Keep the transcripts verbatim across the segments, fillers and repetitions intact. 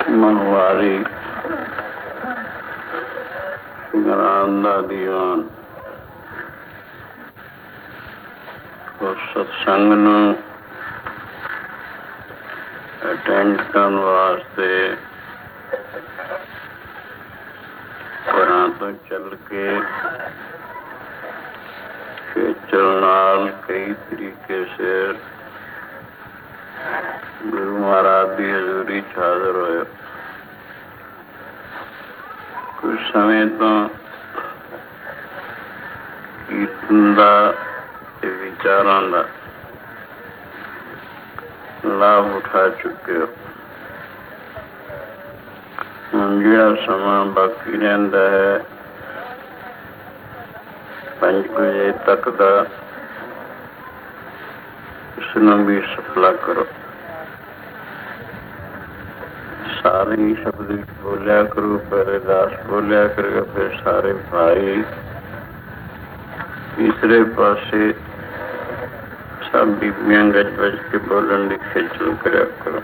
ਮਨਵਾਰੀ ਗਿਆਨ ਦਾ ਦੀਵਾਨ। ਉਸ ਸਤਸੰਗ ਨੂੰ ਅਟੈਂਡ ਕਰਨ ਵਾਸਤੇ ਘਰਾਂ ਤੋਂ ਚੱਲ ਕੇ ਖੇਚਲ ਨਾਲ ਕਈ ਤਰੀਕੇ ਸਿਰ ਗੁਰੂ ਮਹਾਰਾਜ ਦੀ ਹਜ਼ੂਰੀ ਚ ਹਾਜ਼ਰ ਹੋਏ। ਕੁਝ ਸਮੇਂ ਤੋਂ ਕੀਰਤਨ ਦਾ ਤੇ ਵਿਚਾਰਾਂ ਦਾ ਲਾਭ ਉਠਾ ਚੁੱਕੇ ਹੋ। ਹੁਣ ਜਿਹੜਾ ਸਮਾਂ ਬਾਕੀ ਰਹਿੰਦਾ ਹੈ ਪੰਜ ਵਜੇ ਤੱਕ ਦਾ, ਉਸਨੂੰ ਵੀ ਸਫਲਾ ਕਰੋ। ਸਾਰੇ ਹੀ ਸ਼ਬਦ ਵਿੱਚ ਬੋਲਿਆ ਕਰੂ। ਪਹਿਲੇ ਦਾਸ ਬੋਲਿਆ ਕਰੇਗਾ, ਫਿਰ ਸਾਰੇ ਭਾਈ। ਤੀਸਰੇ ਪਾਸੇ ਸਭ ਬੀਬੀਆਂ ਗੱਜ ਵੱਜ ਕੇ ਬੋਲਣ ਦੀ ਖੇਚਲ ਕਰਿਆ ਕਰੋ।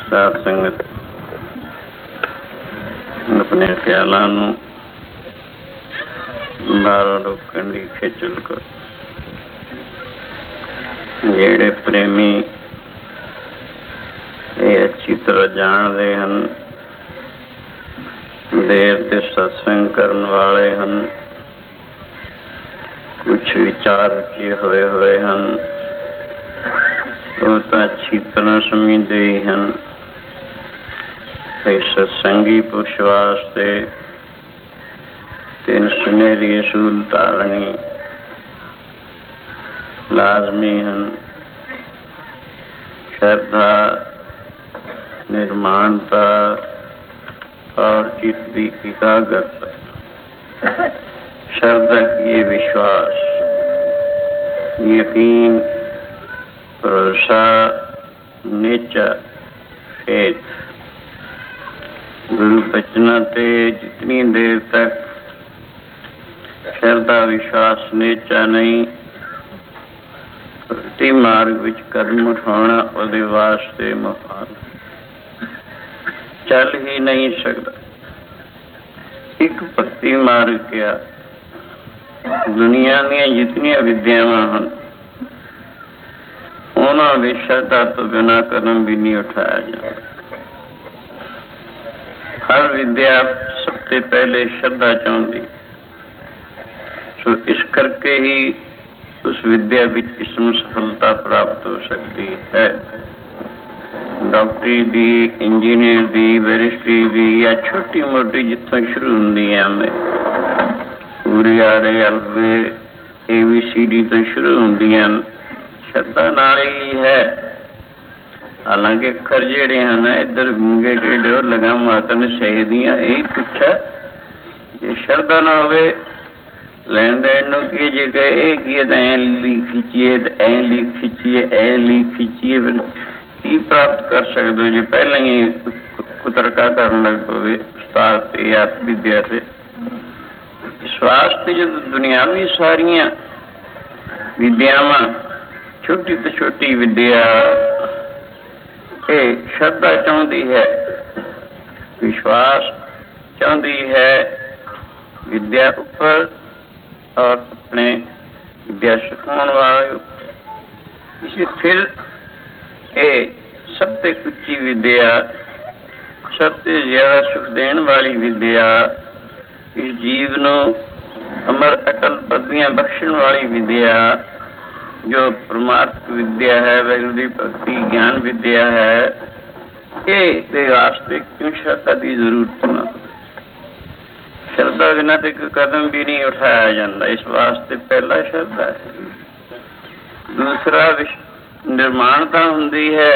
ਸਾਧ ਸੰਗਤ ਆਪਣੇ ਖਿਆਲਾਂ ਨੂੰ ਬਾਹਰੋਂ ਰੋਕਣ ਦੀ ਖੇਚਲ ਕਰ। ਜਿਹੜੇ ਪ੍ਰੇਮੀ ਇਹ ਅੱਛੀ ਤਰ੍ਹਾਂ ਜਾਣਦੇ ਹਨ, ਦੇਰ ਤੇ ਸਤਸੰਗ ਕਰਨ ਵਾਲੇ ਹਨ, ਕੁਛ ਵਿਚਾਰ ਰਚੇ ਹੋਏ ਹੋਏ ਹਨ, ਉਹ ਤਾਂ ਅੱਛੀ ਤਰ੍ਹਾਂ ਸਮਝਦੇ ਹੀ ਹਨ ਕਿ ਸਤਸੰਗੀ ਪੁਰਸ਼ ਵਾਸਤੇ ਤਿੰਨ ਸੁਨਹਿਰੀ ਅਸੂਲ ਧਾਰਨੀ ਲਾਜ਼ਮੀ ਹਨ। ਸ਼ਰਧਾ, ਨਿਰਮਾਣਤਾ और चित्त की एकाग्रता। श्रद्धा की विश्वास, यकीन, भरोसा, निश्चय, फेथ। गुरु बचना ते जितनी देर तक श्रद्धा विश्वास निश्चय नहीं, भक्ति मार्ग विच कदम उठाना उहदे वास्ते महान चल ही नहीं सकता। एक भक्ति मार्ग क्या दुनिया ਦੀਆਂ जितनियां विद्यावां ਹਨ ਉਹਨਾਂ ਵਿੱਚ ਸ਼ਰਧਾ ਤੋਂ ਬਿਨਾਂ ਕਦਮ ਵੀ ਨਹੀਂ ਉਠਾਇਆ ਜਾਂਦਾ। ਹਰ ਵਿਦਿਆ ਸਭ ਤੋਂ ਪਹਿਲੇ ਸ਼ਰਧਾ ਚਾਹੁੰਦੀ, ਸੋ ਇਸ ਕਰਕੇ ਹੀ ਉਸ ਵਿਦਿਆ ਵਿੱਚ ਇਸ ਨੂੰ ਸਫਲਤਾ ਪ੍ਰਾਪਤ ਹੋ ਸਕਦੀ ਹੈ। ਡਾਕਟਰੀ ਦੀ, ਇੰਜੀਨੀਅਰ ਦੀ, ਬੈਰਿਸਟਰੀ ਦੀ ਜਾਂ ਛੋਟੀ ਮੋਟੀ ਜਿੱਥੋਂ ਸ਼ੁਰੂ ਹੁੰਦੀ ਹੈ ਮੈਂ ਪੂਰੀ ਆ ਰਹੇ ਅਲਫੇ ਏ ਬੀ ਸੀ ਡੀ ਤੋਂ ਸ਼ੁਰੂ ਹੁੰਦੀਆਂ ਸ਼ਰਧਾ ਨਾਲ ਹੀ ਹੈ। ਹਾਲਾਂਕਿ ਅੱਖਰ ਜਿਹੜੇ ਹਨ ਇੱਧਰ ਗੂੰਗੇ ਟੇਢੇ ਔਰ ਲਗਾਮਾਂ ਤਨ ਚਾਹੀਦੀਆਂ। ਇਹ ਪੁੱਛਿਆ ਜੇ ਸ਼ਰਧਾ ਨਾ ਹੋਵੇ ਲੈਣ ਦੇਣ ਨੂੰ ਕੀ ਜੇ ਕਹੇ ਇਹ ਕੀ ਤਾਂ ਐਂ ਲਿਖ ਖਿੱਚੀਏ ਤੇ ਐਂ ਲਿਖ ਖਿੱਚੀਏ ਐਂ ਲਿਖ ਖਿੱਚੀਏ ਫਿਰ ਕੀ ਪ੍ਰਾਪਤ ਕਰ ਸਕਦੇ ਹੋ ਜੇ ਪਹਿਲਾਂ ਹੀ ਕੁਤਰਕਾ ਕਰਨ ਲੱਗ ਪਵੇ ਉਸਤਾਦ ਤੇ ਜਾਂ ਵਿਦਿਆ ਤੇ। ਇਸ ਵਾਸਤੇ ਜਦੋਂ ਦੁਨਿਆਵੀ ਸਾਰੀਆਂ ਵਿਦਿਆਵਾਂ ਛੋਟੀ ਤੋਂ ਛੋਟੀ ਵਿਦਿਆ ਇਹ ਸ਼ਰਧਾ ਚਾਹੁੰਦੀ ਹੈ, ਵਿਸ਼ਵਾਸ ਚਾਹੁੰਦੀ ਹੈ ਵਿਦਿਆ ਉੱਪਰ ਔਰ ਆਪਣੇ ਵਿਦਿਆ ਸਿਖਾਉਣ ਵਾਲੇ। ਇਸੇ ਫਿਰ ਇਹ ਸਭ ਤੋਂ ਉੱਚੀ ਵਿਦਿਆ, ਸਭ ਤੋਂ ਜ਼ਿਆਦਾ ਸੁਖ ਦੇਣ ਵਾਲੀ ਵਿਦਿਆ, ਇਸ ਜੀਵ ਨੂੰ ਅਮਰ ਅਟਲ ਪਦਵੀਆਂ ਬਖਸ਼ਣ ਵਾਲੀ ਵਿਦਿਆ ਜੋ ਪਰਮਾਰਥ ਵਿਦਿਆ ਹੈ, ਵਾਹਿਗੁਰੂ ਦੀ ਭਗਤੀ ਗਿਆਨ ਵਿਦਿਆ ਹੈ, ਇਹ ਦੇ ਵਾਸਤੇ ਕਿਉਂ ਸ਼ਰਧਾ ਦੀ ਜ਼ਰੂਰਤ ਨਾ। ਸ਼ਰਧਾ ਬਿਨਾਂ ਤੇ ਇੱਕ ਕਦਮ ਵੀ ਨਹੀਂ ਉਠਾਇਆ ਜਾਂਦਾ। ਇਸ ਵਾਸਤੇ ਪਹਿਲਾ ਸ਼ਰਧਾ ਹੈ। ਦੂਸਰਾ ਨਿਰਮਾਣਤਾ ਹੁੰਦੀ ਹੈ।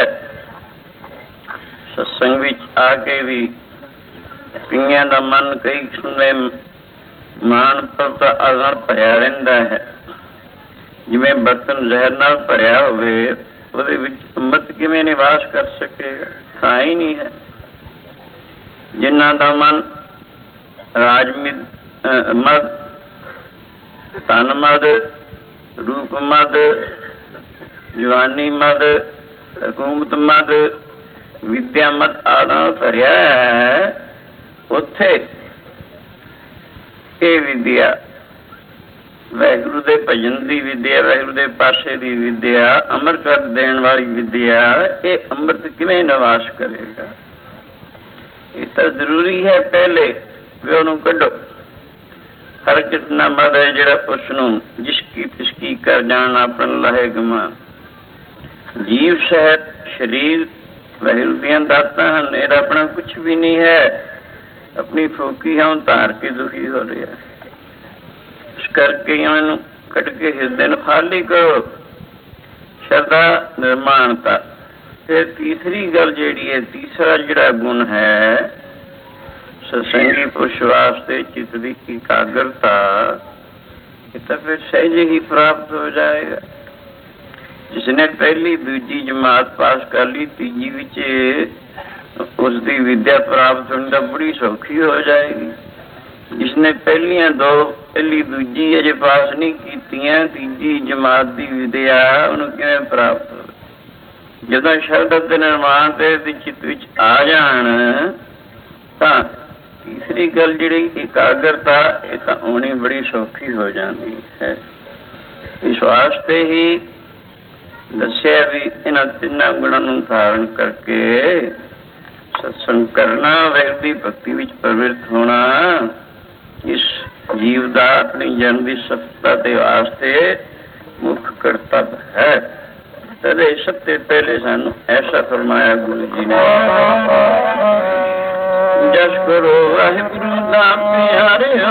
ਸਤਸੰਗ ਵਿੱਚ ਆ ਕੇ ਵੀ ਕਈਆਂ ਦਾ ਮਨ ਕਈ ਕਿਸਮ ਦੇ ਮਾਣ ਅਗਣ ਭਰਿਆ ਰਹਿੰਦਾ ਹੈ। ਜਿਵੇਂ ਬਰਤਨ ਜ਼ਹਿਰ ਨਾਲ ਭਰਿਆ ਹੋਵੇ ਉਹਦੇ ਵਿੱਚ ਅੰਮ੍ਰਿਤ ਕਿਵੇਂ ਨਿਵਾਸ ਕਰ ਸਕੇਗਾ? ਥਾਂ ਹੀ ਨਹੀਂ ਹੈ। ਜਿਨ੍ਹਾਂ ਦਾ ਮਨ ਰਾਜਮਿਦ ਮਦ, ਧਨ ਮਦ, ਰੂਪ ਮਦ, ਜਵਾਨੀ ਮਦ, ਹਕੂਮਤ ਮਦ, ਵਿਦਿਆ ਮਦ ਆਦਿ ਭਰਿਆ ਹੈ, ਉੱਥੇ ਇਹ ਵਿਦਿਆ ਵਾਹਿਗੁਰੂ ਦੇ ਭਜਨ ਦੀ ਵਿਦਿਆ, ਵਾਹਿਗੁਰੂ ਦੇ ਪਾਸੇ ਦੀ ਵਿਦਿਆ, ਅੰਮ੍ਰਿਤ ਕਰ ਦੇਣ ਵਾਲੀ ਵਿਦਿਆ, ਇਹ ਅੰਮ੍ਰਿਤ ਕਿਵੇਂ ਨਿਵਾਸ ਕਰੇਗਾ? ਇਹ ਤਾਂ ਜ਼ਰੂਰੀ ਹੈ ਪਹਿਲੇ ਵੀ ਉਹਨੂੰ ਕੱਢੋ। ਹਰ ਕਿਤਨਾ ਮਦ ਹੈ ਜਿਹੜਾ ਉਸ ਨੂੰ ਜਿਸਕੀ ਤਿਸਕੀ ਕਰ ਜਾਣ ਆਪਣ ਲਹੇ ਗਮਾ। ਜੀਵ ਸਹਿਤ ਸਰੀਰ ਵਾਹਿਗੁਰੂ ਦੀਆਂ ਦਾਤਾਂ ਹਨ, ਇਹਦਾ ਆਪਣਾ ਕੁਛ ਵੀ ਨਹੀਂ ਹੈ। ਆਪਣੀ ਫੋਕੀ ਹਾਂ ਧਾਰ ਕੇ ਦੁਖੀ ਹੋ ਰਿਹਾ। ਇਸ ਕਰਕੇ ਇਹਨੂੰ ਕੱਢ ਕੇ ਹਿਰਦੇ ਨੂੰ ਖਾਲੀ ਕਰੋ। ਸ਼ਰਧਾ, ਨਿਰਮਾਣਤਾ। ਫਿਰ ਤੀਸਰੀ ਗੱਲ ਜਿਹੜੀ ਹੈ, ਤੀਸਰਾ ਜਿਹੜਾ ਗੁਣ ਹੈ ਸਤਸੰਗੀ ਪੁਰਸ਼ ਵਾਸਤੇ ਚਿੱਤ ਦੀ ਇਕਾਗਰਤਾ, ਇਹ ਤਾਂ ਫਿਰ ਸਹਿਜ ਹੀ ਪ੍ਰਾਪਤ ਹੋ ਜਾਏਗਾ। ਜਿਸਨੇ ਪਹਿਲੀ ਦੂਜੀ ਜਮਾਤ ਪਾਸ ਕਰ ਲਈ, ਤੀਜੀ ਵਿੱਚ ਉਸਦੀ ਵਿਦਿਆ ਪ੍ਰਾਪਤ ਹੋਣੀ ਤਾਂ ਬੜੀ ਸੌਖੀ ਹੋ ਜਾਏਗੀ। ਜਿਸਨੇ ਪਹਿਲੀਆਂ ਦੋ, ਪਹਿਲੀ ਦੂਜੀ ਅਜੇ ਪਾਸ ਨਹੀਂ ਕੀਤੀਆਂ, ਤੀਜੀ ਜਮਾਤ ਦੀ ਵਿਦਿਆ ਉਹਨੂੰ ਕਿਵੇਂ ਪ੍ਰਾਪਤ ਹੋ? ਜਦੋਂ ਸ਼ਬਦ ਦੇ ਨਿਰਮਾਣ ਤੇ ਚਿੱਤ ਵਿੱਚ ਆ ਜਾਣ ਤਾਂ ਤੀਸਰੀ ਗੱਲ ਜਿਹੜੀ ਇਕਾਗਰਤਾ, ਇਹ ਤਾਂ ਆਉਣੀ ਬੜੀ ਸੌਖੀ ਹੋ ਜਾਂਦੀ ਹੈ। ਇਸ ਵਾਸਤੇ ਹੀ ਦੱਸਿਆ ਵੀ ਇਹਨਾਂ ਤਿੰਨਾਂ ਗੁਣਾਂ ਨੂੰ ਧਾਰਨ ਕਰਕੇ ਸਤਸੰਗ ਕਰਨਾ, ਵਾਹਿਗੁਰੂ ਦੀ ਭਗਤੀ ਵਿੱਚ ਪ੍ਰਵਿਰਤ ਹੋਣਾ, ਇਸ ਜੀਵ ਦਾ ਆਪਣੀ ਜਨਮ ਦੀ ਸਫਲਤਾ ਦੇ ਵਾਸਤੇ ਮੁੱਖ ਕਰਤੱਵ ਹੈ। ਤਦੇ ਸਭ ਤੋਂ ਪਹਿਲੇ ਸਾਨੂੰ ਐਸਾ ਫਰਮਾਇਆ ਗੁਰੂ ਜੀ ਨੇ, ਜਸ ਕਰੋ ਵਾਹਿਗੁਰੂ ਦਾ ਪਿਆਰਿਓ,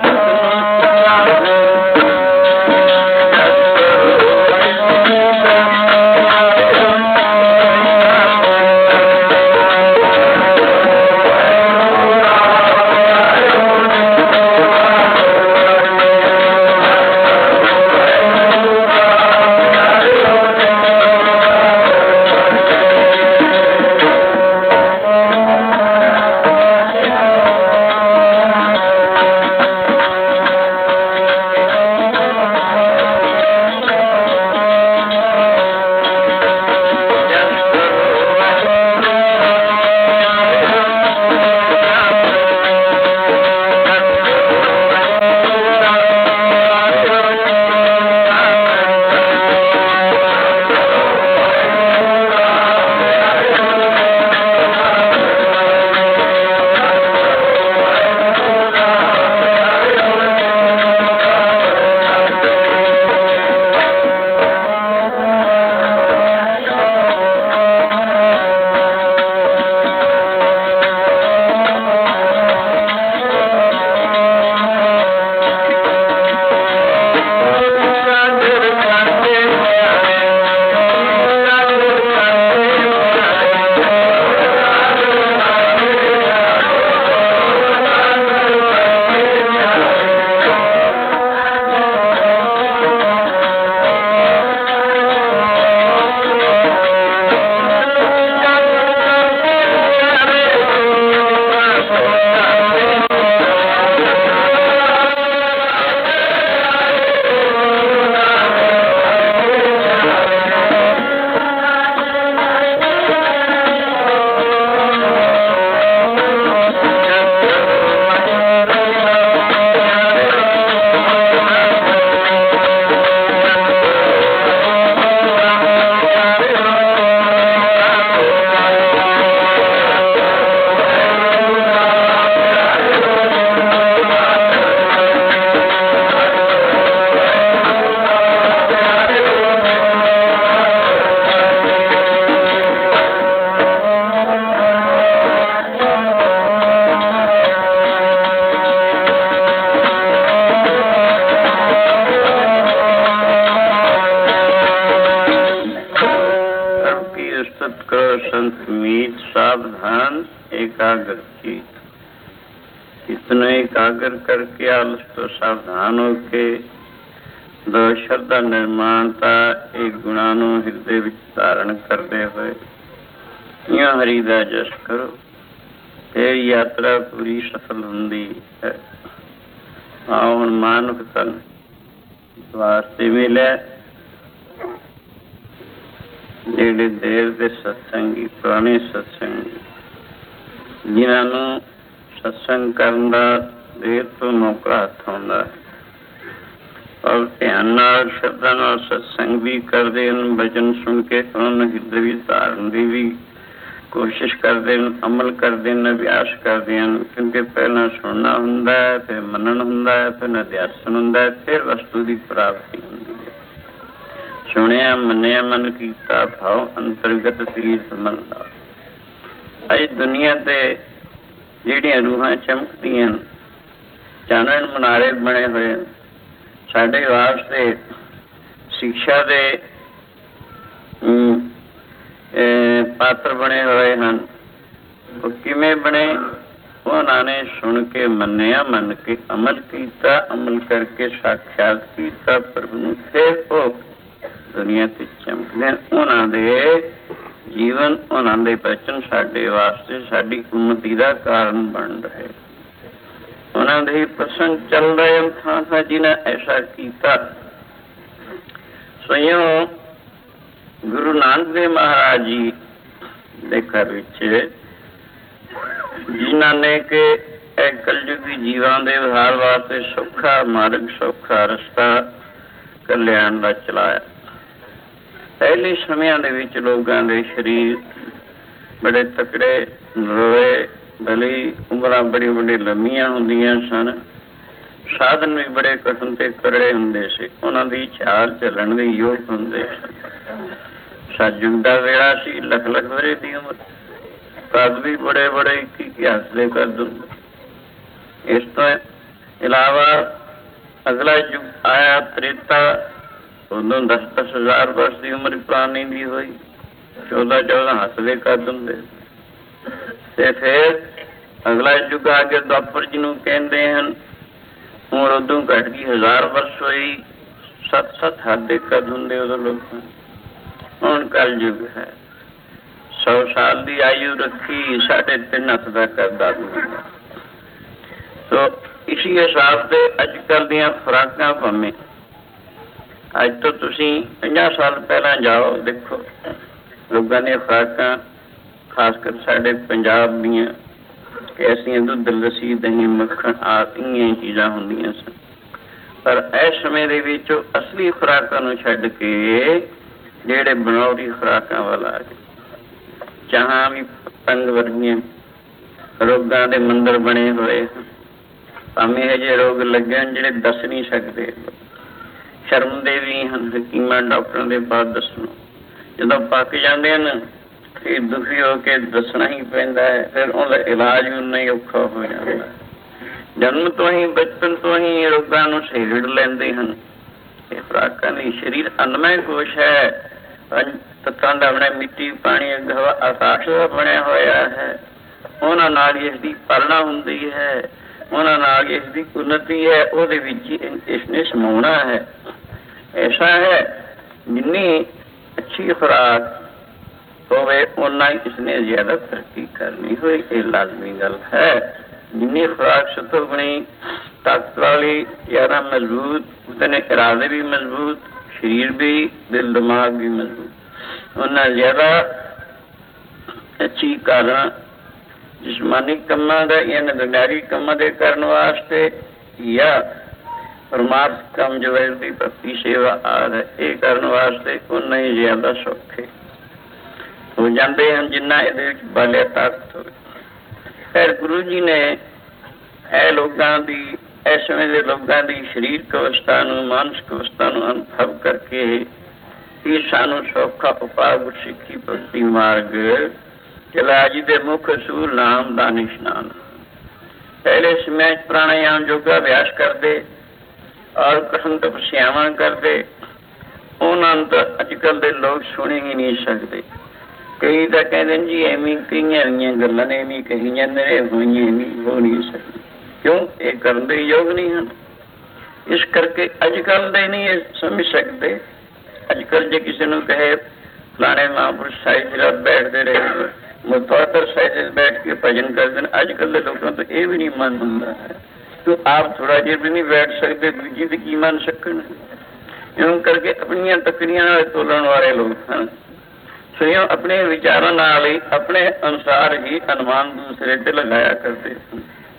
सावधान एकाग्र चित। इतना एकाग्र करके आलस तो सावधान होके दो श्रद्धा निर्माणता एक गुणा नूं हिरदे विच धारण करते हुए इं हरि दा जस करो, फिर यात्रा पूरी सफल हुंदी है। आओ हुण मानुख तन वास्ते मिले ਜਿਹੜੇ ਦੇਰ ਦੇ ਸਤਸੰਗੀ, ਪੁਰਾਣੇ ਸਤਸੰਗੀ, ਜਿਨ੍ਹਾਂ ਨੂੰ ਸਤਸੰਗ ਕਰਨ ਦਾ ਦੇਰ ਤੋਂ ਮੌਕਾ ਹੱਥ ਆਉਂਦਾ ਹੈ ਔਰ ਧਿਆਨ ਨਾਲ ਸ਼ਬਦਾਂ ਨਾਲ ਸਤਸੰਗ ਵੀ ਕਰਦੇ ਹਨ, ਵਚਨ ਸੁਣ ਕੇ ਉਹਨਾਂ ਨੂੰ ਹਿਰਦੇ ਵਿੱਚ ਧਾਰਨ ਦੀ ਵੀ ਕੋਸ਼ਿਸ਼ ਕਰਦੇ ਹਨ, ਅਮਲ ਕਰਦੇ ਹਨ, ਅਭਿਆਸ ਕਰਦੇ ਹਨ। ਕਿਉਂਕਿ ਪਹਿਲਾਂ ਸੁਣਨਾ ਹੁੰਦਾ ਹੈ, ਫਿਰ ਮੰਨਣ ਹੁੰਦਾ ਹੈ, ਫਿਰ ਅਧਿਆਸਨ ਹੁੰਦਾ ਹੈ, ਫਿਰ ਵਸਤੂ ਦੀ ਪ੍ਰਾਪਤੀ ਹੁੰਦੀ ਹੈ। ਸੁਣਿਆ ਮੰਨਿਆ ਮਨ ਕੀਤਾ ਭਾਵ ਅੰਤਰਗਤ ਸਰੀਰ ਸੰਬੰਧਾ। ਅੱਜ ਦੁਨੀਆ ਤੇ ਜਿਹੜੀਆਂ ਰੂਹਾਂ ਚਮਕਦੀਆਂ, ਚਾਨਣ ਮਨਾਰੇ ਬਣੇ ਹੋਏ, ਸਾਡੇ ਵਾਸਤੇ ਸਿੱਖਿਆ ਦੇ ਪਾਤਰ ਬਣੇ ਹੋਏ ਹਨ। ਉਹ ਕਿਵੇਂ ਬਣੇ? ਉਹਨਾਂ ਨੇ ਸੁਣ ਕੇ ਮੰਨਿਆ, ਮੰਨ ਕੇ ਅਮਲ ਕੀਤਾ, ਅਮਲ ਕਰਕੇ ਸਾਖਿਆਤ ਕੀਤਾ ਪ੍ਰਭੂ ਨੂੰ, ਫਿਰ ਉਹ ਦੁਨੀਆ ਤੇ ਚਮਕਦੇ। ਉਹਨਾਂ ਦੇ ਜੀਵਨ, ਉਹਨਾਂ ਦੇ ਬਚਨ ਸਾਡੇ ਵਾਸਤੇ ਸਾਡੀ ਉੱਨਤੀ ਦਾ ਕਾਰਨ ਬਣ ਰਹੇ। ਉਹਨਾਂ ਦੇ ਪ੍ਰਸੰਗ ਚੱਲ ਰਹੇ ਥਾਂ ਥਾਂ ਜਿਨ੍ਹਾਂ ਐਸਾ ਕੀਤਾ। ਸਵਯੰ ਗੁਰੂ ਨਾਨਕ ਦੇਵ ਮਹਾਰਾਜ ਜੀ ਦੇ ਘਰ ਵਿੱਚ ਜਿਨ੍ਹਾਂ ਨੇ ਕਿ ਇਹ ਕਲਯੁਗੀ ਜੀਵਾਂ ਦੇ ਉਧਾਰ ਵਾਸਤੇ ਸੌਖਾ ਮਾਰਗ, ਸੌਖਾ ਰਸਤਾ ਕਲਿਆਣ ਦਾ ਚਲਾਇਆ। ਪਹਿਲੇ ਸਮਿਆਂ ਦੇ ਵਿੱਚ ਲੋਕਾਂ ਦੇ ਸਰੀਰ ਬੜੇ ਤਕੜੇ, ਨਰੋਏ, ਭਲੀ ਉਮਰਾਂ ਬੜੀ ਬੜੀ ਲੰਮੀਆਂ ਹੁੰਦੀਆਂ ਸਨ। ਸਾਧਨ ਵੀ ਬੜੇ ਕਠਿਨ ਤੇ ਕਰੜੇ ਹੁੰਦੇ ਸੀ। ਉਹਨਾਂ ਦੀ ਚਾਲ ਚੱਲਣ ਦੇ ਯੋਗ ਹੁੰਦੇ ਸਨ। ਸਤਿਯੁਗ ਦਾ ਵੇਲਾ ਸੀ, ਲੱਖ ਲੱਖ ਵਰੇ ਦੀ ਉਮਰ, ਕਦ ਵੀ ਬੜੇ ਬੜੇ ਕੀ ਕੀ ਹੱਸਦੇ ਕਰ ਦਿੰਦੇ। ਇਸ ਤੋਂ ਇਲਾਵਾ ਅਗਲਾ ਯੁੱਗ ਆਇਆ ਤ੍ਰੇਤਾ, ਉਦੋਂ ਦਸ ਦਸ ਹਜ਼ਾਰ ਵਰਸ ਦੀ ਉਮਰ ਪੁਰਾਣੀ ਦੀ ਹੋਈ, ਚੌਦਾਂ ਚੌਦਾਂ ਹੱਸਦੇ ਕਰ ਦਿੰਦੇ। ਤੇ ਫਿਰ ਅਗਲਾ ਯੁੱਗ ਆ ਕੇ ਦੁਆਪਰ ਜਿਹਨੂੰ ਕਹਿੰਦੇ ਹਨ, ਉਮਰ ਉਦੋਂ ਘੱਟ ਗਈ, ਹਜ਼ਾਰ ਵਰਸ ਹੋਈ, ਸੱਤ ਸੱਤ ਹੱਸਦੇ ਕਰ ਦਿੰਦੇ ਉਦੋਂ ਲੋਕਾਂ। ਹੁਣ ਕਲ ਯੁੱਗ ਹੈ, ਸੌ ਸਾਲ ਦੀ ਆਯੂ ਰੱਖੀ, ਸਾਢੇ ਤਿੰਨ ਹੱਥ ਦਾ ਕਰਦਾ ਦੂੰਗਾ। ਸੋ ਇਸੀ ਹਿਸਾਬ ਤੇ ਅੱਜ ਕੱਲ੍ਹ ਦੀਆਂ ਖੁਰਾਕਾਂ ਭਾਵੇਂ ਅੱਜ ਤੋਂ ਤੁਸੀਂ ਪੰਜਾਹ ਸਾਲ ਪਹਿਲਾਂ ਜਾਓ, ਦੇਖੋ ਲੋਕਾਂ ਦੀਆਂ ਖੁਰਾਕਾਂ, ਖਾਸ ਕਰ ਸਾਡੇ ਪੰਜਾਬ ਦੀਆਂ ਐਸੀਆਂ ਦੁੱਧ, ਲੱਸੀ, ਦਹੀਂ, ਮੱਖਣ ਆਦਿ ਚੀਜ਼ਾਂ ਹੁੰਦੀਆਂ ਸਨ। ਪਰ ਇਸ ਸਮੇਂ ਦੇ ਵਿੱਚ ਅਸਲੀ ਖੁਰਾਕਾਂ ਨੂੰ ਛੱਡ ਕੇ ਜਿਹੜੇ ਬਣਾਉਟੀ ਖੁਰਾਕਾਂ ਵੱਲ ਆ ਗਏ। ਚਾਹਾਂ ਵੀ ਪਤੰਗ ਵਰਗੀਆਂ ਰੋਗਾਂ ਦੇ ਮੰਦਰ ਬਣੇ ਹੋਏ ਹਨ। ਭਾਵੇਂ ਇਹ ਜਿਹੇ ਰੋਗ ਲੱਗੇ ਹਨ ਜਿਹੜੇ ਦੱਸ ਨਹੀਂ ਸਕਦੇ, ਸ਼ਰਮ ਦੇ ਵੀ ਹਨ ਹਕੀਮਾਂ ਡਾਕਟਰਾਂ ਦੇ ਬਾਅਦ ਦੱਸਣੋਂ। ਜਦੋਂ ਪੱਕ ਜਾਂਦੇ ਹਨ ਫਿਰ ਦੁਖੀ ਹੋ ਕੇ ਦੱਸਣਾ ਹੀ ਪੈਂਦਾ ਹੈ। ਫਿਰ ਉਹਦਾ ਇਲਾਜ ਵੀ ਉਨਾ ਹੀ ਔਖਾ ਹੋ ਜਾਂਦਾ। ਜਨਮ ਤੋਂ ਹੀ, ਬਚਪਨ ਤੋਂ ਹੀ ਰੋਗਾਂ ਨੂੰ ਸਹੇੜ ਲੈਂਦੇ ਹਨ। ਇਹ ਖੁਰਾਕਾਂ ਲਈ ਸਰੀਰ ਅੰਨਮਈ ਕੋਸ਼ ਹੈ, ਪੰਜ ਤੱਤਾਂ ਦਾ ਬਣਿਆ, ਮਿੱਟੀ, ਪਾਣੀ, ਹਵਾ, ਆਕਾਸ਼ ਦਾ ਬਣਿਆ ਹੋਇਆ ਹੈ। ਉਹਨਾਂ ਨਾਲ ਇਸ ਦੀ ਪਾਲਣਾ ਹੁੰਦੀ ਹੈ, ਉਹਨਾਂ ਨਾਲ ਇਸ ਦੀ ਉન્નਤੀ ਹੈ, ਉਹਦੇ ਵਿੱਚ ਇਸਨੇ ਸਮਾਉਣਾ ਹੈ। ਐਸਾ ਹੈ ਜਿੰਨੀ ਅੱਛੀ ਖੁਰਾਕ ਹੋਵੇ ਓਨਾ ਹੀ ਇਸਨੇ ਜ਼ਿਆਦਾ ਤਰੱਕੀ ਕਰਨੀ ਹੋਈ, ਇਹ ਲਾਜ਼ਮੀ ਗੱਲ ਹੈ। ਜਿੰਨੀ ਖੁਰਾਕ ਸੁੱਤੋ ਬਣੀ, ਤਾਕਤ ਵਾਲੀ, ਜ਼ਿਆਦਾ ਮਜ਼ਬੂਤ, ਉਤਨੇ ਇਰਾਦੇ ਵੀ ਮਜ਼ਬੂਤ, ਸਰੀਰ ਵੀ, ਦਿਲ ਦਿਮਾਗ ਵੀ ਮਜ਼ਬੂਤ, ਉਹਨਾਂ ਜ਼ਿਆਦਾ ਅੱਛੀ ਕਾਰਨ ਜਿਸਮਾਨੀ ਕੰਮਾਂ ਦਾ ਜਾਂ ਦੁਨਿਆਵੀ ਕੰਮਾਂ ਦੇ ਕਰਨ ਵਾਸਤੇ ਜਾਂ ਪਰਮਾਰਥ ਕੰਮ ਜੋ ਹੈ ਦੀ ਭਗਤੀ ਸੇਵਾ ਆਦਿ ਇਹ ਕਰਨ ਵਾਸਤੇ ਉਨਾ ਹੀ ਜ਼ਿਆਦਾ ਸੌਖੇ ਹੋ ਜਾਂਦੇ ਹਨ ਜਿੰਨਾ ਇਹਦੇ ਵਿੱਚ ਬਾਲਿਆ ਤਾਕਤ ਹੋਵੇ। ਫਿਰ ਗੁਰੂ ਜੀ ਨੇ ਇਹ ਲੋਕਾਂ ਦੀ, ਇਸ ਸਮੇਂ ਦੇ ਲੋਕਾਂ ਦੀ ਸਰੀਰਕ ਅਵਸਥਾ ਨੂੰ, ਮਾਨਸਿਕ ਅਵਸਥਾ ਨੂੰ ਅਨੁਭਵ ਕਰਕੇ ਇਹ ਸਾਨੂੰ ਸੌਖਾ ਉਪਾਅ ਗੁਰਸਿੱਖੀ ਭਗਤੀ ਮਾਰਗ ਚਲਾ ਜੀ ਦੇ ਮੁੱਖ ਅਸੂਲ ਨਾਮ ਦਾ ਨਿਸ਼ਾਨ। ਪਹਿਲੇ ਸਮੇਂ ਪ੍ਰਾਣਾਯਾਮ ਯੋਗਾ ਅਭਿਆਸ ਕਰਦੇ ਔਰ ਕਠਿਨ ਤਪੱਸਿਆਵਾਂ ਕਰਦੇ, ਉਹਨਾਂ ਨੂੰ ਤਾਂ ਅੱਜ ਕੱਲ੍ਹ ਦੇ ਲੋਕ ਸੁਣ ਹੀ ਨਹੀਂ ਸਕਦੇ। ਕਈ ਤਾਂ ਕਹਿੰਦੇ ਨੇ ਜੀ ਐਵੇਂ ਕਈਆਂ ਹੋਈਆਂ ਗੱਲਾਂ ਨੇ, ਐਵੇਂ ਕਹੀ ਜਾਂਦੇ ਨੇ, ਹੋਈਆਂ ਐਵੇਂ ਹੋ ਨਹੀਂ ਸਕਦੀ। ਕਿਉਂ? ਇਹ ਕਰਨ ਦੇ ਯੋਗ ਨਹੀਂ ਹਨ। ਇਸ ਕਰਕੇ ਅੱਜ ਕੱਲ੍ਹ ਦੇ ਨਹੀਂ ਇਹ ਸਮਝ ਸਕਦੇ। ਅੱਜ ਕੱਲ੍ਹ ਜੇ ਕਿਸੇ ਨੂੰ ਕਹੇ ਫਲਾਣੇ ਮਹਾਂਪੁਰਸ਼ ਸਾਹਿਬ ਰਾਤ ਬੈਠਦੇ ਰਹੇ, ਮੁਤਵਾਤਰ ਸਾਹਿਬ ਬੈਠ ਕੇ ਭਜਨ ਕਰਦੇ ਨੇ, ਅੱਜ ਕੱਲ੍ਹ ਦੇ ਲੋਕਾਂ ਤੋਂ ਇਹ ਵੀ ਨਹੀਂ ਮਨ ਹੁੰਦਾ ਹੈ। ਤੂੰ ਆਪ ਥੋੜ੍ਹਾ ਜਿਹਾ ਵੀ ਨਹੀਂ ਬੈਠ ਸਕਦੇ, ਦੂਜੀ ਤੇ ਕੀ ਮੰਨ ਸਕਣ। ਇਉਂ ਕਰਕੇ ਆਪਣੀਆਂ ਤਕੜੀਆਂ ਨਾਲ ਤੋਲਣ ਵਾਲੇ ਲੋਕ ਹਨ। ਸੋ ਆਪਣੇ ਵਿਚਾਰਾਂ ਨਾਲ ਹੀ, ਆਪਣੇ ਅਨੁਸਾਰ ਹੀ ਅਨੁਮਾਨ ਦੂਸਰੇ ਤੇ ਲਗਾਇਆ ਕਰਦੇ ਹਨ।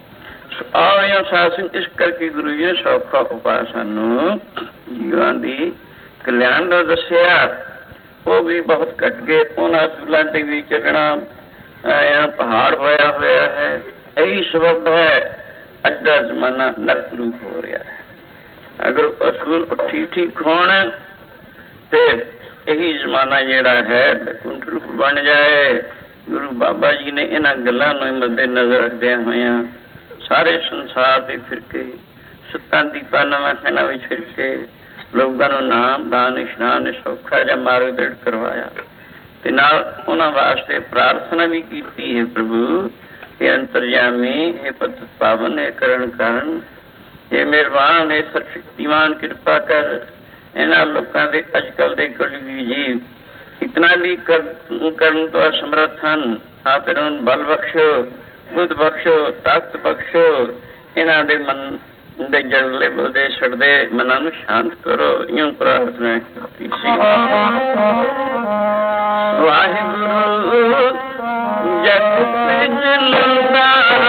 ਆਇਆ ਸ਼ਾਸਨ ਇਸ ਕਰਕੇ ਗੁਰੂ ਜੀ ਨੇ ਸੌਖਾ ਉਪਾਅ ਸਾਨੂੰ ਜੀਵਾਂ ਦੀ ਕਲਿਆਣ ਦਾ ਦੱਸਿਆ। ਉਹ ਵੀ ਬਹੁਤ ਘੱਟ ਗਏ। ਉਹਨਾਂ ਅਸੂਲਾਂ ਤੇ ਵੀ ਚੱਲਣਾ ਪਹਾੜ ਹੋਇਆ ਹੋਇਆ ਹੈ। ਇਹੀ ਸਬਬ ਹੈ ਅੱਜ ਦਾ ਜ਼ਮਾਨਾ ਨਰਕ ਰੂਪ ਹੋ ਰਿਹਾ ਹੈ। ਅਗਰ ਅਸੂਲ ਠੀਕ ਠੀਕ ਹੋਣ ਤੇ ਇਹੀ ਜ਼ਮਾਨਾ ਜਿਹੜਾ ਹੈ ਬੈਕੁੰਠ ਰੂਪ ਬਣ ਜਾਏ। ਗੁਰੂ ਬਾਬਾ ਜੀ ਨੇ ਇਹਨਾਂ ਗੱਲਾਂ ਨੂੰ ਮੱਦੇ ਨਜ਼ਰ ਰੱਖਦਿਆਂ ਹੋਇਆਂ ਸਾਰੇ ਸੰਸਾਰ ਦੇ ਫਿਰਕੇ, ਸੱਤਾਂ ਦੀਪਾਂ ਨਵਾਂ ਖਾਨਾਂ ਵਿੱਚ ਫਿਰ ਕੇ ਲੋਕਾਂ ਨੂੰ ਨਾਮ ਦਾਨ ਇਸ਼ਨਾਨ ਸੌਖਾ ਜਿਹਾ ਮਾਰਗ ਦ੍ਰਿੜ ਕਰਵਾਇਆ ਤੇ ਨਾਲ ਉਹਨਾਂ ਵਾਸਤੇ ਪ੍ਰਾਰਥਨਾ ਵੀ ਕੀਤੀ ਹੈ, ਪ੍ਰਭੂ ਇਹ ਅੰਤਰਜਾਮੀ, ਇਹ ਪਤ ਪਾਵਨ, ਇਹ ਕਰਨ ਕਾਰਨ, ਇਹ ਮਿਹਰਬਾਨ, ਇਹ ਸਰਸ਼ਕਤੀਮਾਨ, ਕਿਰਪਾ ਕਰ ਇਹਨਾਂ ਲੋਕਾਂ ਦੇ ਅੱਜ ਕੱਲ੍ਹ ਦੇ ਕਲਯੁਗੀ ਜੀਵ ਇਤਨਾ ਵੀ ਕਰਨ ਤੋਂ ਅਸਮਰੱਥ ਹਨ। ਆਪ ਇਹਨਾਂ ਨੂੰ ਬਲ ਬਖਸ਼ੋ, ਬੁੱਧ ਬਖਸ਼ੋ, ਤਾਕਤ ਬਖਸ਼ੋ, ਇਹਨਾਂ ਦੇ ਮਨ ਦੇ ਜੜਲੇ ਬੋਦੇ ਛੱਡਦੇ ਮਨਾਂ ਨੂੰ ਸ਼ਾਂਤ ਕਰੋ। ਇਉਂ ਪ੍ਰਾਰਥਨਾ ਕੀਤੀ ਸੀ। ਵਾਹਿਗੁਰੂ ਜਗ ਤੇ ਜਲੰਦਾ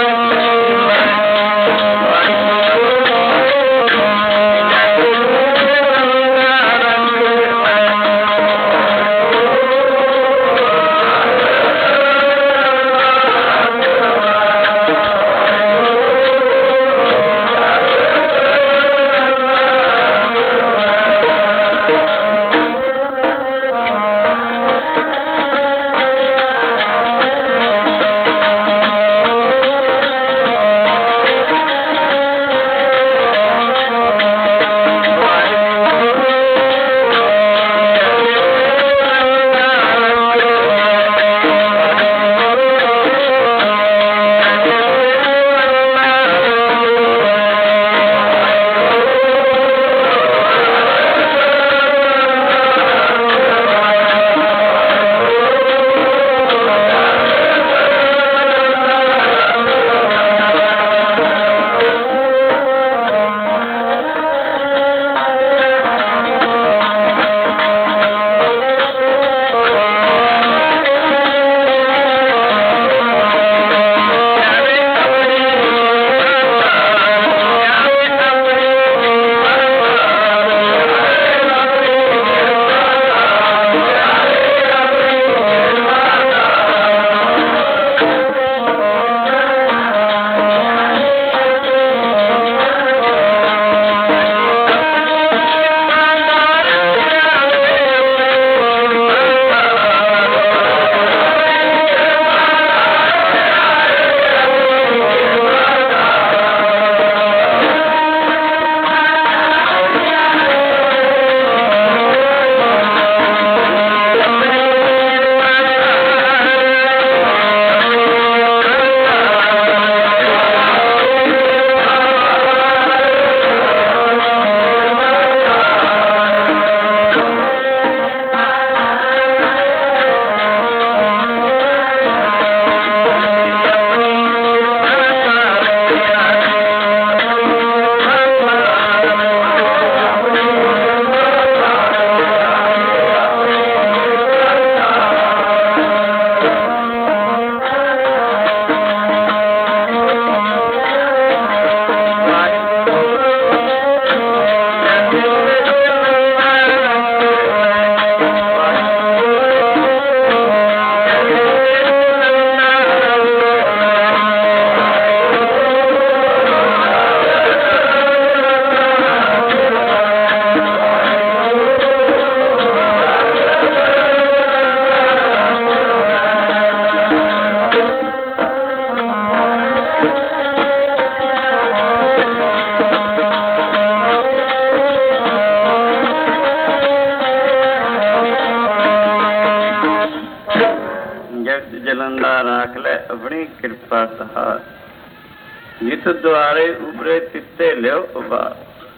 ਜਿਤ ਦੁਆਰੇ ਉਬਰੇ ਤਿੱਤੇ ਲਿਓ ਉਬਾਰ।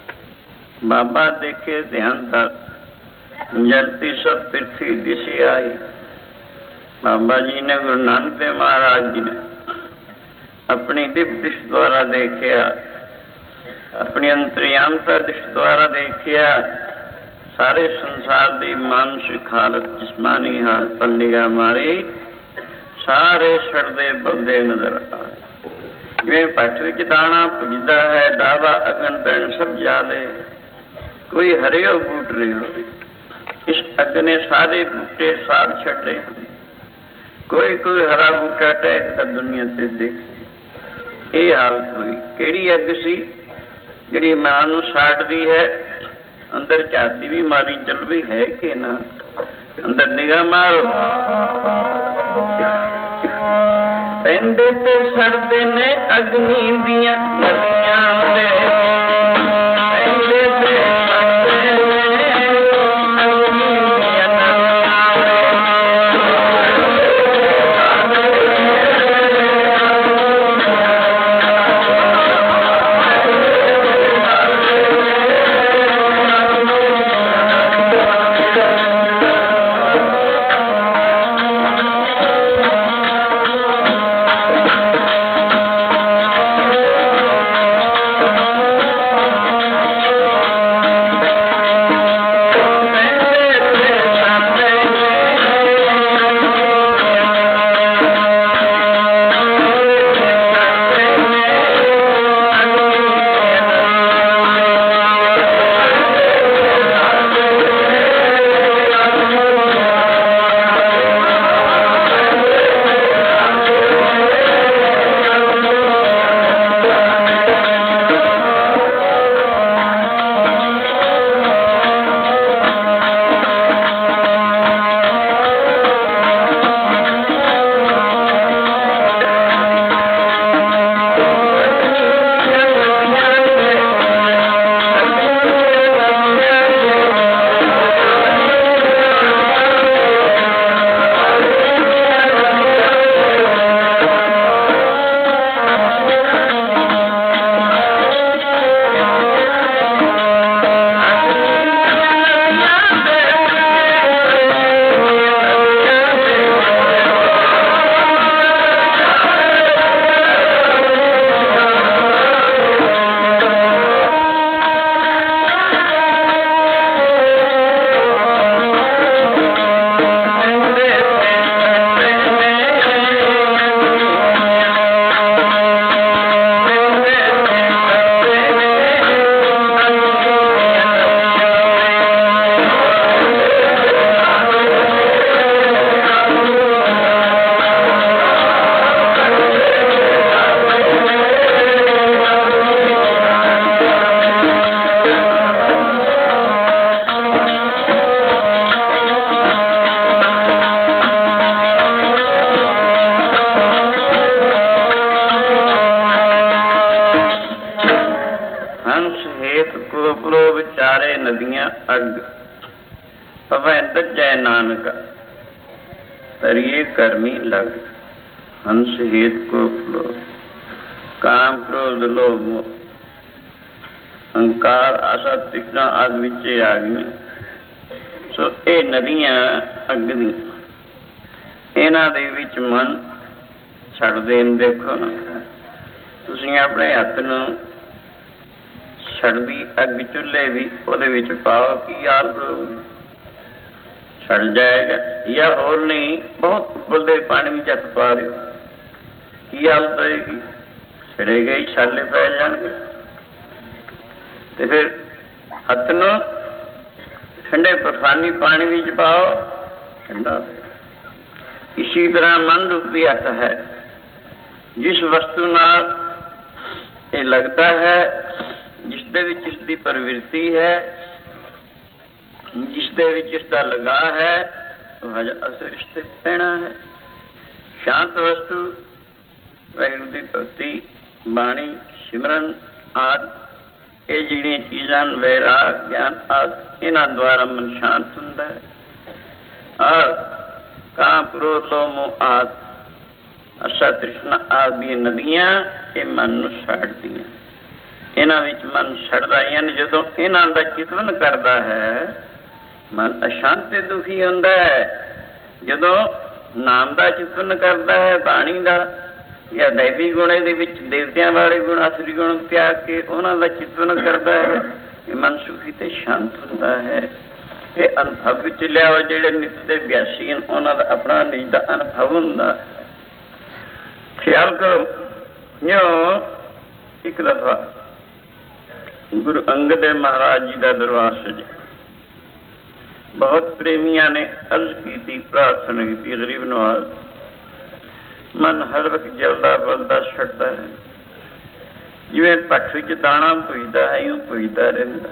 ਬਾਬਾ ਦੇਖੇ ਧਿਆਨ ਕਰ ਜਲਤੀ ਸਭ ਪ੍ਰਿਥਵੀ ਦਿਸ਼ੀ ਆਈ। ਬਾਬਾ ਜੀ ਨੇ ਗੁਰੂ ਨਾਨਕ ਦੇਵ ਮਹਾਰਾਜ ਜੀ ਨੇ ਆਪਣੀ ਦਿਵ ਦਿਸ਼ ਦੁਆਰਾ ਦੇਖਿਆ, ਆਪਣੀ ਅੰਤਰਯਾਮਤਾ ਦਿਸ਼ ਦੁਆਰਾ ਦੇਖਿਆ। ਸਾਰੇ ਸੰਸਾਰ ਦੀ ਮਾਨਸਿਕ ਹਾਲਤ, ਜਿਸਮਾਨੀ ਹਾਲਤ ਪਰ ਨਿਗਾਹ ਮਾਰੀ, ਸਾਰੇ ਛੜਦੇ ਬਲਦੇ ਨਜ਼ਰ ਆਏ। ਜਿਵੇਂ ਪੱਠ ਵਿੱਚ ਦਾਣਾ ਪੁੱਜਦਾ ਹੈ, ਡਾਵਾ ਅਗਨ ਪੈਣ ਸਭ ਜਾਲੇ, ਕੋਈ ਹਰਿਓ ਬੂਟ ਨਹੀਂ ਹੋਵੇ। ਇਸ ਅੱਗ ਨੇ ਸਾਰੇ ਬੂਟੇ ਸਾੜ ਛੱਡੇ, ਕੋਈ ਕੋਈ ਹਰਾ ਬੂਟਾ ਟਹਿਕਦਾ ਦੁਨੀਆ ਤੇ ਦੇਖ। ਇਹ ਹਾਲਤ ਹੋਈ। ਕਿਹੜੀ ਅੱਗ ਸੀ? ਜਿਹੜੀ ਮਾਂ ਨੂੰ ਸਾੜਦੀ ਹੈ। ਅੰਦਰ ਝਾਤੀ ਵੀ ਮਾਰੀ ਚੱਲ ਵੀ ਹੈ ਕਿ ਨਾ, ਅੰਦਰ ਨਿਗਾਹ ਮਾਰੋ। ਪੈਂਦੇ ਤੇ ਸੜਦੇ ਨੇ ਅਗਨੀ ਦੀਆਂ ਨਦੀਆਂ ਦੇ, ਪੈਂਦੇ ਤੇ ਸੜਦੇ ਨੇ ਅਗਨੀ ਦੀਆਂ ਕਹੈ ਨਾਨਕ ਤਰੀਏ ਕਰਮੀ ਲਗ। ਹੰਸ ਹੇਤ ਕੋ ਫਲੋ ਕਾਮ ਕ੍ਰੋਧ ਲੋਭ ਮੋਹ ਅਹੰਕਾਰ ਆਸਾ ਤ੍ਰਿਸ਼ਨਾ ਆਦਿ ਵਿੱਚ ਆ ਗਈਆਂ। ਸੋ ਇਹ ਨਦੀਆਂ ਅਗਨੀ, ਇਹਨਾਂ ਦੇ ਵਿੱਚ ਮਨ ਛੱਡਦੇ ਨੇ। ਦੇਖੋ ਨਾ, ਤੁਸੀਂ ਆਪਣੇ ਹੱਥ ਨੂੰ ਛੱਡਦੀ ਅੱਗ ਚੁੱਲ੍ਹੇ ਵੀ ਉਹਦੇ ਵਿੱਚ ਪਾਓ, ਕੀ ਹਾਲ ਕਰੋਗੇ? ਛੱਡ ਜਾਏਗਾ। ਜਾਂ ਹੋਰ ਨਹੀਂ, ਬਹੁਤ ਉੱਬਲਦੇ ਪਾਣੀ ਵਿੱਚ ਹੱਥ ਪਾ ਦਿਓ, ਕੀ ਹਾਲਤ ਹੋਏਗੀ? ਛੜੇਗਾ ਹੀ, ਛਾਲੇ ਪੈ ਜਾਣਗੇ। ਤੇ ਫਿਰ ਹੱਥ ਨੂੰ ਠੰਡੇ ਤੂਫਾਨੀ ਪਾਣੀ ਵਿੱਚ ਪਾਓ, ਠੰਡਾ। ਇਸੀ ਤਰ੍ਹਾਂ ਮਨ ਰੂਪੀ ਹੱਥ ਹੈ, ਜਿਸ ਵਸਤੂ ਨਾਲ ਇਹ ਲੱਗਦਾ ਹੈ, ਜਿਸ ਦੇ ਵਿੱਚ ਇਸ ਦੀ ਪ੍ਰਵਿਰਤੀ ਹੈ, ਜਿਸ ਦੇ ਵਿੱਚ ਇਸ ਦਾ ਲਗਾ ਹੈ, ਉਹ ਅਸਰ ਇਸ ਤੇ ਪੈਣਾ ਹੈ। ਸ਼ਾਂਤ ਵਸਤੂ ਵਾਹਿਗੁਰੂ ਦੀ ਭਗਤੀ, ਬਾਣੀ, ਸਿਮਰਨ ਆਦਿ, ਇਹ ਜਿਹੜੀਆਂ ਚੀਜ਼ਾਂ ਵੈਰਾਗ, ਗਿਆਨ ਆਦਿ, ਇਹਨਾਂ ਦੁਆਰਾ ਮਨ ਸ਼ਾਂਤ ਹੁੰਦਾ ਹੈ। ਔਰ ਕਾਮ ਕ੍ਰੋਧ ਲੋਭ ਮੋਹ ਆਦਿ, ਆਸਾ ਤ੍ਰਿਸ਼ਨਾ ਆਦਿ ਦੀਆਂ ਨਦੀਆਂ ਇਹ ਮਨ ਨੂੰ ਛੱਡਦੀਆਂ। ਇਹਨਾਂ ਵਿੱਚ ਮਨ ਛੱਡਦਾ, ਯਾਨੀ ਜਦੋਂ ਇਹਨਾਂ ਦਾ ਚਿਤਵਨ ਕਰਦਾ ਹੈ, ਮਨ ਅਸ਼ਾਂਤ ਤੇ ਦੁਖੀ ਹੁੰਦਾ ਹੈ। ਜਦੋਂ ਨਾਮ ਦਾ ਚਿਤਵਨ ਕਰਦਾ ਹੈ, ਬਾਣੀ ਦਾ ਜਾਂ ਦੈਵੀ ਗੁਣੇ ਦੇ ਵਿੱਚ ਦੇਵਤਿਆਂ ਵਾਲੇ ਗੁਣ, ਅਸਲੀ ਗੁਣ ਤਿਆਗ ਕੇ ਉਹਨਾਂ ਦਾ ਚਿਤਵਨ ਕਰਦਾ ਹੈ, ਇਹ ਮਨ ਸੁਖੀ ਤੇ ਸ਼ਾਂਤ ਹੁੰਦਾ ਹੈ। ਇਹ ਅਨੁਭਵ ਵਿੱਚ ਲਿਆਓ। ਜਿਹੜੇ ਨਿੱਤ ਦੇ ਅਭਿਆਸੀ ਹਨ, ਉਹਨਾਂ ਦਾ ਆਪਣਾ ਨਿਜ ਦਾ ਅਨੁਭਵ ਹੁੰਦਾ। ਖਿਆਲ ਕਰੋ, ਜਿਉਂ ਇੱਕ ਦਫਾ ਗੁਰੂ ਅੰਗਦ ਦੇਵ ਮਹਾਰਾਜ ਜੀ ਦਾ ਦਰਬਾਰ ਸਜਿਆ। ਬਹੁਤ ਪ੍ਰੇਮੀਆਂ ਨੇ ਅਰਜ਼ ਕੀਤੀ, ਪ੍ਰਾਰਥਨਾ ਕੀਤੀ, ਗਰੀਬ ਨਵਾਜ਼। ਮਨ ਹਰ ਵਕਤ ਜਲਦਾ ਬਲਦਾ ਛੱਡਦਾ ਹੈ, ਜਿਵੇਂ ਭੱਠ ਵਿੱਚ ਦਾਣਾ ਪੁੱਜਦਾ ਹੈ, ਇਉਂ ਪੁੱਜਦਾ ਰਹਿੰਦਾ।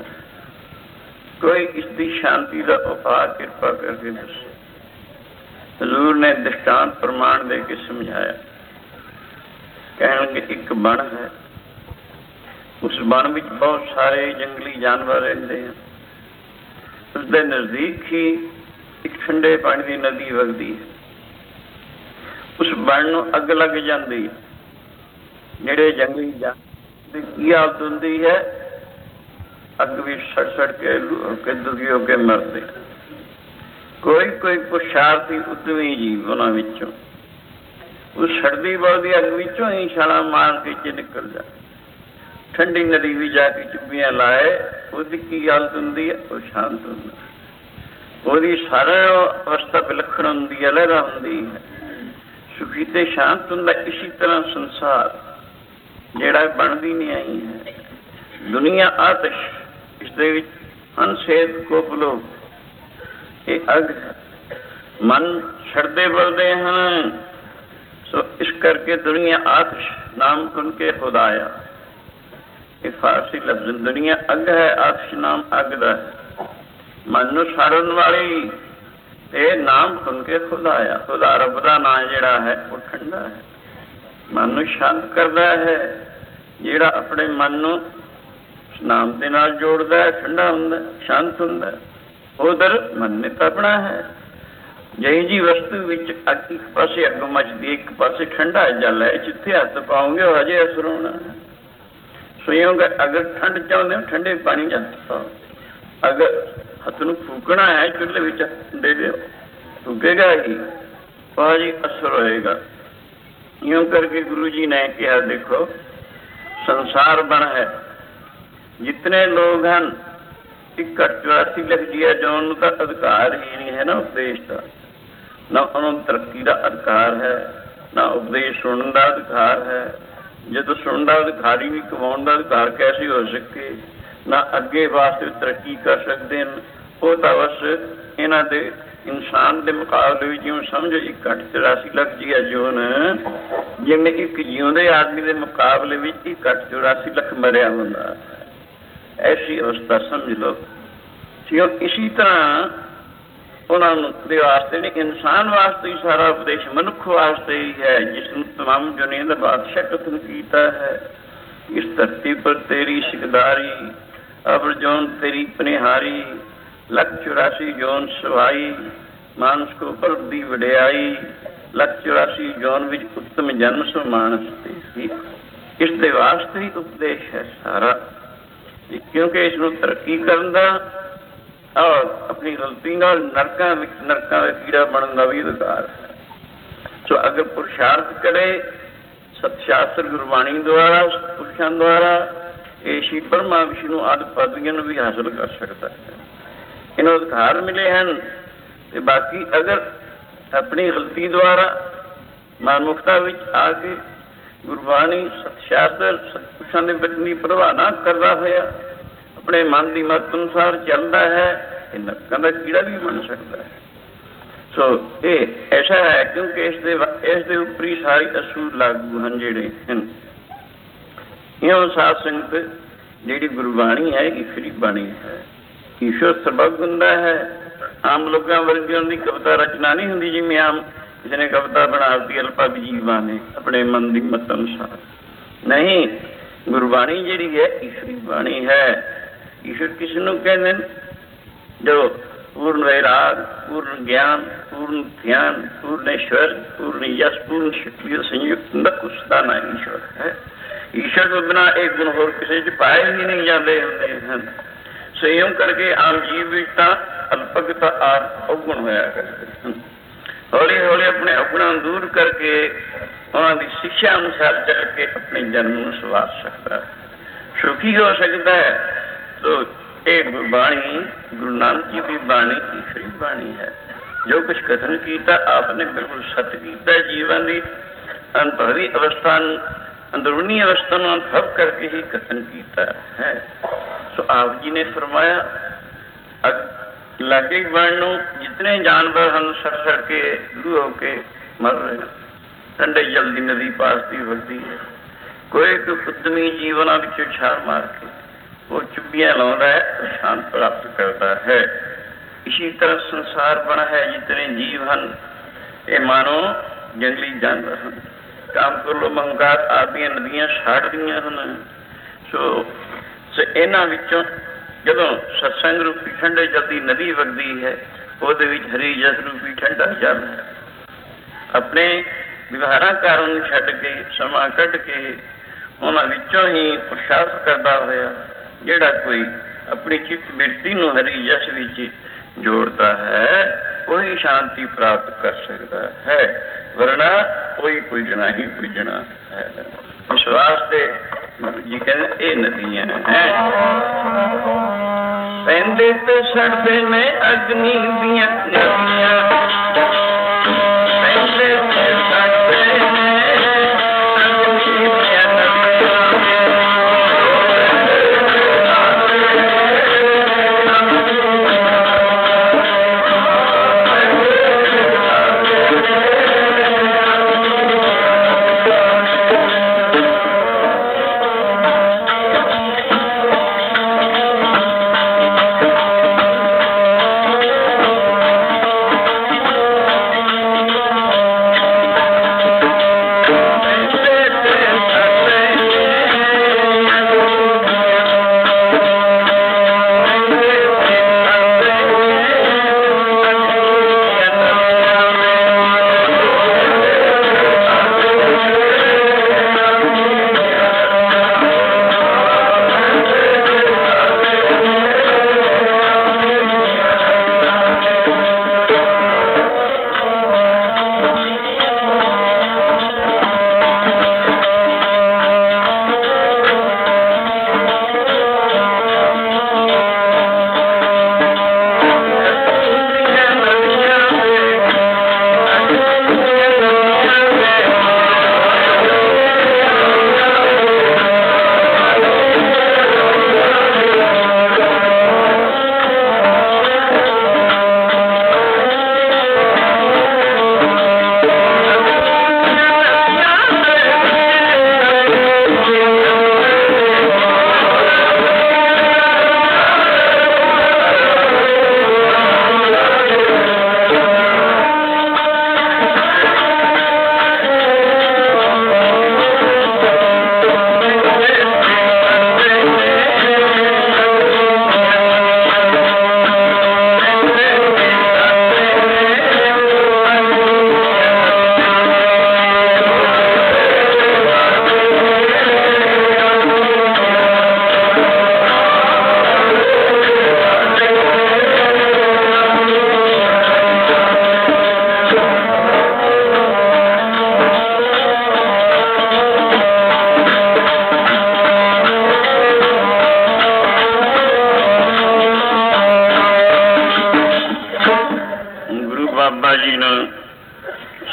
ਕੋਈ ਇਸ ਦੀ ਸ਼ਾਂਤੀ ਦਾ ਉਪਾਅ ਕਿਰਪਾ ਕਰਕੇ ਦੱਸੇ। ਹਜ਼ੂਰ ਨੇ ਦ੍ਰਿਸ਼ਟਾਂਤ ਪ੍ਰਮਾਣ ਦੇ ਕੇ ਸਮਝਾਇਆ। ਕਹਿਣਗੇ, ਇੱਕ ਬਣ ਹੈ, ਉਸ ਬਣ ਵਿੱਚ ਬਹੁਤ ਸਾਰੇ ਜੰਗਲੀ ਜਾਨਵਰ ਰਹਿੰਦੇ ਹਨ। ਉਸਦੇ ਨਜ਼ਦੀਕ ਹੀ ਇੱਕ ਠੰਡੇ ਪਾਣੀ ਦੀ ਨਦੀ ਵਗਦੀ ਹੈ। ਉਸ ਬਣ ਨੂੰ ਅੱਗ ਲੱਗ ਜਾਂਦੀ ਹੈ। ਜਿਹੜੇ ਜੰਗਲੀ ਜਾਨਵਰ ਦੀ ਕੀ ਹਾਲਤ ਹੁੰਦੀ ਹੈ? ਅੱਗ ਵੀ ਸੜ ਸੜ ਕੇ ਦੁਖੀ ਹੋ ਕੇ ਮਰਦੇ। ਕੋਈ ਕੋਈ ਪੁਰਸ਼ਾਰਥੀ ਉਦਮੀ ਜੀਵ ਉਹਨਾਂ ਵਿੱਚੋਂ ਉਸ ਸੜਦੀ ਬਲਦੀ ਅੱਗ ਵਿੱਚੋਂ ਹੀ ਛਾਲਾਂ ਮਾਰ ਕੇ ਚ ਨਿਕਲ ਜਾ। ਠੰਡੀ ਨਦੀ ਵੀ ਜਾ ਕੇ ਚੁੱਭੀਆਂ ਲਾਏ, ਉਹਦੀ ਕੀ ਹਾਲਤ ਹੁੰਦੀ ਹੈ? ਉਹ ਸ਼ਾਂਤ ਹੁੰਦਾ। ਉਹਦੀ ਸਾਰਾ ਅਵਸਥਾ ਵਿਲੱਖਣ ਹੁੰਦੀ ਹੈ, ਲਹਿਰਾ ਹੁੰਦੀ ਹੈ, ਸੁਖੀ ਤੇ ਸ਼ਾਂਤ ਹੁੰਦਾ। ਇਸੀ ਤਰ੍ਹਾਂ ਸੰਸਾਰ ਜਿਹੜਾ ਬਣਦੀ ਨਹੀਂ ਆਈ ਹੈ, ਦੁਨੀਆ ਆਤਿਸ਼, ਇਸ ਦੇ ਵਿੱਚ ਅਨਸੇਧ ਕੋਪਲੋ, ਇਹ ਅੱਗ ਮਨ ਛੱਡਦੇ ਬਲਦੇ ਹਨ। ਸੋ ਇਸ ਕਰਕੇ ਦੁਨੀਆ ਆਤਿਸ਼ ਨਾਮ ਸੁਣ ਕੇ ਖੁਦਾਇਆ। ਇਹ ਫਾਰਸੀ ਲਫ਼ਜ਼ ਦੁਨੀਆ ਅੱਗ ਹੈ, ਆਤਿਸ਼ ਨਾਮ ਅੱਗ ਦਾ ਹੈ। ਮਨ ਨੂੰ ਸਾੜਨ ਵਾਲੀ ਇਹ ਨਾਮ ਸੁਣ ਕੇ ਖੁਦਾਇਆ। ਖੁਦਾ ਰੱਬ ਦਾ ਨਾਂ ਜਿਹੜਾ ਹੈ ਉਹ ਠੰਡਾ ਹੈ, ਮਨ ਨੂੰ ਸ਼ਾਂਤ ਕਰਦਾ ਹੈ। ਜਿਹੜਾ ਆਪਣੇ ਮਨ ਨੂੰ ਨਾਮ ਦੇ ਨਾਲ ਜੋੜਦਾ ਹੈ, ਠੰਡਾ ਹੁੰਦਾ, ਸ਼ਾਂਤ ਹੁੰਦਾ। ਉਧਰ ਮਨ ਨੇ ਤਪਣਾ ਹੈ। ਜਿਹੀ ਜੀ ਵਸਤੂ ਵਿੱਚ ਅੱਗ, ਇੱਕ ਪਾਸੇ ਅੱਗ ਮਚਦੀ, ਇੱਕ ਪਾਸੇ ਠੰਡਾ ਜਲ ਹੈ। ਜਿੱਥੇ ਹੱਥ ਪਾਓਗੇ ਉਹ ਹਜੇ ਅਸਰ ਹੋਣਾ ਹੈ। ਸੋ ਅਗਰ ਠੰਡ ਚਾਹੁੰਦੇ ਹੋ, ਠੰਡੇ ਪਾਣੀ ਚ ਹੱਥ ਪਾਓ। ਅਗਰ ਹੱਥ ਨੂੰ ਫੂਕਣਾ ਹੈ, ਚੁੱਲ੍ਹੇ ਵਿੱਚ ਦੇ ਦਿਓ, ਫੂਕੇਗਾ ਹੀ, ਉਹ ਜੀ ਅਸਰ ਹੋਏਗਾ। ਇਉਂ ਕਰਕੇ ਗੁਰੂ ਜੀ ਨੇ ਕਿਹਾ, ਦੇਖੋ ਸੰਸਾਰ ਬਣ ਹੈ, ਜਿਤਨੇ ਲੋਕ ਹਨ, ਇੱਕ ਘੱਟ ਚੁਰਾਸੀ ਲੱਖ ਜੀਆ ਜਾਣ ਨੂੰ ਤਾਂ ਅਧਿਕਾਰ ਹੀ ਨਹੀਂ ਹੈ ਨਾ ਉਪਦੇਸ਼ ਦਾ। ਨਾ ਉਹਨਾਂ ਨੂੰ ਤਰੱਕੀ ਦਾ ਅਧਿਕਾਰ ਹੈ, ਨਾ ਉਪਦੇਸ਼ ਸੁਣਨ ਦਾ ਅਧਿਕਾਰ ਹੈ। ਜਦੋਂ ਸੁਣਨ ਦਾ ਅਧਿਕਾਰ ਹੀ ਨਹੀਂ, ਕਮਾਉਣ ਦਾ ਅਧਿਕਾਰ ਕੈਸੇ ਹੋ ਸਕੇ? ਨਾ ਅੱਗੇ ਵਾਸਤੇ ਤਰੱਕੀ ਕਰ ਸਕਦੇ ਹਨ। ਉਹ ਤਾਂ ਬਸ ਇਹਨਾਂ ਦੇ ਇਨਸਾਨ ਦੇ ਮੁਕਾਬਲੇ ਵਿੱਚ ਜਿਉਂ ਸਮਝੋ ਇੱਕ ਘੱਟ ਚੁਰਾਸੀ ਲੱਖ ਜੀਆ ਜੂਨ, ਜਿਵੇਂ ਇੱਕ ਜਿਉਂਦੇ ਆਦਮੀ ਦੇ ਮੁਕਾਬਲੇ ਵਿੱਚ ਇੱਕ ਘੱਟ ਚੁਰਾਸੀ ਲੱਖ ਮਰਿਆ ਹੁੰਦਾ। ਐਸੀ ਅਵਸਥਾ ਸਮਝ ਲਓ। ਕਿਉਂ ਇਸੀ ਤਰ੍ਹਾਂ ਉਹਨਾਂ ਨੂੰ ਦੇ ਵਾਸਤੇ ਨੇ, ਇਨਸਾਨ ਵਾਸਤੇ ਹੀ ਸਾਰਾ ਉਪਦੇਸ਼ ਮਨੁੱਖ ਵਾਸਤੇ ਹੀ ਹੈ, ਜਿਸ ਨੂੰ ਤਮਾਮ ਦੁਨੀਆ ਦਾ ਬਾਦਸ਼ਾਹ ਕਥਨ ਕੀਤਾ ਹੈ। ਇਸ ਧਰਤੀ ਪਰ ਤੇਰੀ ਸਿਕਦਾਰੀ, ਅਬਰ ਜੋਨ ਤੇਰੀ ਪਨਿਹਾਰੀ, ਲੱਖ ਚੁਰਾਸੀ ਜੋਨ ਸਵਾਈ, ਮਾਨਸ ਕੋ ਪਰਬ ਦੀ ਵਡਿਆਈ, ਲੱਖ ਚੁਰਾਸੀ ਜੌਨ ਵਿੱਚ ਉੱਤਮ ਜਨਮ ਸੋ ਮਾਨਸ ਤੇ ਸੀ। ਇਸ ਦੇ ਵਾਸਤੇ ਹੀ ਉਪਦੇਸ਼ ਹੈ ਸਾਰਾ, ਕਿਉਂਕਿ ਇਸ ਨੂੰ ਤਰੱਕੀ ਕਰਨ ਦਾ ਔਰ ਆਪਣੀ ਗਲਤੀ ਨਾਲ ਨਰਕਾਂ ਵਿੱਚ ਨਰਕਾਂ ਦਾ ਕੀੜਾ ਬਣਨ ਦਾ ਵੀ ਅਧਿਕਾਰ ਹੈ। ਸੋ ਅਗਰ ਪੁਰਸ਼ਾਰਥ ਕਰੇ ਸਤ ਸ਼ਾਸਤਰ ਗੁਰਬਾਣੀ ਦੁਆਰਾ, ਪੁਰਸ਼ਾਂ ਦੁਆਰਾ, ਇਹ ਸ਼੍ਰੀ ਬ੍ਰਹਮਾ ਵਿਸ਼ਨੂੰ ਆਦਿ ਪਦਵੀਆਂ ਨੂੰ ਵੀ ਹਾਸਲ ਕਰ ਸਕਦਾ ਹੈ। ਇਹਨੂੰ ਅਧਿਕਾਰ ਮਿਲੇ ਹਨ। ਤੇ ਬਾਕੀ ਅਗਰ ਆਪਣੀ ਗਲਤੀ ਦੁਆਰਾ ਮਨਮੁਖਤਾ ਵਿੱਚ ਆ ਕੇ ਗੁਰਬਾਣੀ ਸਤ ਸ਼ਾਸਤਰ ਸਤਪੁਰਸ਼ਾਂ ਦੇ ਬਚਨ ਦੀ ਪ੍ਰਵਾਹ ਨਾ ਕਰਦਾ ਹੋਇਆ ਆਪਣੇ ਮਨ ਦੀ ਮਤ ਅਨੁਸਾਰ ਚੱਲਦਾ ਹੈ, ਇਹ ਨਰਕਾਂ ਦਾ ਕੀੜਾ ਵੀ ਬਣ ਸਕਦਾ ਹੈ। ਸੋ ਇਹ ਐਸਾ ਹੈ ਕਿਉਂਕਿ ਇਸ ਦੇ ਇਸ ਦੇ ਉੱਪਰ ਹੀ ਸਾਰੇ ਅਸੂਲ ਲਾਗੂ ਹਨ ਜਿਹੜੇ ਹਨ। ਇਉਂ ਸਾਧ ਸੰਗਤ ਜਿਹੜੀ ਗੁਰਬਾਣੀ ਹੈ ਈਸ਼ਵਰੀ ਬਾਣੀ ਹੈ। ਈਸ਼ਵਰ ਸਰਬੱਗ ਹੁੰਦਾ ਹੈ। ਆਮ ਲੋਕਾਂ ਵਰਗੀ ਦੀ ਕਵਿਤਾ ਰਚਨਾ ਨਹੀਂ ਹੁੰਦੀ, ਜਿਵੇਂ ਆਮ ਕਿਸੇ ਨੇ ਕਵਿਤਾ ਬਣਾ ਦਿੱਤੀ ਅਲਪਾ ਜੀਵਾਂ ਨੇ ਆਪਣੇ ਮਨ ਦੀ ਮਤ ਅਨੁਸਾਰ। ਨਹੀਂ, ਗੁਰਬਾਣੀ ਜਿਹੜੀ ਹੈ ਈਸ਼ਵਰੀ ਬਾਣੀ ਹੈ। ਈਸ਼ਵਰ ਕਿਸ ਨੂੰ ਕਹਿੰਦੇ ਨੇ? ਜੋ ਪੂਰਨ ਵੈਰਾਗ, ਪੂਰਨ ਗਿਆਨ, ਪੂਰਨ ਧਿਆਨ, ਪੂਰਨੇਸ਼ਵਰ, ਪੂਰਨ ਯਸ਼, ਪੂਰਨ ਸ਼ਕਤੀ ਸੰਯੁਕਤ ਹੁੰਦਾ, ਉਸਦਾ ਨਾਂ ਈਸ਼ਵਰ ਹੈ। ਈਸ਼ਵਰ ਤੋਂ ਬਿਨਾਂ ਇਹ ਗੁਣ ਹੋਰ ਕਿਸੇ 'ਚ ਪਾਏ ਹੀ ਨਹੀਂ ਜਾਂਦੇ ਹੁੰਦੇ ਹਨ। ਸੰਯਮ ਕਰਕੇ ਆਮ ਜੀਵ ਵਿੱਚ ਤਾਂ ਅਲਪਗਤਾ ਆਪ ਔਗੁਣ ਹੋਇਆ ਕਰਦੇ ਹਨ। ਹੌਲੀ ਹੌਲੀ ਆਪਣੇ ਔਗੁਣਾਂ ਨੂੰ ਦੂਰ ਕਰਕੇ ਉਹਨਾਂ ਦੀ ਸਿੱਖਿਆ ਅਨੁਸਾਰ ਚੱਲ ਕੇ ਆਪਣੇ ਜਨਮ ਨੂੰ ਸਵਾਰ ਸਕਦਾ ਹੈ, ਸੁਖੀ ਹੋ ਸਕਦਾ ਹੈ। ਸੋ ਇਹ ਗੁਰਬਾਣੀ ਗੁਰੂ ਨਾਨਕ ਜੀ ਦੀ ਬਾਣੀ ਈਸ਼ਵਰੀ ਬਾਣੀ ਹੈ। ਜੋ ਕੁਛ ਕਥਨ ਕੀਤਾ ਆਪ ਨੇ ਬਿਲਕੁਲ ਸੱਚ ਕੀਤਾ। ਜੀਵਨ ਦੀ ਅੰਤਰੀ ਅਵਸਥਾ ਨੂੰ, ਅੰਦਰੂਨੀ ਅਵਸਥਾ ਨੂੰ ਅਨੁਭਵ ਕਰਕੇ ਹੀ ਕਥਨ ਕੀਤਾ ਹੈ। ਸੋ ਆਪ ਜੀ ਨੇ ਫਰਮਾਇਆ ਲਾਗੇ ਬਣਨ ਨੂੰ ਜਿਤਨੇ ਜਾਨਵਰ ਹਨ ਸੜ ਸੜ ਕੇ ਲੂ ਹੋ ਕੇ ਮਰ ਰਹੇ ਹਨ। ਠੰਡੇ ਜਲ ਦੀ ਨਦੀ ਪਾਸ ਦੀ ਵਗਦੀ ਹੈ। ਕੋਈ ਕੋਈ ਉਦਮੀ ਜੀਵਨਾਂ ਵਿੱਚੋਂ ਛਾਲ ਮਾਰ ਕੇ ਉਹ ਚੁੱਭੀਆਂ ਲਾਉਂਦਾ ਹੈ, ਸ਼ਾਂਤ ਪ੍ਰਾਪਤ ਕਰਦਾ ਹੈ। ਇਸੀ ਤਰ੍ਹਾਂ ਸੰਸਾਰ ਬਣਾ ਹੈ। ਜਿਤਨੇ ਜੀਵ ਹਨ ਇਹ ਮਾਨੋ ਜੰਗਲੀ ਜਾਨਵਰ ਹਨ। ਕਾਮ ਕ੍ਰੋਧ ਮਹੰਕਾਰ ਆਦਿ ਨਦੀਆਂ ਛਾੜਦੀਆਂ ਹਨ। ਸੋ ਇਹਨਾਂ ਵਿੱਚੋਂ ਜਦੋਂ ਸਤਸੰਗ ਰੂਪੀ ਠੰਡੇ ਜਲ ਦੀ ਨਦੀ ਵਗਦੀ ਹੈ, ਉਹਦੇ ਵਿੱਚ ਹਰੀ ਜਸ ਰੂਪੀ ਠੰਡਾ ਜਲ ਹੈ। ਆਪਣੇ ਵਿਵਹਾਰਾਂ ਕਾਰਨ ਨੂੰ ਛੱਡ ਕੇ ਸਮਾਂ ਕੱਢ ਕੇ ਉਹਨਾਂ ਵਿੱਚੋਂ ਹੀ ਪੁਰਸ਼ਾਰਥ ਕਰਦਾ ਹੋਇਆ ਜਿਹੜਾ ਕੋਈ ਆਪਣੀ ਚਿੱਤ ਬਿਰਤੀ ਨੂੰ ਹਰੀ ਜਸ ਵਿੱਚ ਜੋੜਦਾ ਹੈ, ਉਹੀ ਸ਼ਾਂਤੀ ਪ੍ਰਾਪਤ ਕਰ ਸਕਦਾ ਹੈ। ਵਰਨਾ ਕੋਈ ਪੁੱਜਣਾ ਹੀ ਪੁੱਜਣਾ ਹੈ। ਇਸ ਵਾਸਤੇ ਜੀ ਕਹਿੰਦੇ ਇਹ ਨਦੀਆਂ ਹੈ। ਪੈਂਦੇ ਤੇ ਸੜਦੇ ਨੇ ਅਗਨੀ ਦੀਆਂ ਨਦੀਆਂ, ਪੈਂਦੇ ਤੇ ਸੜਦੇ ਨੇ ਅਗਨੀ ਦੀਆਂ ਨਦੀਆਂ।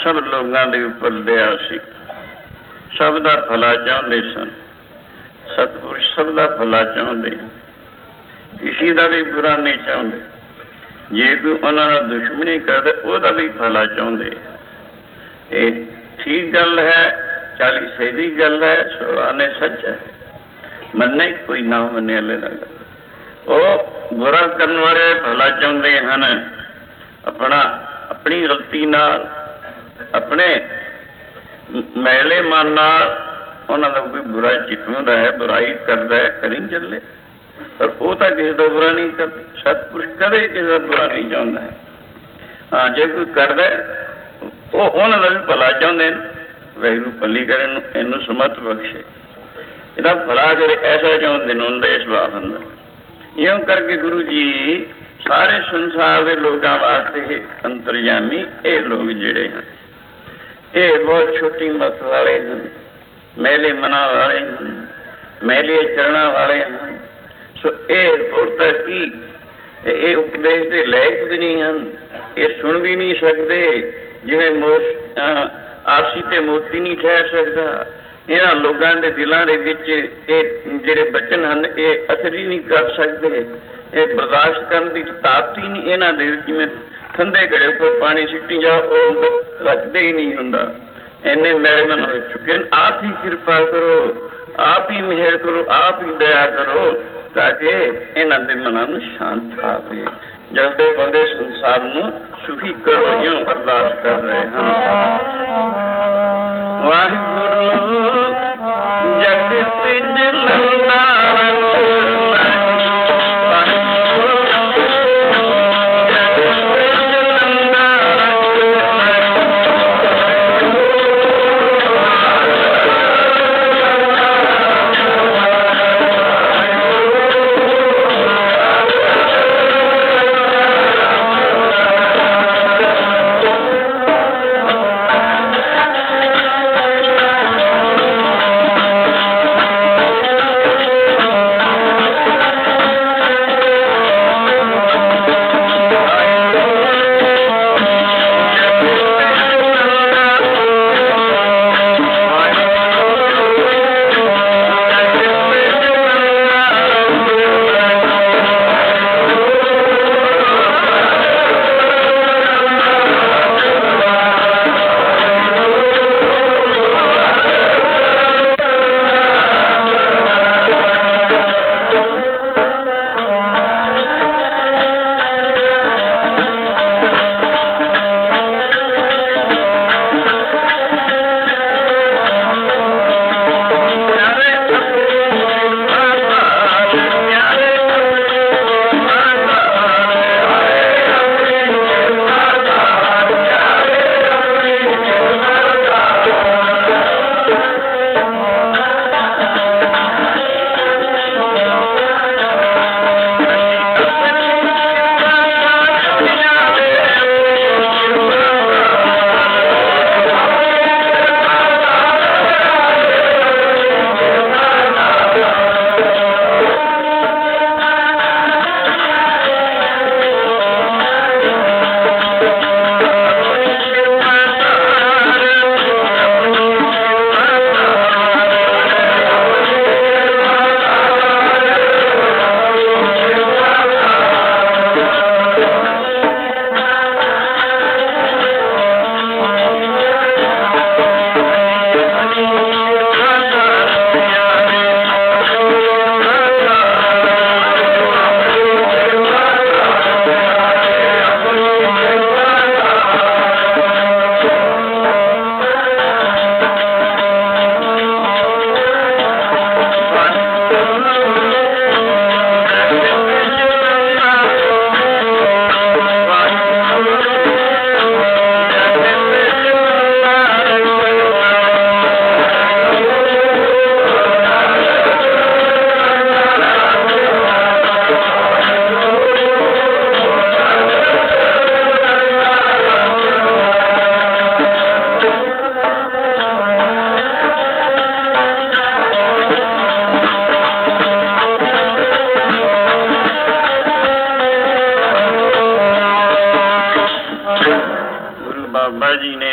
ਸਭ ਲੋਕਾਂ ਦੇ ਉੱਪਰ ਦਇਆ ਸੀ, ਸਭ ਦਾ ਭਲਾ ਚਾਹੁੰਦੇ ਸਨ। ਸਤਿਪੁਰਸ਼ ਸਭ ਦਾ ਭਲਾ ਚਾਹੁੰਦੇ, ਕਿਸੇ ਦਾ ਵੀ ਬੁਰਾ ਨਹੀਂ ਚਾਹੁੰਦੇ। ਜੇ ਕੋਈ ਉਹਨਾਂ ਨਾਲ ਦੁਸ਼ਮਣੀ ਕਰਦਾ ਉਹਦਾ ਵੀ ਭਲਾ ਚਾਹੁੰਦੇ। ਇਹ ਠੀਕ ਗੱਲ ਹੈ, ਚਾਲੀ ਸਹੀ ਦੀ ਗੱਲ ਹੈ, ਸੋਆਨੇ ਸੱਚ ਹੈ, ਮੰਨੇ ਕੋਈ ਨਾ ਮੰਨੇ ਵਾਲੇ ਦਾ ਗੱਲ। ਉਹ ਬੁਰਾ ਕਰਨ ਵਾਲੇ ਭਲਾ ਚਾਹੁੰਦੇ ਹਨ। ਆਪਣਾ ਆਪਣੀ ਗਲਤੀ ਨਾਲ, ਆਪਣੇ ਮੈਲੇ ਮਨ ਨਾਲ ਉਹਨਾਂ ਦਾ ਕੋਈ ਬੁਰਾ ਚਿਤਵਾਉਂਦਾ ਹੈ, ਬੁਰਾਈ ਕਰਦਾ ਹੈ, ਕਰੀ ਚੱਲੇ। ਪਰ ਉਹ ਤਾਂ ਕਿਸੇ ਦਾ ਬੁਰਾ ਨਹੀਂ ਕਰਦਾ। ਸਤਿਪੁਰਸ਼ ਕਦੇ ਕਿਸੇ ਦਾ ਬੁਰਾ ਨਹੀਂ ਚਾਹੁੰਦਾ ਹੈ। ਹਾਂ, ਜੇ ਕੋਈ ਕਰਦਾ ਉਹ ਉਹਨਾਂ ਦਾ ਵੀ ਭਲਾ ਚਾਹੁੰਦੇ ਨੇ। ਵਾਹਿਗੁਰੂ ਭਲੀ ਕਰੇ, ਇਹਨੂੰ ਸਮਤ ਬਖਸ਼ੇ, ਇਹਦਾ ਭਲਾ ਕਰੇ, ਐਸਾ ਚਾਹੁੰਦੇ ਨੇ ਉਹਨਾਂ ਦੇ ਸੁਭਾਅ ਅੰਦਰ। ਇਉਂ ਕਰਕੇ ਗੁਰੂ ਜੀ ਸਾਰੇ ਸੰਸਾਰ ਦੇ ਲੋਕਾਂ ਵਾਸਤੇ ਅੰਤਰਜਾਮੀ ਇਹ ਲੋਕ ਜਿਹੜੇ ਹਨ, ਇਹ ਬਹੁਤ ਛੋਟੀ ਮਤ ਵਾਲੇ ਹਨ, ਮੈਲੇ ਮਨਾਂ ਵਾਲੇ ਹਨ, ਮੈਲੇ ਚਰਨਾਂ ਵਾਲੇ ਹਨ। ਸੋ ਇਹ ਪੁਰਤਾ ਕੀ ਇਹ ਉਪਦੇਸ਼ ਦੇ ਲਾਇਕ ਵੀ ਨਹੀਂ ਹਨ, ਇਹ ਸੁਣ ਵੀ ਨਹੀਂ ਸਕਦੇ। ਜਿਵੇਂ ਮੋਸ ਆਰਸੀ ਤੇ ਮੋਤੀ ਨਹੀਂ ਠਹਿਰ ਸਕਦਾ, ਇਹਨਾਂ ਲੋਕਾਂ ਦੇ ਦਿਲਾਂ ਦੇ ਵਿੱਚ ਇਹ ਜਿਹੜੇ ਬਚਨ ਹਨ ਇਹ ਅਸਰ ਹੀ ਨਹੀਂ ਕਰ ਸਕਦੇ। ਇਹ ਬਰਦਾਸ਼ਤ ਕਰਨ ਦੀ ਤਾਕਤ ਹੀ ਨਹੀਂ ਇਹਨਾਂ ਦੇ ਵਿੱਚ। ਜਿਵੇਂ ਠੰਡੇ ਘੜੇ ਉੱਪਰ ਪਾਣੀ ਸਿੱਟੀ ਜਾਓ ਉਹ ਰੱਖਦੇ ਹੀ ਨਹੀਂ ਹੁੰਦਾ। ਇੰਨੇ ਮੇਰੇ ਮਨ ਹੋ ਚੁੱਕੇ ਨੇ। ਆਪ ਹੀ ਕਿਰਪਾ ਕਰੋ, ਆਪ ਹੀ ਮਿਹਰ ਕਰੋ, ਆਪ ਹੀ ਦਇਆ ਕਰੋ, ਤਾਂ ਕਿ ਇਹਨਾਂ ਦੇ ਮਨਾਂ ਨੂੰ ਸ਼ਾਂਤ ਆਵੇ। ਜਲਦੇ ਬੰਦੇ ਸੰਸਾਰ ਨੂੰ ਸੁਖੀ ਕਰੋ, ਇਉਂ ਅਰਦਾਸ ਕਰ ਰਹੇ ਹਾਂ। ਵਾਹਿਗੁਰੂ ਜਗਤ ਜਲੰਦਾ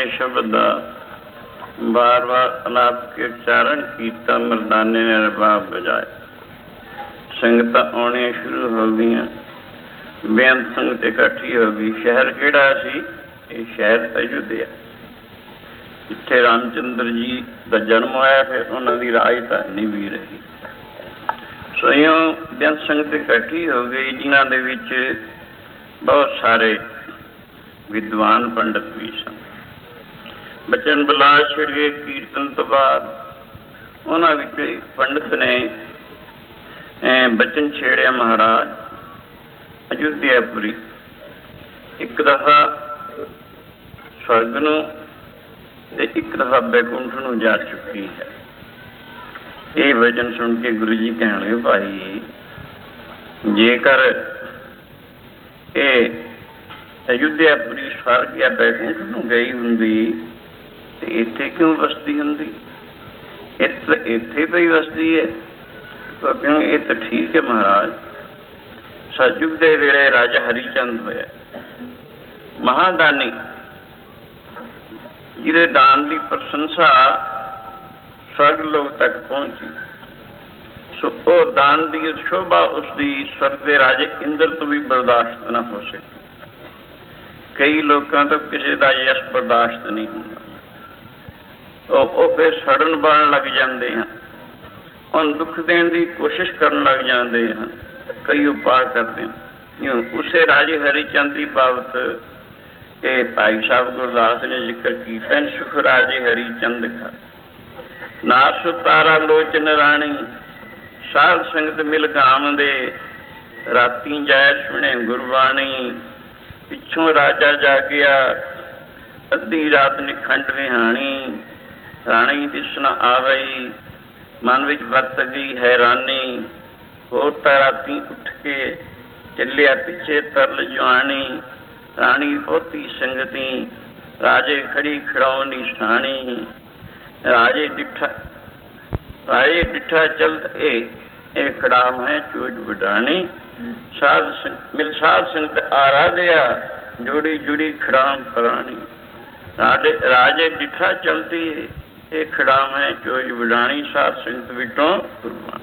शब्द का बार बार अलाप के उच्चारण किया। मर्दाने ने रबाब बजाए, संगत आने शुरू हो गई, बेअंत संगत इकट्ठी हो गई। शहर किहड़ा सी? ये शहर अयोध्या, इत्थे रामचंद्र जी का जन्म होया, फिर उन्होंने राजधानी भी रही। सोयों बेअंत संगत इकट्ठी हो गई, जिन्हां दे विच बहुत सारे विद्वान पंडित भी सन। बचन बिलास छिड़ गए कीर्तन तो बाद। उन्हां विच पंडित ने बचन छेड़िया, महाराज अयोध्यापुरी एक दफा स्वर्ग नूं ते एक दफा बैकुंठ नूं जा चुकी है। ये वचन सुन के गुरु जी कहण लगे, भाई जेकर ये अयोध्यापुरी स्वर्ग या बैकुंठ नूं गई हुंदी ते इत्थे क्यों वसदी हुंदी? इत्थे इत्थे पई वसदी है। तो क्यों? ये तो ठीक है महाराज। सतयुग दे वेले राजा हरिचंद होया, महादानी, जिहदे दान की प्रशंसा स्वर्ग लोग तक पहुंची। सो वो दान की शोभा उसकी स्वर्ग के राजे इंद्र तो भी बर्दाश्त न हो सकी। कई लोगों तो किसी का यश बर्दाश्त नहीं होता, तो वो फिर सड़न बलन लग जाते हैं, उन दुख देने की कोशिश करने लग जाते हैं, कई उपाय करते हैं। उसे राजे हरिचंद की बाबत के भाई साहब गुरदास ने जिक्र किया, सुख राजे हरिचंद का नास तारा लोचन राणी, साध संगत मिल गाम दे, राती जाय सुने गुरबाणी। पिछों राजा जागिया, अद्धी रात निखंड विहाणी, राणी दिस न आवई, मन विच वरत गई हैरानी। होता राती उठ के चलिया पिछे तरल जवानी, राणी होती संगती, राजे खड़ी खड़ौनी साणी। राजे डिठा राजे डिठा चलत ए, ए खड़ाम है चोज बुढ़ानी। साध मिल साध संगत आराध्या, जोड़ी जुड़ी खड़ाम पुरानी। राजे राजे डिठा चलती ए खड़ाम है चोज बुढ़ानी, साध संगत विटों कुर्बान।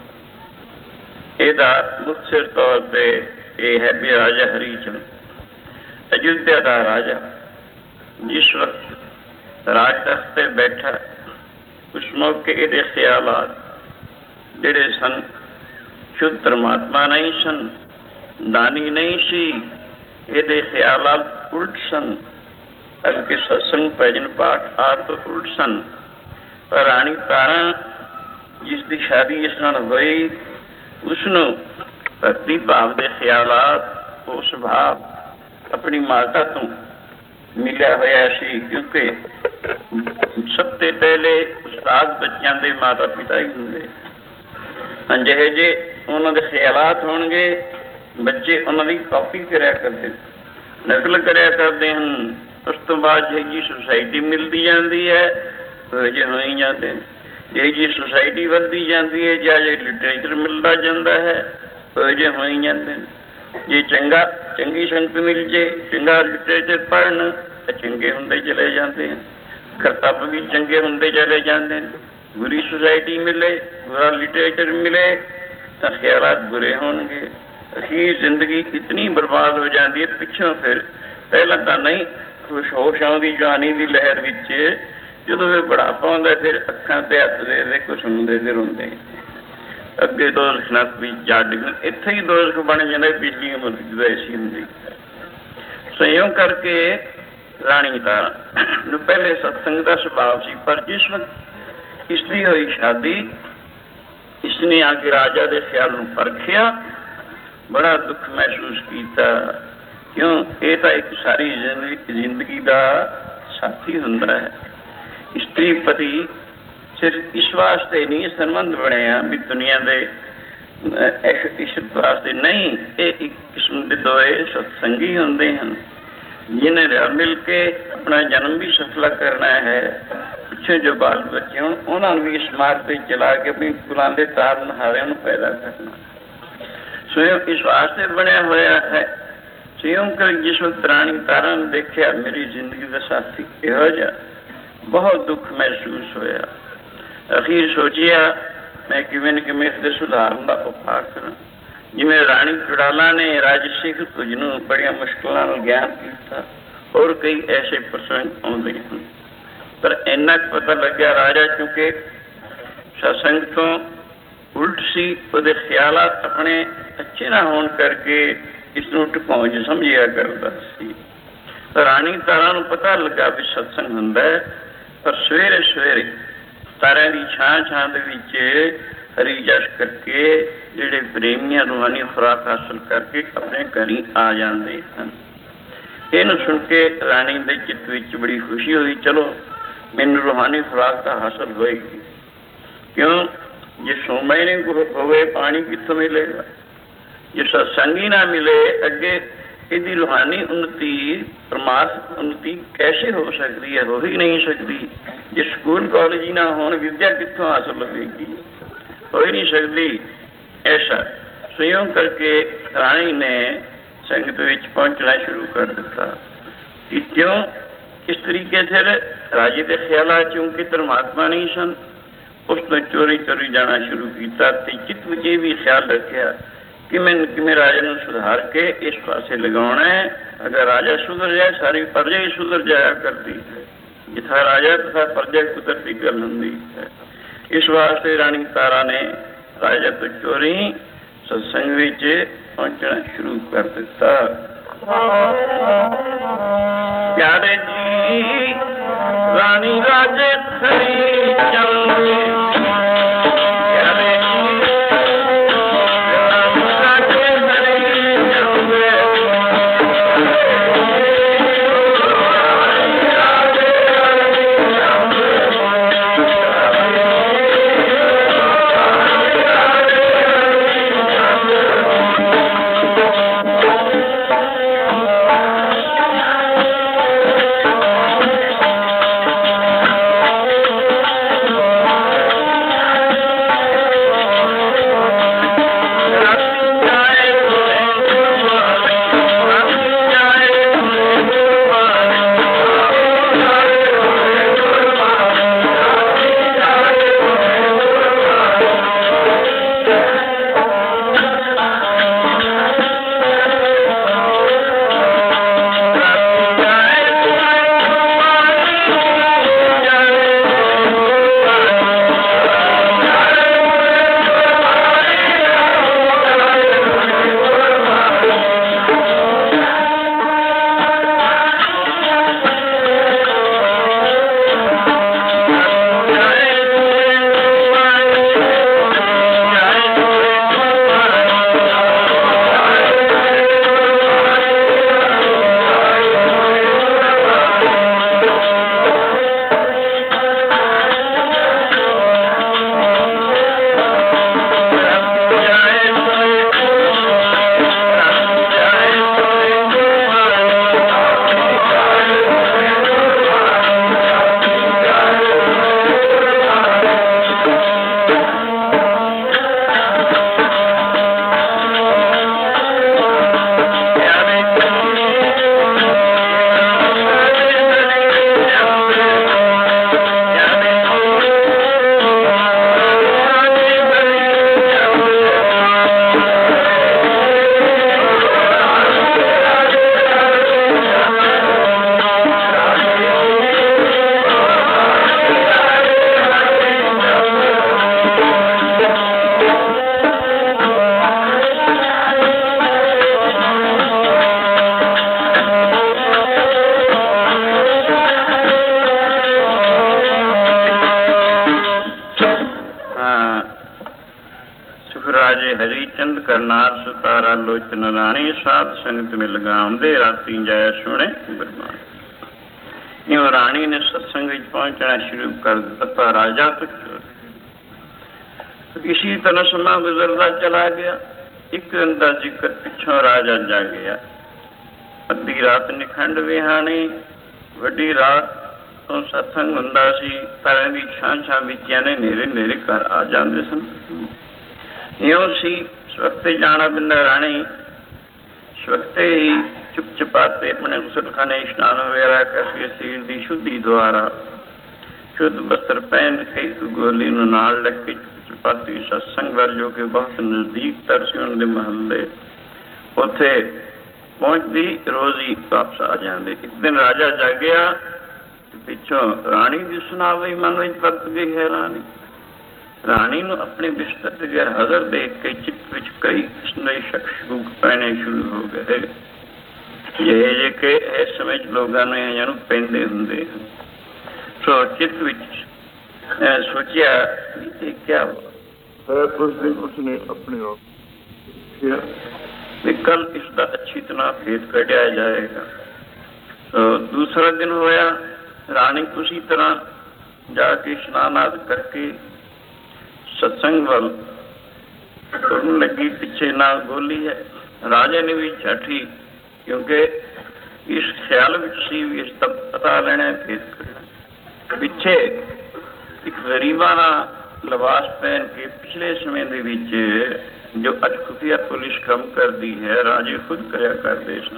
ਇਹਦਾ ਮੁੱਖ ਸਿਰ ਤੌਰ ਤੇ ਇਹ ਹੈ ਵੀ ਰਾਜਾ ਹਰੀਚੰਦ ਅਯੁੱਧਿਆ ਦਾ ਰਾਜਾ ਜਿਸ ਵਕਤ ਰਾਜ ਤਖਤ ਤੇ ਬੈਠਾ, ਉਸ ਮੌਕੇ ਇਹਦੇ ਖਿਆਲਾਤ ਜਿਹੜੇ ਸਨ ਸ਼ੁੱਧ ਪਰਮਾਤਮਾ ਨਹੀਂ ਸਨ, ਦਾਨੀ ਨਹੀਂ ਸੀ। ਇਹਦੇ ਖਿਆਲਾਤ ਉਲਟ ਸਨ, ਅੱਗੇ ਸਤਸੰਗ ਭਜਨ ਪਾਠ ਆਦਿ ਤੋਂ ਉਲਟ ਸਨ। ਪਰ ਰਾਣੀ ਤਾਰਾ ਜਿਸ ਦੀ ਸ਼ਾਦੀ ਇਸ ਨਾਲ ਹੋਈ, उसनों भक्ति भाव के ख्यालात, वो सुभाव अपनी माता तो मिलिया होया सी, क्योंकि सबसे पहले उस्ताद बच्चों के माता पिता ही होंगे। अजिहे जे उन्होंने ख्यालात होंगे, बच्चे उन्होंने कॉपी कराया करते, नकल कराया करते हैं। उस तो बाद जी जी सोसाइटी मिलती जाती है, तो जे हो ही जाते हैं। जे जी सोसाइटी बढ़ती जाती है, ਜਾਂ ਜੇ लिटरेचर मिलता जाता है, तो जे हो ही जाते हैं। जे चंगा चंगी संगत मिल जे, चंगा लिटरेचर पढ़न, तो चंगे होंदे चले जाते हैं। करतब भी चंगे होंदे चले जाते हैं। बुरी सोसाइटी मिले, बुरा लिटरेचर मिले, तो ख्यालात बुरे होंगे। अखीर जिंदगी इतनी बर्बाद हो जाती है। पिछों फिर पहला तो नहीं खुश होश आउंदी जवानी की लहर विच, ਜਦੋਂ ਫਿਰ ਬੁਢਾਪਾ ਆਉਂਦਾ, ਫਿਰ ਅੱਖਾਂ ਤੇ ਹੱਥ ਦੇ ਦੇ ਕੁਛ ਹੁੰਦੇ ਤੇ ਰੋਂਦੇ। ਅੱਗੇ ਦੋਸਤ ਨਾ ਵੀ ਜੱਡ ਇੱਥੇ ਹੀ ਦੋਸਤ ਬਣ ਜਾਂਦਾ ਪਿਛਲੀ ਉਮਰ ਜਦੋਂ ਐਸੀ ਹੁੰਦੀ। ਸੰਯੋਗ ਕਰਕੇ ਰਾਣੀ ਤਾਰਾ ਨੂੰ ਪਹਿਲੇ ਸਤਸੰਗ ਦਾ ਸੁਭਾਅ ਸੀ, ਪਰ ਜਿਸ ਵਕਤ ਇਸਦੀ ਹੋਈ ਸ਼ਾਦੀ, ਇਸਨੇ ਆ ਕੇ ਰਾਜਾ ਦੇ ਖਿਆਲ ਨੂੰ ਪਰਖਿਆ, ਬੜਾ ਦੁੱਖ ਮਹਿਸੂਸ ਕੀਤਾ। ਕਿਉਂ? ਇਹ ਤਾਂ ਇੱਕ ਸਾਰੀ ਜ਼ਿੰਦਗੀ ਦਾ ਸਾਥੀ ਹੁੰਦਾ ਹੈ। स्त्री पति सिर्फ इस वास्ते नहीं संबंध बनया भी दुनिया के इश्क वास्ते नहीं, ये एक किस्म के दोए सत्संगी होंगे हैं, जिन्हें रल मिल के अपना जन्म भी सफला करना है। पिछे जो बाल बच्चे हों, उन्होंने भी इस मार्ग पर चला के अपनी कुलां दे तार नहारे पैदा करना। स्वयं इस वास्ते बनया होया है। स्वयं कर जिस वक्त रानी तारा ने देखा मेरी जिंदगी का साथी इहो जिहा बहुत दुख महसूस होया। अखीर सोचिया मैं किवें न किवें इसदे सुधारन दा उपाय करा। जिवें राणी चुड़ाला ने राज सिख कुछ नूं बड़ियां मुश्किलां नाल ज्ञान कीता, और कई ऐसे प्रसंग आउंदे हन, पर इन्ना पता लग्या राजा चूंकि सत्संग तो उल्ट सी, उहदे ख्यालात अपने अच्छे ना होने करके इसनूं ढकाउं समझिया करदा सी। राणी तारा नूं पता लगा भी सत्संग हुंदा है, पर सवेरे सवेरे तारिਆਂ ਦੀ ਛਾਂ ਛਾਂ ਦੇ ਵਿੱਚ हरी जश करके ਜਿਹੜੇ ਪ੍ਰੇਮੀਆਂ रूहानी खुराक हासिल करके अपने घर ही आ जाते हैं। ਇਹਨੂੰ सुन के राणी के चित्त ਵਿੱਚ बड़ी खुशी हुई, चलो मैनू रूहानी खुराक तो हासिल होएगी। क्यों? जे सोमय नहीं होवे पानी कितों मिलेगा? जे सत्संग ही ना मिले अगे ਇਹਦੀ रूहानी उन्नति परमार्थ उन्नति कैसे हो सकती है? हो ही नहीं सकती। जे स्कूल कॉलेज ही ना हो, विद्या कितों हासिल होगी? हो ही नहीं सकती। ऐसा संयोग करके राणी ने संगत विच पहुंचना शुरू कर दिता। कि क्यों? किस तरीके से राजे के ख्याल चूंकि परमात्मा नहीं सन, उसने चोरी चोरी जाना शुरू किया। चित्त में यह भी ख्याल रखा कि मैं किमें राजे को सुधार के इस पासे लगाना है। अगर राजा सुधर जाए सारी प्रजा ही सुधर जाया करती है। जिथा राजा तथा प्रजा कुदरती गल होंदी है। इस वास्ते रानी तारा ने राजा तो चोरी सत्संग विच पहुंचना शुरू कर दिता। प्यारे जी रानी राजे खरी चल करनार सुतारा लोचन रानी साध संगत मिल गाँवदे राती जाया सुने बरमान। यूं रानी ने सत्संग पहुंचना शुरू कर दिता। राजा तो इसी तरह समा गुजरता चला गया। एक दिन का जिक्र पिछों राजा जा गया। अद्धी रात निखंड विहानी वड्डी रात तो सत्संग हुंदा सी। तारे दी छां छां विचियां ने नेरे नेरे घर आ जाते सन। यूं सी स्वखते जाना बिंदा रानी स्वखते ही चुप चपाते अपने गुसलखाने स्नान वगैरह करके शरीर की शुद्धि द्वारा शुद्ध वस्त्र पहन के गोली ਨੂੰ ਨਾਲ ਲੈ ਕੇ ਚਪਾਤੀ ਸਤਸੰਗ ਵੱਲ, ਜੋ ਕਿ ਬਹੁਤ ਨਜ਼ਦੀਕ ਤਰਸਿਉਣ ਦੇ ਮਹੱਲੇ, ਉੱਥੇ ਪਹੁੰਚਦੀ ਰੋਜ਼ ਹੀ ਵਾਪਸ ਆ ਜਾਂਦੇ। ਇੱਕ ਦਿਨ ਰਾਜਾ ਜਾਗਿਆ, ਪਿੱਛੋਂ ਰਾਣੀ ਦੀ ਸੁਣਾਵੀ ਮਨ ਵਿੱਚ ਪਰਤ ਗਈ ਹੈ। ਰਾਣੀ ਰਾਣੀ ਨੂੰ ਆਪਣੇ ਬਿਸਤਰ ਤੇ ਗੈਰ ਹਾਜ਼ਰ ਦੇਖ ਕੇ ਚਿੱਤ ਵਿੱਚ ਕਈ ਕਿਸਮ ਦੇ ਸ਼ੱਕ ਸ਼ੂਕ ਪੈਣੇ ਸ਼ੁਰੂ ਹੋ ਗਏ, ਜਿਹੇ ਜੇ ਕਿ ਇਸ ਸਮੇਂ ਲੋਕਾਂ ਨੂੰ ਇਹਨਾਂ ਨੂੰ ਪੈਂਦੇ ਹੁੰਦੇ ਹਨ। ਸੋ ਚਿੱਤ ਵਿੱਚ ਸੋਚਿਆ ਇਹ ਕਿਆ ਉਸਨੇ ਆਪਣੇ ਆਪ ਕੱਲ ਇਸਦਾ ਅੱਛੀ ਤਰ੍ਹਾਂ ਭੇਦ ਕੱਢਿਆ ਜਾਏਗਾ। ਸੋ ਦੂਸਰਾ ਦਿਨ ਹੋਇਆ, ਰਾਣੀ ਉਸੀ ਤਰ੍ਹਾਂ ਜਾ ਕੇ ਇਸ਼ਨਾਨ ਆਦਿ ਕਰਕੇ ਸਤਸੰਗ ਵੱਲ ਤੁਰਨ ਲੱਗੀ। ਪਿੱਛੇ ਨਾਲ ਗੋਲੀ ਹੈ। ਰਾਜੇ ਨੇ ਵੀ ਛੱਠੀ, ਕਿਉਂਕਿ ਇਸ ਖਿਆਲ ਵਿੱਚ ਸੀ ਵੀ ਇਸ ਦਾ ਪਤਾ ਲੈਣਾ ਭੇਦ ਕੱਢਣਾ। ਪਿੱਛੇ ਇੱਕ ਗਰੀਬਾਨਾ ਲਿਬਾਸ ਪਹਿਨ ਕੇ ਪਿਛਲੇ ਸਮੇਂ ਦੇ ਵਿੱਚ ਜੋ ਅੱਜ ਖੁਫੀਆ ਪੁਲਿਸ ਕੰਮ ਕਰਦੀ ਹੈ, ਰਾਜੇ ਖੁਦ ਕਰਿਆ ਕਰਦੇ ਸਨ,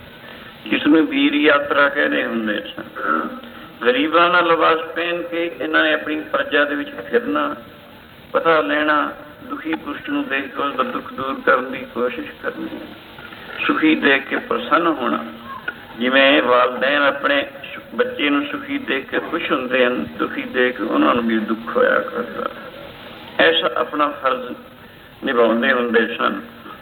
ਜਿਸਨੂੰ ਵੀਰ ਯਾਤਰਾ ਕਹਿੰਦੇ ਹੁੰਦੇ ਸਨ। ਗਰੀਬਾਨਾ ਲਿਬਾਸ ਪਹਿਨ ਕੇ ਇਹਨਾਂ ਨੇ ਆਪਣੀ ਪ੍ਰਜਾ ਦੇ ਵਿੱਚ ਫਿਰਨਾ, ਪਤਾ ਲੈਣਾ, ਦੁਖੀ ਪੁਰਸ਼ ਨੂੰ ਦੇਖ ਕੇ ਉਸਦਾ ਦੁੱਖ ਦੂਰ ਕਰਨ ਦੀ ਕੋਸ਼ਿਸ਼ ਕਰਨੀ, ਸੁਖੀ ਦੇਖ ਕੇ ਪ੍ਰਸੰਨ ਹੋਣਾ। ਜਿਵੇਂ ਵਾਲਦੈਨ ਆਪਣੇ ਬੱਚੇ ਨੂੰ ਸੁਖੀ ਦੇਖ ਕੇ ਖੁਸ਼ ਹੁੰਦੇ ਹਨ, ਦੁਖੀ ਦੇਖ ਉਹਨਾਂ ਨੂੰ ਵੀ ਦੁੱਖ ਹੋਇਆ ਕਰਦਾ। ਐਸਾ ਆਪਣਾ ਫਰਜ਼ ਨਿਭਾਉਂਦੇ ਹੁੰਦੇ ਸਨ।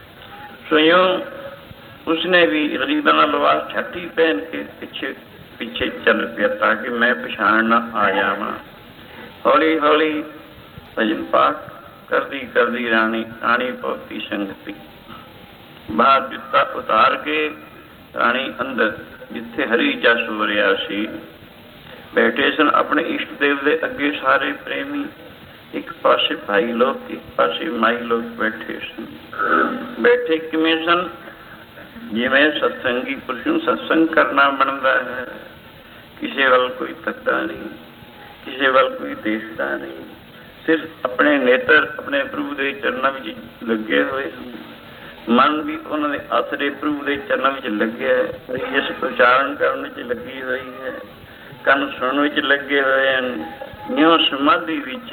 ਸੋ ਇਉਂ ਉਸਨੇ ਵੀ ਗਰੀਬਾਨਾ ਲਿਬਾਸ ਛਾਤੀ ਪਹਿਨ ਕੇ ਪਿੱਛੇ ਪਿੱਛੇ ਚੱਲ ਪਿਆ, ਤਾਂ ਕਿ ਮੈਂ ਪਛਾਣ ਨਾ ਆ ਜਾਵਾਂ। ਹੌਲੀ ਹੌਲੀ ਭਜਨ ਪਾਠ ਕਰਦੀ ਕਰਦੀ ਰਾਣੀ ਰਾਣੀ ਪਹੁੰਚੀ ਸੰਗਤੀ। ਬਾਹਰ ਜੁੱਤਾ ਉਤਾਰ ਕੇ ਰਾਣੀ ਅੰਦਰ, ਜਿੱਥੇ ਹਰੀ ਜਸ ਹੋ ਰਿਹਾ ਸੀ, ਬੈਠੇ ਸਨ ਆਪਣੇ ਇਸ਼ਟ ਦੇਵ ਦੇ ਅੱਗੇ ਸਾਰੇ ਪ੍ਰੇਮੀ। ਇੱਕ ਪਾਸੇ ਭਾਈ ਲੋਕ, ਇੱਕ ਪਾਸੇ ਮਾਈ ਲੋਕ ਬੈਠੇ ਸਨ। ਬੈਠੇ ਕਿਵੇਂ ਸਨ? ਜਿਵੇਂ ਸਤਸੰਗੀ ਪੁਰਸ਼ ਨੂੰ ਸਤਸੰਗ ਕਰਨਾ ਬਣਦਾ ਹੈ। ਕਿਸੇ ਵੱਲ ਕੋਈ ਤੱਕਦਾ ਨਹੀਂ, ਕਿਸੇ ਵੱਲ ਕੋਈ ਦੇਖਦਾ ਨਹੀਂ, ਸਿਰਫ ਆਪਣੇ ਨੇਤਰ ਆਪਣੇ ਪ੍ਰਭੂ ਦੇ ਚਰਨਾਂ ਵਿੱਚ ਲੱਗੇ ਹੋਏ ਹਨ। ਮਨ ਵੀ ਉਹਨਾਂ ਦੇ ਆਸਰੇ ਪ੍ਰਭੂ ਦੇ ਚਰਨਾਂ ਵਿੱਚ ਲੱਗਿਆ ਹੈ। ਇਸ ਉਚਾਰਨ ਕਰਨ ਵਿੱਚ ਲੱਗੀ ਹੋਈ ਹੈ, ਕੰਨ ਸੁਣਨ ਵਿੱਚ ਲੱਗੇ ਹੋਏ ਹਨ। ਨਿਉ ਸਮਾਧੀ ਵਿੱਚ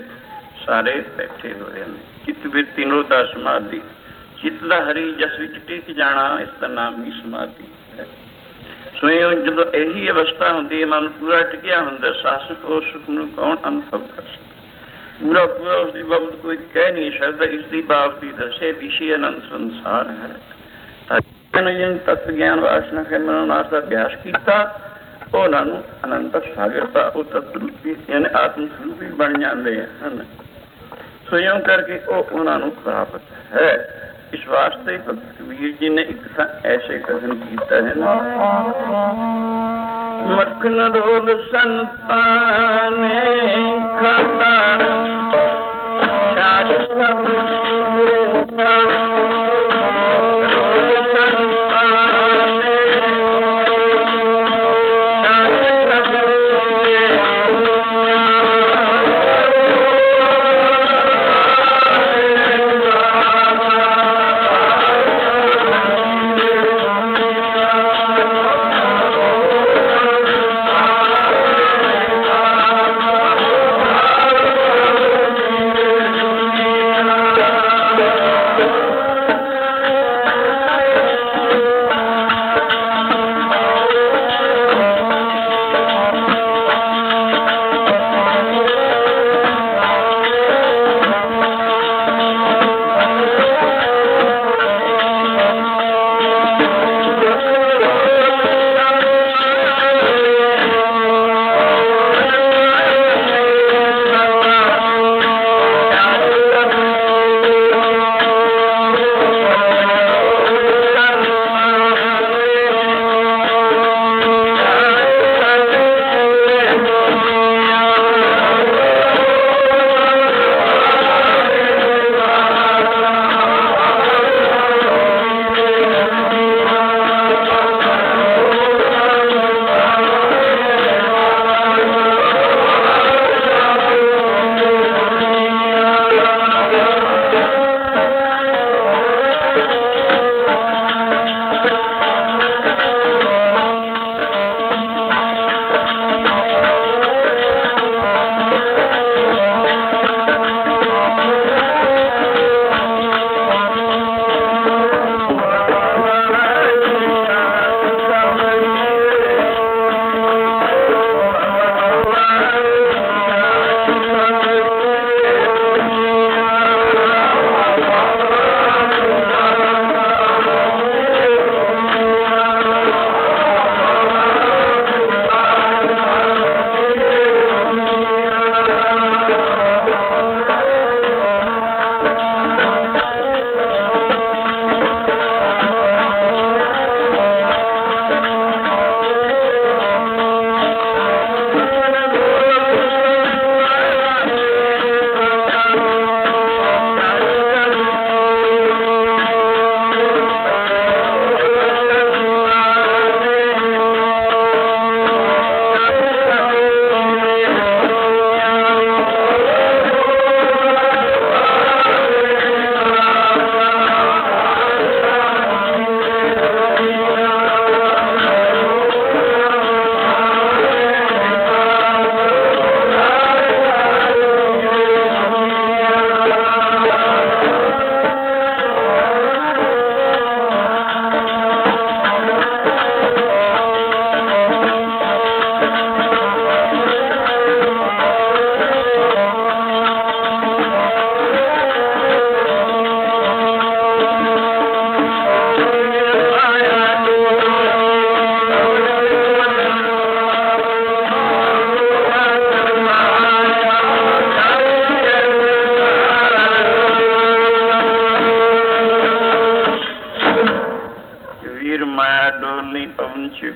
ਸਾਰੇ ਬੈਠੇ ਹੋਏ ਹਨ। ਚਿੱਤ ਬਿਰਤੀ ਨੂੰ ਦਾ ਸਮਾਧੀ, ਚਿੱਤ ਦਾ ਹਰੀ ਜਸ ਵਿੱਚ ਟਿਕ ਜਾਣਾ, ਇਸ ਦਾ ਨਾਮ ਹੀ ਸਮਾਧੀ ਹੈ। ਸੋ ਜਦੋਂ ਇਹੀ ਅਵਸਥਾ ਹੁੰਦੀ ਹੈ, ਮਨ ਪੂਰਾ ਟਿਕਿਆ ਹੁੰਦਾ, ਸਾਸਕ ਉਸ ਸੁਖ ਨੂੰ ਕੌਣ ਅਨੁਭਵ ਕਰ ਸਕਦਾ? ਪੂਰਾ ਪੂਰਾ ਉਸਦੀ ਬਾਬਤ ਕੋਈ ਕਹਿ ਨਹੀਂ ਸਕਦਾ। ਇਸਦੀ ਬਾਬਤੀ ਦੱਸੇ ਵਿਸ਼ੇ ਅਨੰਤ ਸੰਸਾਰ ਹੈ। ਤੱਤ ਗਿਆਨ ਵਾਸਨਾ ਖੇਮਨ ਨਾਸ ਦਾ ਅਭਿਆਸ ਕੀਤਾ, ਉਹਨਾਂ ਨੂੰ ਅਨੰਤ ਸਾਗਰ ਦਾ ਉਹ ਤੱਤ ਰੂਪੀ ਯਾਨੀ ਆਤਮ ਸਰੂਪੀ ਬਣ ਜਾਂਦੇ ਹਨ। ਸੋ ਇਉਂ ਕਰਕੇ ਉਹ ਉਹਨਾਂ ਨੂੰ ਪ੍ਰਾਪਤ ਹੈ। ਇਸ ਵਾਸਤੇ ਭਗਤ ਕਬੀਰ ਜੀ ਨੇ ਇੱਕ ਤਾਂ ਐਸੇ ਕਥਨ ਕੀਤਾ ਹੈ ਨਾ, ਮੱਖਣ ਰੋਲ ਸੰਤਾਂ ਨੇ ਖਾਤਾ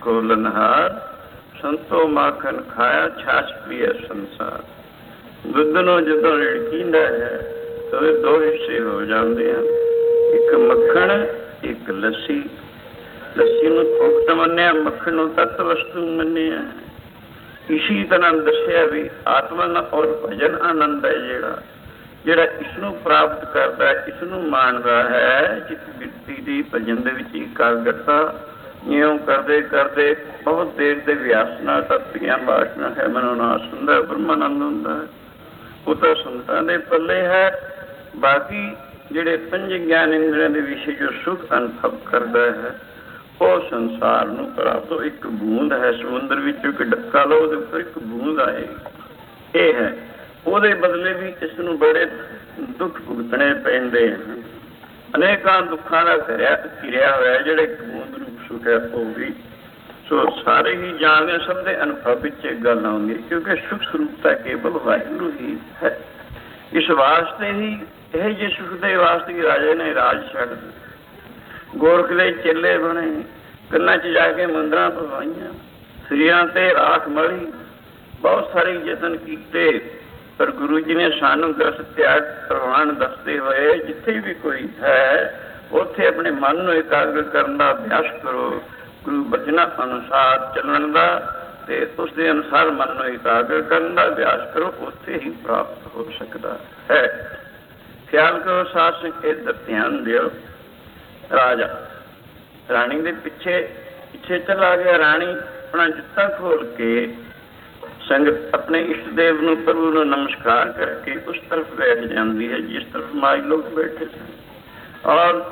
को लनहार, संतो माखन खाया छाछ पिए संसार। दुध ਨੂੰ ਜਦੋਂ ਰਿੜਕੀਂਦਾ ਹੈ ਤਾਂ ਇਹ ਦੋ ਹਿੱਸੇ ਹੋ ਜਾਂਦੇ ਹਨ, ਇੱਕ ਮੱਖਣ, ਇੱਕ ਲੱਸੀ। ਲੱਸੀ ਨੂੰ ਫੋਕਟ ਮੰਨਿਆ, ਮੱਖਣ ਨੂੰ ਤੱਤ ਵਸਤੂ ਮੰਨਿਆ। ਇਸੀ ਤਰ੍ਹਾਂ ਦੱਸਿਆ ਵੀ ਆਤਮਨ ਔਰ ਭਜਨ ਆਨੰਦ ਹੈ ਜਿਹੜਾ ਜਿਹੜਾ ਇਸਨੂੰ ਪ੍ਰਾਪਤ ਕਰਦਾ, ਇਸਨੂੰ ਮਾਣਦਾ ਹੈ। ਜਿਸ ਵਿਅਕਤੀ ਦੀ ਭਜਨ ਦੇ ਵਿੱਚ ਇਕਾਗਰਤਾ ਇਉਂ ਕਰਦੇ ਕਰਦੇ ਬਹੁਤ ਦੇਰ ਦੇ ਅਭਿਆਸ ਨਾਲ ਤੱਤੀਆਂ ਵਾਸ਼ਨਾ ਹੈ ਮਨੋਨਾਸ ਹੁੰਦਾ, ਬ੍ਰਹਮਾਨੰਦ ਹੁੰਦਾ ਹੈ। ਉਹ ਤਾਂ ਸੰਤਾਂ ਦੇ ਪੱਲੇ ਹੈ। ਬਾਕੀ ਜਿਹੜੇ ਪੰਜ ਗਿਆਨ ਇੰਦਰੀਆਂ ਦੇ ਵਿਸ਼ੇ ਜੋ ਸੁਖ ਅਨੁਭਵ ਕਰਦਾ ਹੈ ਉਹ ਸੰਸਾਰ ਨੂੰ ਪ੍ਰਾਪਤ। ਇੱਕ ਬੂੰਦ ਹੈ ਸਮੁੰਦਰ ਵਿੱਚ, ਇੱਕ ਡੱਕਾ ਲਓ ਉਹਦੇ ਉੱਪਰ ਇੱਕ ਬੂੰਦ ਆਏਗੀ, ਇਹ ਹੈ। ਉਹਦੇ ਬਦਲੇ ਵੀ ਇਸ ਨੂੰ ਬੜੇ ਦੁੱਖ ਭੁਗਤਣੇ ਪੈਂਦੇ ਹਨ। ਅਨੇਕਾਂ ਦੁੱਖਾਂ ਦਾ ਘਿਰਿਆ ਘਿਰਿਆ ਹੋਇਆ ਜਿਹੜੇ ਇੱਕ ਬੂੰਦ ਨੂੰ ਸੁਖ ਹੈ ਉਹ ਵੀ। ਸੋ ਸਾਰੇ ਹੀ ਜਾਣਦੇ, ਸਭ ਦੇ ਅਨੁਭਵ ਵਿੱਚ ਇੱਕ ਗੱਲ ਆਉਂਦੀ, ਕਿਉਂਕਿ ਸੁਖ ਸਰੂਪ ਤਾਂ ਕੇਵਲ ਵਾਹਿਗੁਰੂ ਹੀ ਹੈ। ਇਸ ਵਾਸਤੇ ਹੀ ਇਹ ਜਿਹੇ ਸੁਖ ਦੇ ਵਾਸਤੇ ਹੀ ਰਾਜੇ ਨੇ ਰਾਜ ਛੱਡ ਦਿੱਤੇ। ਗੋਰਖ ਦੇ ਚੇਲੇ ਬਣੇ, ਕੰਨਾਂ 'ਚ ਜਾ ਕੇ ਮੁੰਦਰਾਂ ਪਵਾਈਆਂ, ਸਿਰਾਂ ਤੇ ਰਾਖ ਮਲੀ, ਬਹੁਤ ਸਾਰੇ ਯਤਨ ਕੀਤੇ। ਪਰ ਗੁਰੂ ਜੀ ਨੇ ਸਾਨੂੰ ਦਸ ਤਿਆਗ ਪ੍ਰਵਾਨ ਦੱਸਦੇ ਹੋਏ ਜਿੱਥੇ ਵੀ ਕੋਈ ਹੈ ਉੱਥੇ ਆਪਣੇ ਮਨ ਨੂੰ ਇਕਾਗਰ ਕਰਨ ਦਾ ਅਭਿਆਸ ਕਰੋ, ਗੁਰੂ ਬਚਨਾਂ ਅਨੁਸਾਰ ਚੱਲਣ ਦਾ, ਤੇ ਉਸ ਦੇ ਅਨੁਸਾਰ ਮਨ ਨੂੰ ਇਕਾਗਰ ਕਰਨ ਦਾ ਅਭਿਆਸ ਕਰੋ, ਉੱਥੇ ਹੀ ਪ੍ਰਾਪਤ ਹੋ ਸਕਦਾ ਹੈ। ਖਿਆਲ ਕਰੋ ਸਾਧ ਸੰਗਤ, ਇੱਧਰ ਧਿਆਨ ਦਿਓ। ਰਾਜਾ ਰਾਣੀ ਦੇ ਪਿੱਛੇ ਪਿੱਛੇ ਚਲਾ ਗਿਆ। ਰਾਣੀ ਆਪਣਾ ਜੁੱਤਾ ਖੋਲ ਕੇ ਸੰਗਤ ਆਪਣੇ ਇਸ਼ਟ ਦੇਵ ਨੂੰ, ਪ੍ਰਭੂ ਨੂੰ ਨਮਸਕਾਰ ਕਰਕੇ ਉਸ ਤਰਫ ਬੈਠ ਜਾਂਦੀ ਹੈ ਜਿਸ ਤਰਫ ਮਾਈ ਲੋਕ ਬੈਠੇ ਸਨ। ਔਰ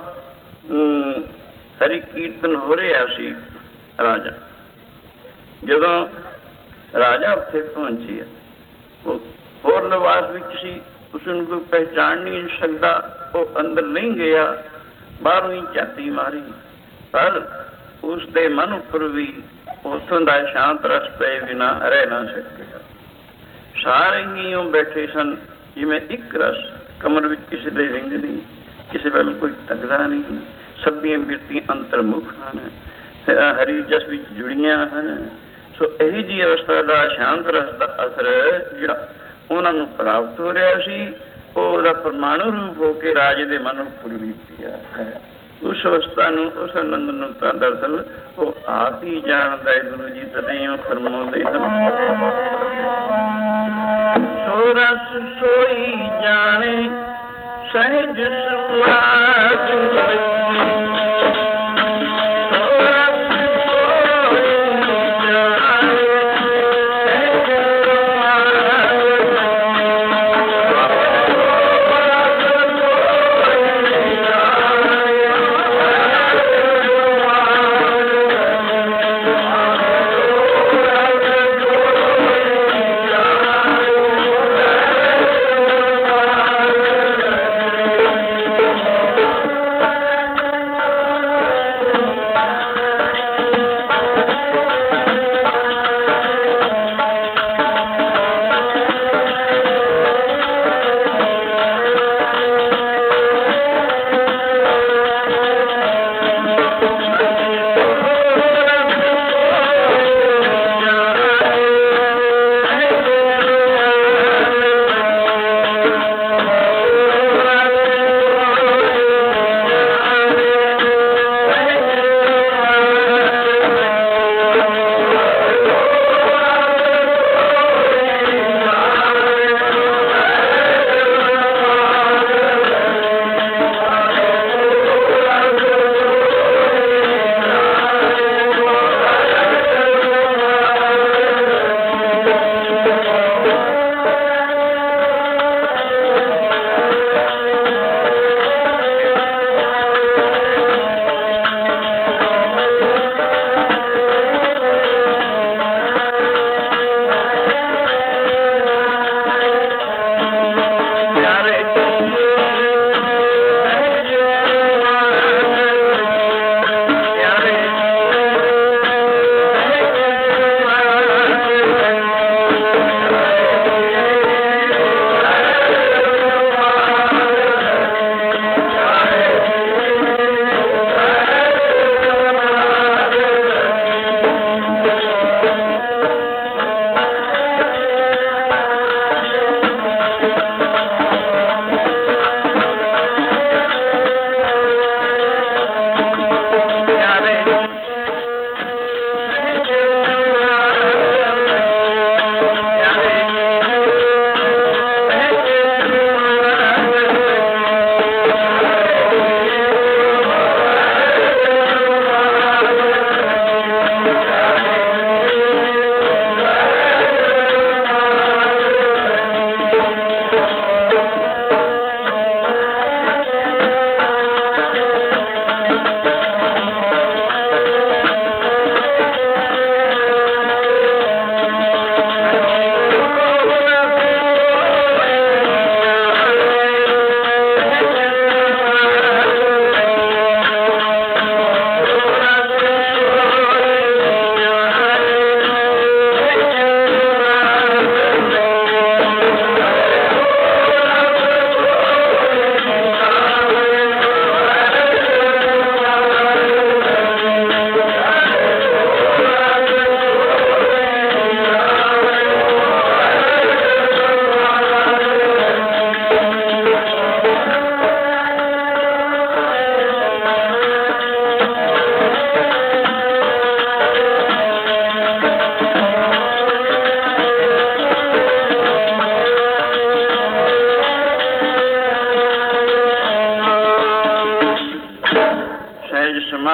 ਹਰੀ ਕੀਰਤਨ ਹੋ ਰਿਹਾ ਸੀ। ਰਾਜਾ ਜਦੋਂ ਰਾਜਾ ਉੱਥੇ ਪਹੁੰਚਿਆ, ਉਹ ਹੋਰ ਨਿਵਾਸ ਵਿੱਚ ਸੀ, ਉਸਨੂੰ ਕੋਈ ਪਹਿਚਾਣ ਨਹੀਂ ਸਕਦਾ। ਉਹ ਅੰਦਰ ਨਹੀਂ ਗਿਆ, ਬਾਹਰੋਂ ਹੀ ਝਾਤੀ ਮਾਰੀ, ਪਰ ਉਸਦੇ ਮਨ ਉੱਪਰ ਵੀ ਉੱਥੋਂ ਦਾ ਸ਼ਾਂਤ ਰਸ ਪਏ ਬਿਨਾਂ ਰਹਿ ਨਾ ਸਕਿਆ। ਸਾਰੇ ਹੀ ਉਹ ਬੈਠੇ ਸਨ ਜਿਵੇਂ ਇੱਕ ਰਸ। ਕਮਰ ਵਿੱਚ ਕਿਸੇ ਦੇ ਰਿੰਗ ਨਹੀਂ, ਕਿਸੇ ਵੱਲ ਕੋਈ ਤਕਦਾ ਨਹੀਂ, ਸਭ ਦੀਆਂ ਬਿਰਤੀਆਂ ਅੰਤਰਮੁਖ ਹਨ, ਹਰੀ ਜਸ ਵਿੱਚ ਜੁੜੀਆਂ ਹਨ। ਸੋ ਇਹੀ ਜਿਹੀ ਅਵਸਥਾ ਦਾ ਸ਼ਾਂਤ ਰਸ ਦਾ ਅਸਰ ਜਿਹੜਾ ਉਹਨਾਂ ਨੂੰ ਪ੍ਰਾਪਤ ਹੋ ਰਿਹਾ ਸੀ, ਉਹ ਉਹਦਾ ਪ੍ਰਮਾਣੂ ਰੂਪ ਹੋ ਕੇ ਰਾਜੇ ਦੇ ਮਨ ਉੱਪਰ ਵੀ ਪਿਆ ਹੈ। ਉਸ ਅਵਸਥਾ ਨੂੰ, ਉਸ ਆਨੰਦ ਨੂੰ ਤਾਂ ਦਰਅਸਲ ਉਹ ਆਪ ਹੀ ਜਾਣਦਾ ਹੈ। ਗੁਰੂ ਜੀ ਤਦੇ ਫਰਮਾਉਂਦੇ ਹਨ, ਸੋ ਰਸ ਸੋਈ ਜਾਣੇ ਸਹਿਜ ਸਮਾਜ।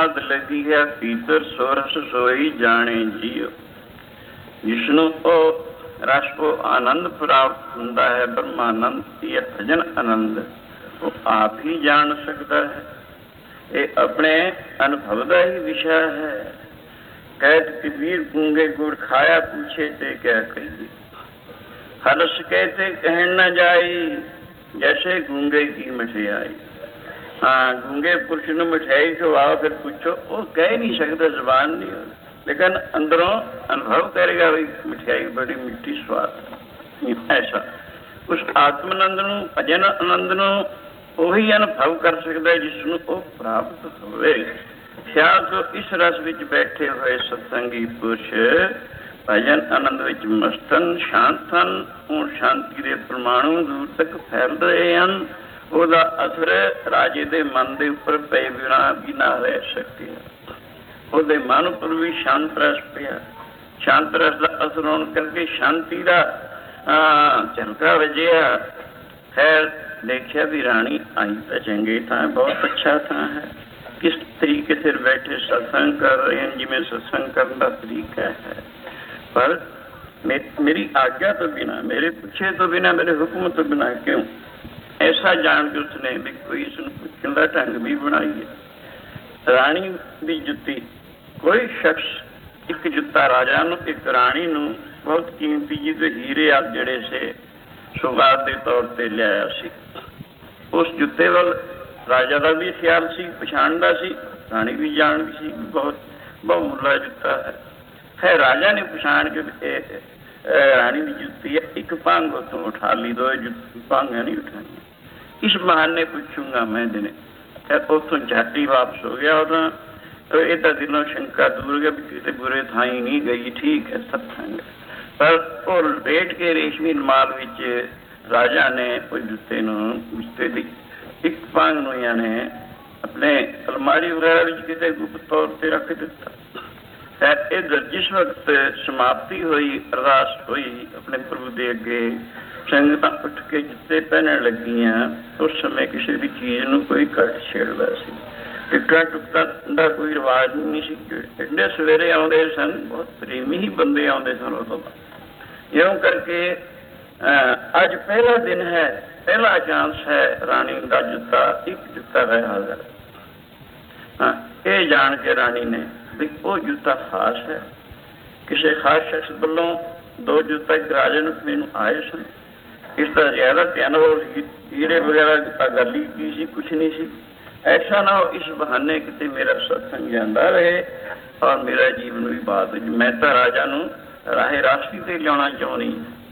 ਸਮਾਦ ਲੱਗੀ ਹੈ ਪੀਤਰ ਸੋ ਰਸ ਸੋਈ ਜਾਣੇ ਜੀਓ। ਜਿਸਨੂੰ ਉਹ ਰਸ ਉਹ ਆਨੰਦ ਪ੍ਰਾਪਤ ਹੁੰਦਾ ਹੈ, ਬ੍ਰਹਮਾਨੰਦ ਇਹ ਭਜਨ ਆਨੰਦ, ਉਹ ਆਪ ਹੀ ਜਾਣ ਸਕਦਾ ਹੈ। ਇਹ ਆਪਣੇ ਅਨੁਭਵ ਦਾ ਹੀ ਵਿਸ਼ਾ ਹੈ। ਕਹਿਤ ਕਬੀਰ ਗੂੰਗੇ ਗੁੜ ਖਾਇਆ ਪੁੱਛੇ ਤੇ ਕਿਆ ਕਹੀਏ, ਹਰਸ कहते कहन न जाई जैसे गूंगे की मिठाई। हाँ, गूंगे पुरुष ਨੂੰ मिठाई खवाओ फिर पूछो, वो कह नहीं सकता, जबान नहीं हो, लेकिन अंदरों अनुभव करेगा भाई मिठाई बड़ी मिठी स्वाद। ऐसा उस आत्मानंद ਨੂੰ ਭਜਨ ਆਨੰਦ ਨੂੰ ਉਹੀ ਅਨੁਭਵ ਕਰ ਸਕਦਾ ਜਿਸ ਨੂੰ ਉਹ ਪ੍ਰਾਪਤ ਹੋਵੇ। ਖਿਆਲ ਤੋਂ ਇਸ ਰਸ ਵਿੱਚ ਬੈਠੇ ਹੋਏ ਸਤਸੰਗੀ ਪੁਰਸ਼ ਭਜਨ ਆਨੰਦ ਵਿੱਚ ਮਸਤਨ ਸ਼ਾਂਤ ਹਨ। ਉਹ ਸ਼ਾਂਤੀ ਦੇ ਪ੍ਰਮਾਣੂ ਦੂਰ ਤੱਕ ਫੈਲ ਰਹੇ ਹਨ। ਉਹਦਾ ਅਸਰ ਰਾਜੇ ਦੇ ਮਨ ਦੇ ਉੱਪਰ ਪਏ ਬਿਨਾ ਵੀ ਨਾ ਰਹਿ ਸਕਦੇ। ਉਹਦੇ ਮਨ ਉੱਪਰ ਵੀ ਸ਼ਾਂਤ ਰਸ ਪਿਆ। ਸ਼ਾਂਤ ਰਸ ਦਾ ਅਸਰ ਹੋਣ ਕਰਕੇ ਸ਼ਾਂਤੀ ਦਾ ਝਲਕਾ ਵਜਿਆ। ਖੈਰ ਦੇਖਿਆ ਵੀ ਰਾਣੀ ਆਈ ਤਾਂ ਚੰਗੀ ਥਾਂ, ਬਹੁਤ ਅੱਛਾ ਥਾਂ ਹੈ। ਕਿਸ ਤਰੀਕੇ ਸਿਰ ਬੈਠੇ ਸਤਸੰਗ ਕਰ ਰਹੇ ਹਨ, ਜਿਵੇਂ ਸਤਸੰਗ ਕਰਨ ਦਾ ਤਰੀਕਾ ਹੈ। ਪਰ मेरी आज्ञा तो बिना, मेरे पूछे तो बिना, मेरे हुक्म तो बिना क्यों? ऐसा जान के उसने भी कोई इसने पूछने का ढंग भी बनाई है। रानी की जुत्ती, कोई शख्स एक जुत्ता राजा नूं, एक रानी नूं बहुत कीमती जी तो हीरे आ जड़े से सुगात के तौर पर लिया सी। उस जुत्ते वाल राजा का भी ख्याल सी, पछाणदा सी, रानी भी जानदी सी बहुत बहुमूला जुत्ता है। खैर राजा ने पछाण के रानी की जुत्ती है, एक भंग तो उठा ली, दो भंग नहीं उठाई। इस बहाने पूछूंगा मैं दिने। खैर उतों झट ही वापस हो गया। उदा तो ये तो दिलों शंका दूर गया भी किसी बुरे थाई नहीं गई, ठीक है सत्संग। पर वो लेट के रेशमी रुमाल विच राजा ने उस जुत्ते नूं जुत्ते दी एक भंग नूं याने अपने अलमारी वगैरह विच किते गुप्त तौर पर रख दिता। इधर जिस वक्त समाप्ति हुई, अरदास हुई अपने प्रभु दे अगे, संगतां उठ के जुत्ते पहनने लगियां, उस समय किसी भी चीज़ नूं कोई घट छेड़दा सी। टिक्का टुक्का का कोई रिवाज नहीं सी। एडे सवेरे आउंदे सन, बहुत प्रेमी ही बंदे आउंदे सन उदों। इउं करके अज पहला दिन है, पहला चांस है रानी का जुत्ता एक जुत्ता है हाज़िर। हाँ, ये जान के रानी ने भी वो जुत्ता खास है, किसी खास शख्स वालों दो जुत्ता एक राजे मैनू आए सन। इसका ज्यादा ध्यान हो हीरे वगैरह गल ही की सी, कुछ नहीं सी। ऐसा ना हो इस बहाने कितने मेरा सत्संग जाता रहे और मेरा जीवन भी बात। मैं तो राजा नूं राहे रास्ते से लिया चाहनी।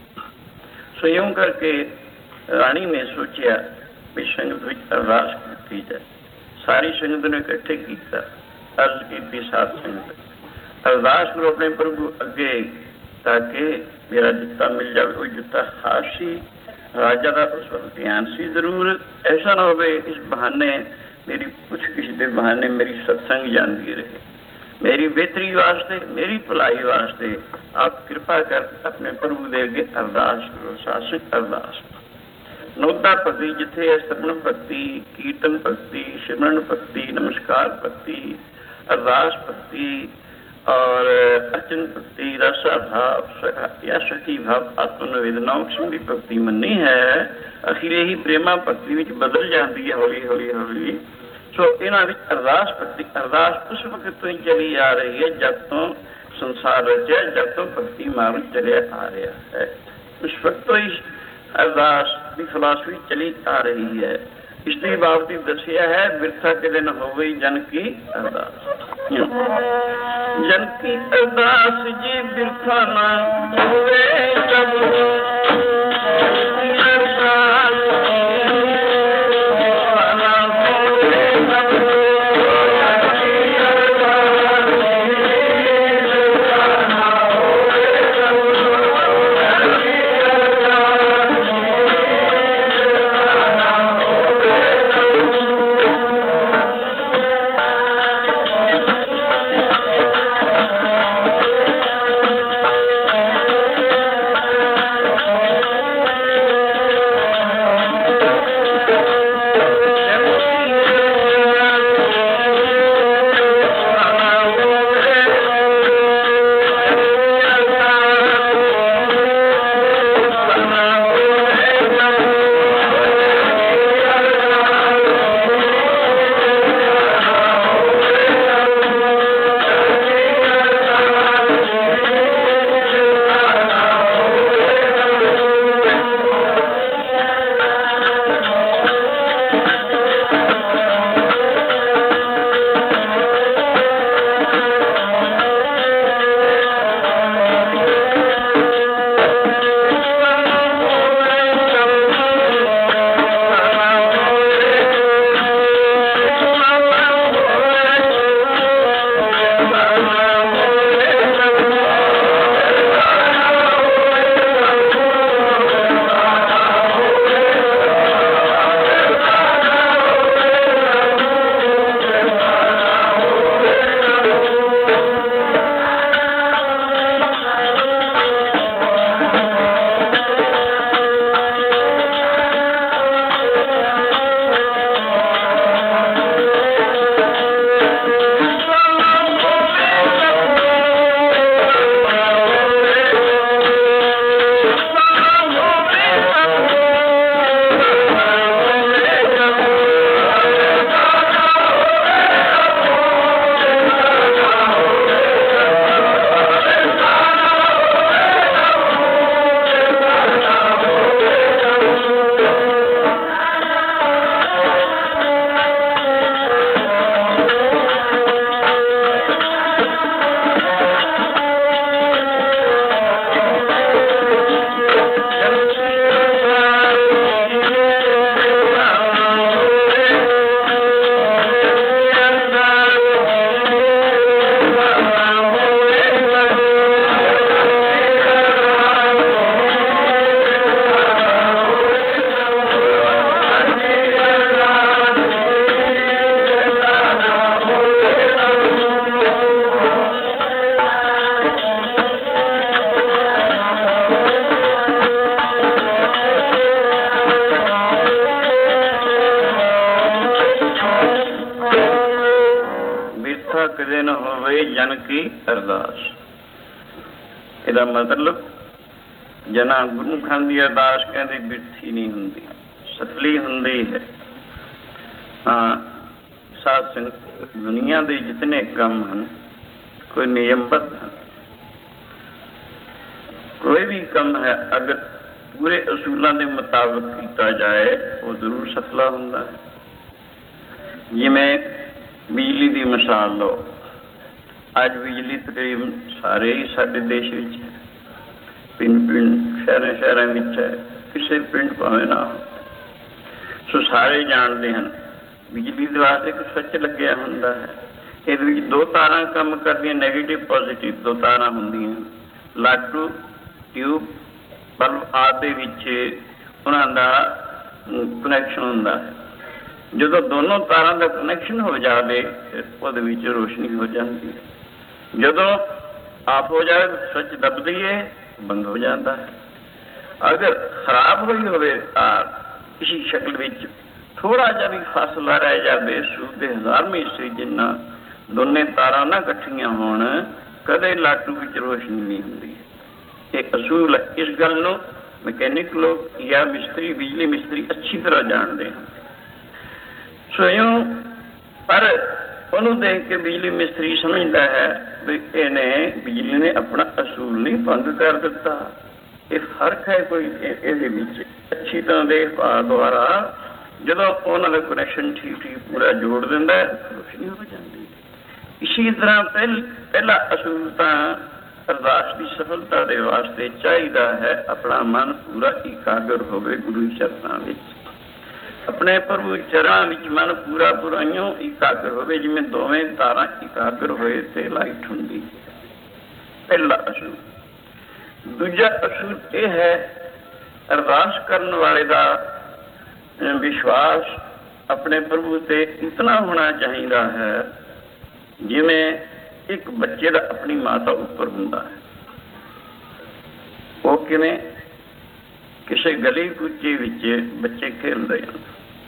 सो यूं करके रानी ने सोचा भी संगत में अरदास की जाए। सारी संगत ने इकट्ठे किया, अर्ज की सात संगत अरदास करो अपने प्रभु अगे ताकि मेरा जुत्ता मिल जाए। वो जुत्ता खास सी, राजा का उस वक्त ध्यान सी जरूर। ऐसा ना हो इस बहाने मेरी कुछ किसी के बहाने मेरी सत्संग जाती रहे। मेरी बेहतरी वास्ते, मेरी भलाई वास्ते आप कृपा कर अपने प्रभु दे अगे अरदास करो। सासक अरदास नोदा भक्ति जिथे है श्रवण भक्ति, कीर्तन भक्ति, सिमरन भक्ति, नमस्कार भक्ति, अरदास भक्ति और अर्चन भक्ति, रसा भाव या सखी भाव आत्मनिवेदना की भक्ति मनी है। अखिर ही प्रेमा भक्ति में बदल जाती है हौली हौली हौली। सो इन्हां विच अरदास भक्ति अरदास उस वक्त तो ही चली आ रही है जब तो संसार रचा, जब तो भक्ति मार्ग चलिया आ रहा है। उस वक्त तो ही अरदास की फिलासफी चली आ रही है। इसलिए बाबती दसिया है बिरथा के दिन हो गई जन की अरदास। जन की अरदास जी बिरथा ना होवे जब ਹੋਵੇ ਜਨ ਕੀ ਅਰਦਾਸ। ਇਹਦਾ ਮਤਲਬ ਜਨਾ ਗੁਰਮੁਖਾਂ ਦੀ ਅਰਦਾਸ ਕਹਿੰਦੇ ਬਿਰਥੀ ਨਹੀਂ ਹੁੰਦੀ, ਸਤਲੀ ਹੁੰਦੀ ਹੈ। ਹਾਂ, ਸਾਧ ਸੰਗਤ ਦੁਨੀਆ ਦੇ ਜਿਤਨੇ ਕੰਮ ਹਨ ਕੋਈ ਨਿਯਮਬੱਧ ਹਨ। ਕੋਈ ਵੀ ਕੰਮ ਹੈ ਅਗਰ ਪੂਰੇ ਅਸੂਲਾਂ ਦੇ ਮੁਤਾਬਕ ਕੀਤਾ ਜਾਏ ਉਹ ਜ਼ਰੂਰ ਸਫਲਾ ਹੁੰਦਾ ਹੈ। ਜਿਵੇਂ ਬਿਜਲੀ ਦੀ ਮਿਸਾਲ ਲਓ, ਅੱਜ ਬਿਜਲੀ ਤਕਰੀਬਨ ਸਾਰੇ ਹੀ ਸਾਡੇ ਦੇਸ਼ ਵਿੱਚ ਹੈ, ਪਿੰਡ ਪਿੰਡ ਸ਼ਹਿਰਾਂ ਸ਼ਹਿਰਾਂ ਵਿੱਚ ਹੈ, ਕਿਸੇ ਪਿੰਡ ਭਾਵੇਂ ਨਾ ਹੋ। ਸੋ ਸਾਰੇ ਜਾਣਦੇ ਹਨ ਬਿਜਲੀ ਦੇ ਵਾਸਤੇ ਇੱਕ ਸਵਿੱਚ ਲੱਗਿਆ ਹੁੰਦਾ ਹੈ। ਇਹਦੇ ਵਿੱਚ ਦੋ ਤਾਰਾਂ ਕੰਮ ਕਰਦੀਆਂ, ਨੈਗੇਟਿਵ ਪੋਜ਼ੀਟਿਵ ਦੋ ਤਾਰਾਂ ਹੁੰਦੀਆਂ। ਲਾਟੂ ਟਿਊਬ ਬਲਬ ਆਦਿ ਦੇ ਵਿੱਚ ਉਹਨਾਂ ਦਾ ਕਨੈਕਸ਼ਨ ਹੁੰਦਾ ਹੈ। ਜਦੋਂ ਦੋਨੋਂ ਤਾਰਾਂ ਦਾ ਕਨੈਕਸ਼ਨ ਹੋ ਜਾਵੇ ਉਹਦੇ ਵਿੱਚ ਰੋਸ਼ਨੀ ਹੋ ਜਾਂਦੀ ਹੈ। ਜਦੋਂ ਆਫ ਹੋ ਜਾਵੇ ਸਵਿੱਚ ਦੱਬ ਦਈਏ ਬੰਦ ਹੋ ਜਾਂਦਾ ਹੈ। ਅਗਰ ਖਰਾਬ ਹੋਈ ਹੋਵੇ ਤਾਰ ਕਿਸੇ ਸ਼ਕਲ ਵਿੱਚ ਥੋੜਾ ਜਿਹਾ ਵੀ ਫਾਸਲਾ ਰਹਿ ਜਾਵੇ, ਸੂਰਜ ਦੇ ਹਜ਼ਾਰਵੇਂ ਹਿੱਸੇ ਜਿੰਨਾ ਦੋਨੇ ਤਾਰਾਂ ਨਾ ਇਕੱਠੀਆਂ ਹੋਣ, ਕਦੇ ਲਾਟੂ ਵਿੱਚ ਰੋਸ਼ਨੀ ਨਹੀਂ ਹੁੰਦੀ। ਇਹ ਅਸੂਲ ਹੈ। ਇਸ ਗੱਲ ਨੂੰ ਮਕੈਨਿਕ ਲੋਕ ਜਾਂ ਮਿਸਤਰੀ, ਬਿਜਲੀ ਮਿਸਤਰੀ ਅੱਛੀ ਤਰ੍ਹਾਂ ਜਾਣਦੇ ਹਨ। ਸੋ ਇਉਂ ਪਰ ਉਹਨੂੰ ਦੇਖ ਕੇ ਬਿਜਲੀ ਮਿਸਤਰੀ ਸਮਝਦਾ ਹੈ ਵੀ ਇਹਨੇ ਬਿਜਲੀ ਨੇ ਆਪਣਾ ਅਸੂਲ ਨਹੀਂ ਭੰਗ ਕਰ ਦਿੱਤਾ। ਇਹ ਫਰਕ ਹੈ ਕੋਈ ਇਹਦੇ ਵਿੱਚ। ਅੱਛੀ ਤਰ੍ਹਾਂ ਦੇਖਭਾਲ ਦੁਆਰਾ ਜਦੋਂ ਉਹਨਾਂ ਦਾ ਕਨੈਕਸ਼ਨ ਠੀਕ ਠੀਕ ਪੂਰਾ ਜੋੜ ਦਿੰਦਾ ਹੈ, ਰੋਸ਼ਨੀ ਹੋ ਜਾਂਦੀ ਹੈ। ਇਸੇ ਤਰ੍ਹਾਂ ਪਹਿਲ ਪਹਿਲਾ ਅਸੂਲ ਤਾਂ ਅਰਦਾਸ ਦੀ ਸਫਲਤਾ ਦੇ ਵਾਸਤੇ ਚਾਹੀਦਾ ਹੈ ਆਪਣਾ ਮਨ ਪੂਰਾ ਇਕਾਗਰ ਹੋਵੇ ਗੁਰੂ ਚਰਨਾਂ ਵਿੱਚ। ਆਪਣੇ ਪ੍ਰਭੂ ਚਰਨਾਂ ਵਿੱਚ ਮਨ ਪੂਰਾ ਪੂਰਾ ਇਉਂ ਇਕਾਗਰ ਹੋਵੇ ਜਿਵੇਂ ਦੋਵੇਂ ਤਾਰਾਂ ਇਕਾਗਰ ਹੋਏ ਤੇ ਲਾਈਟ ਹੁੰਦੀ ਹੈ। ਪਹਿਲਾ ਅਸੂਲ। ਦੂਜਾ ਅਸੂਲ ਇਹ ਹੈ ਅਰਦਾਸ ਕਰਨ ਵਾਲੇ ਦਾ ਵਿਸ਼ਵਾਸ ਆਪਣੇ ਪ੍ਰਭੂ ਤੇ ਇਤਨਾ ਹੋਣਾ ਚਾਹੀਦਾ ਹੈ ਜਿਵੇਂ ਇੱਕ ਬੱਚੇ ਦਾ ਆਪਣੀ ਮਾਤਾ ਉੱਪਰ ਹੁੰਦਾ ਹੈ। ਉਹ ਕਿਵੇਂ? ਕਿਸੇ ਗਲੀ ਕੁੱਚੇ ਵਿੱਚ ਬੱਚੇ ਖੇਲਦੇ ਹਨ।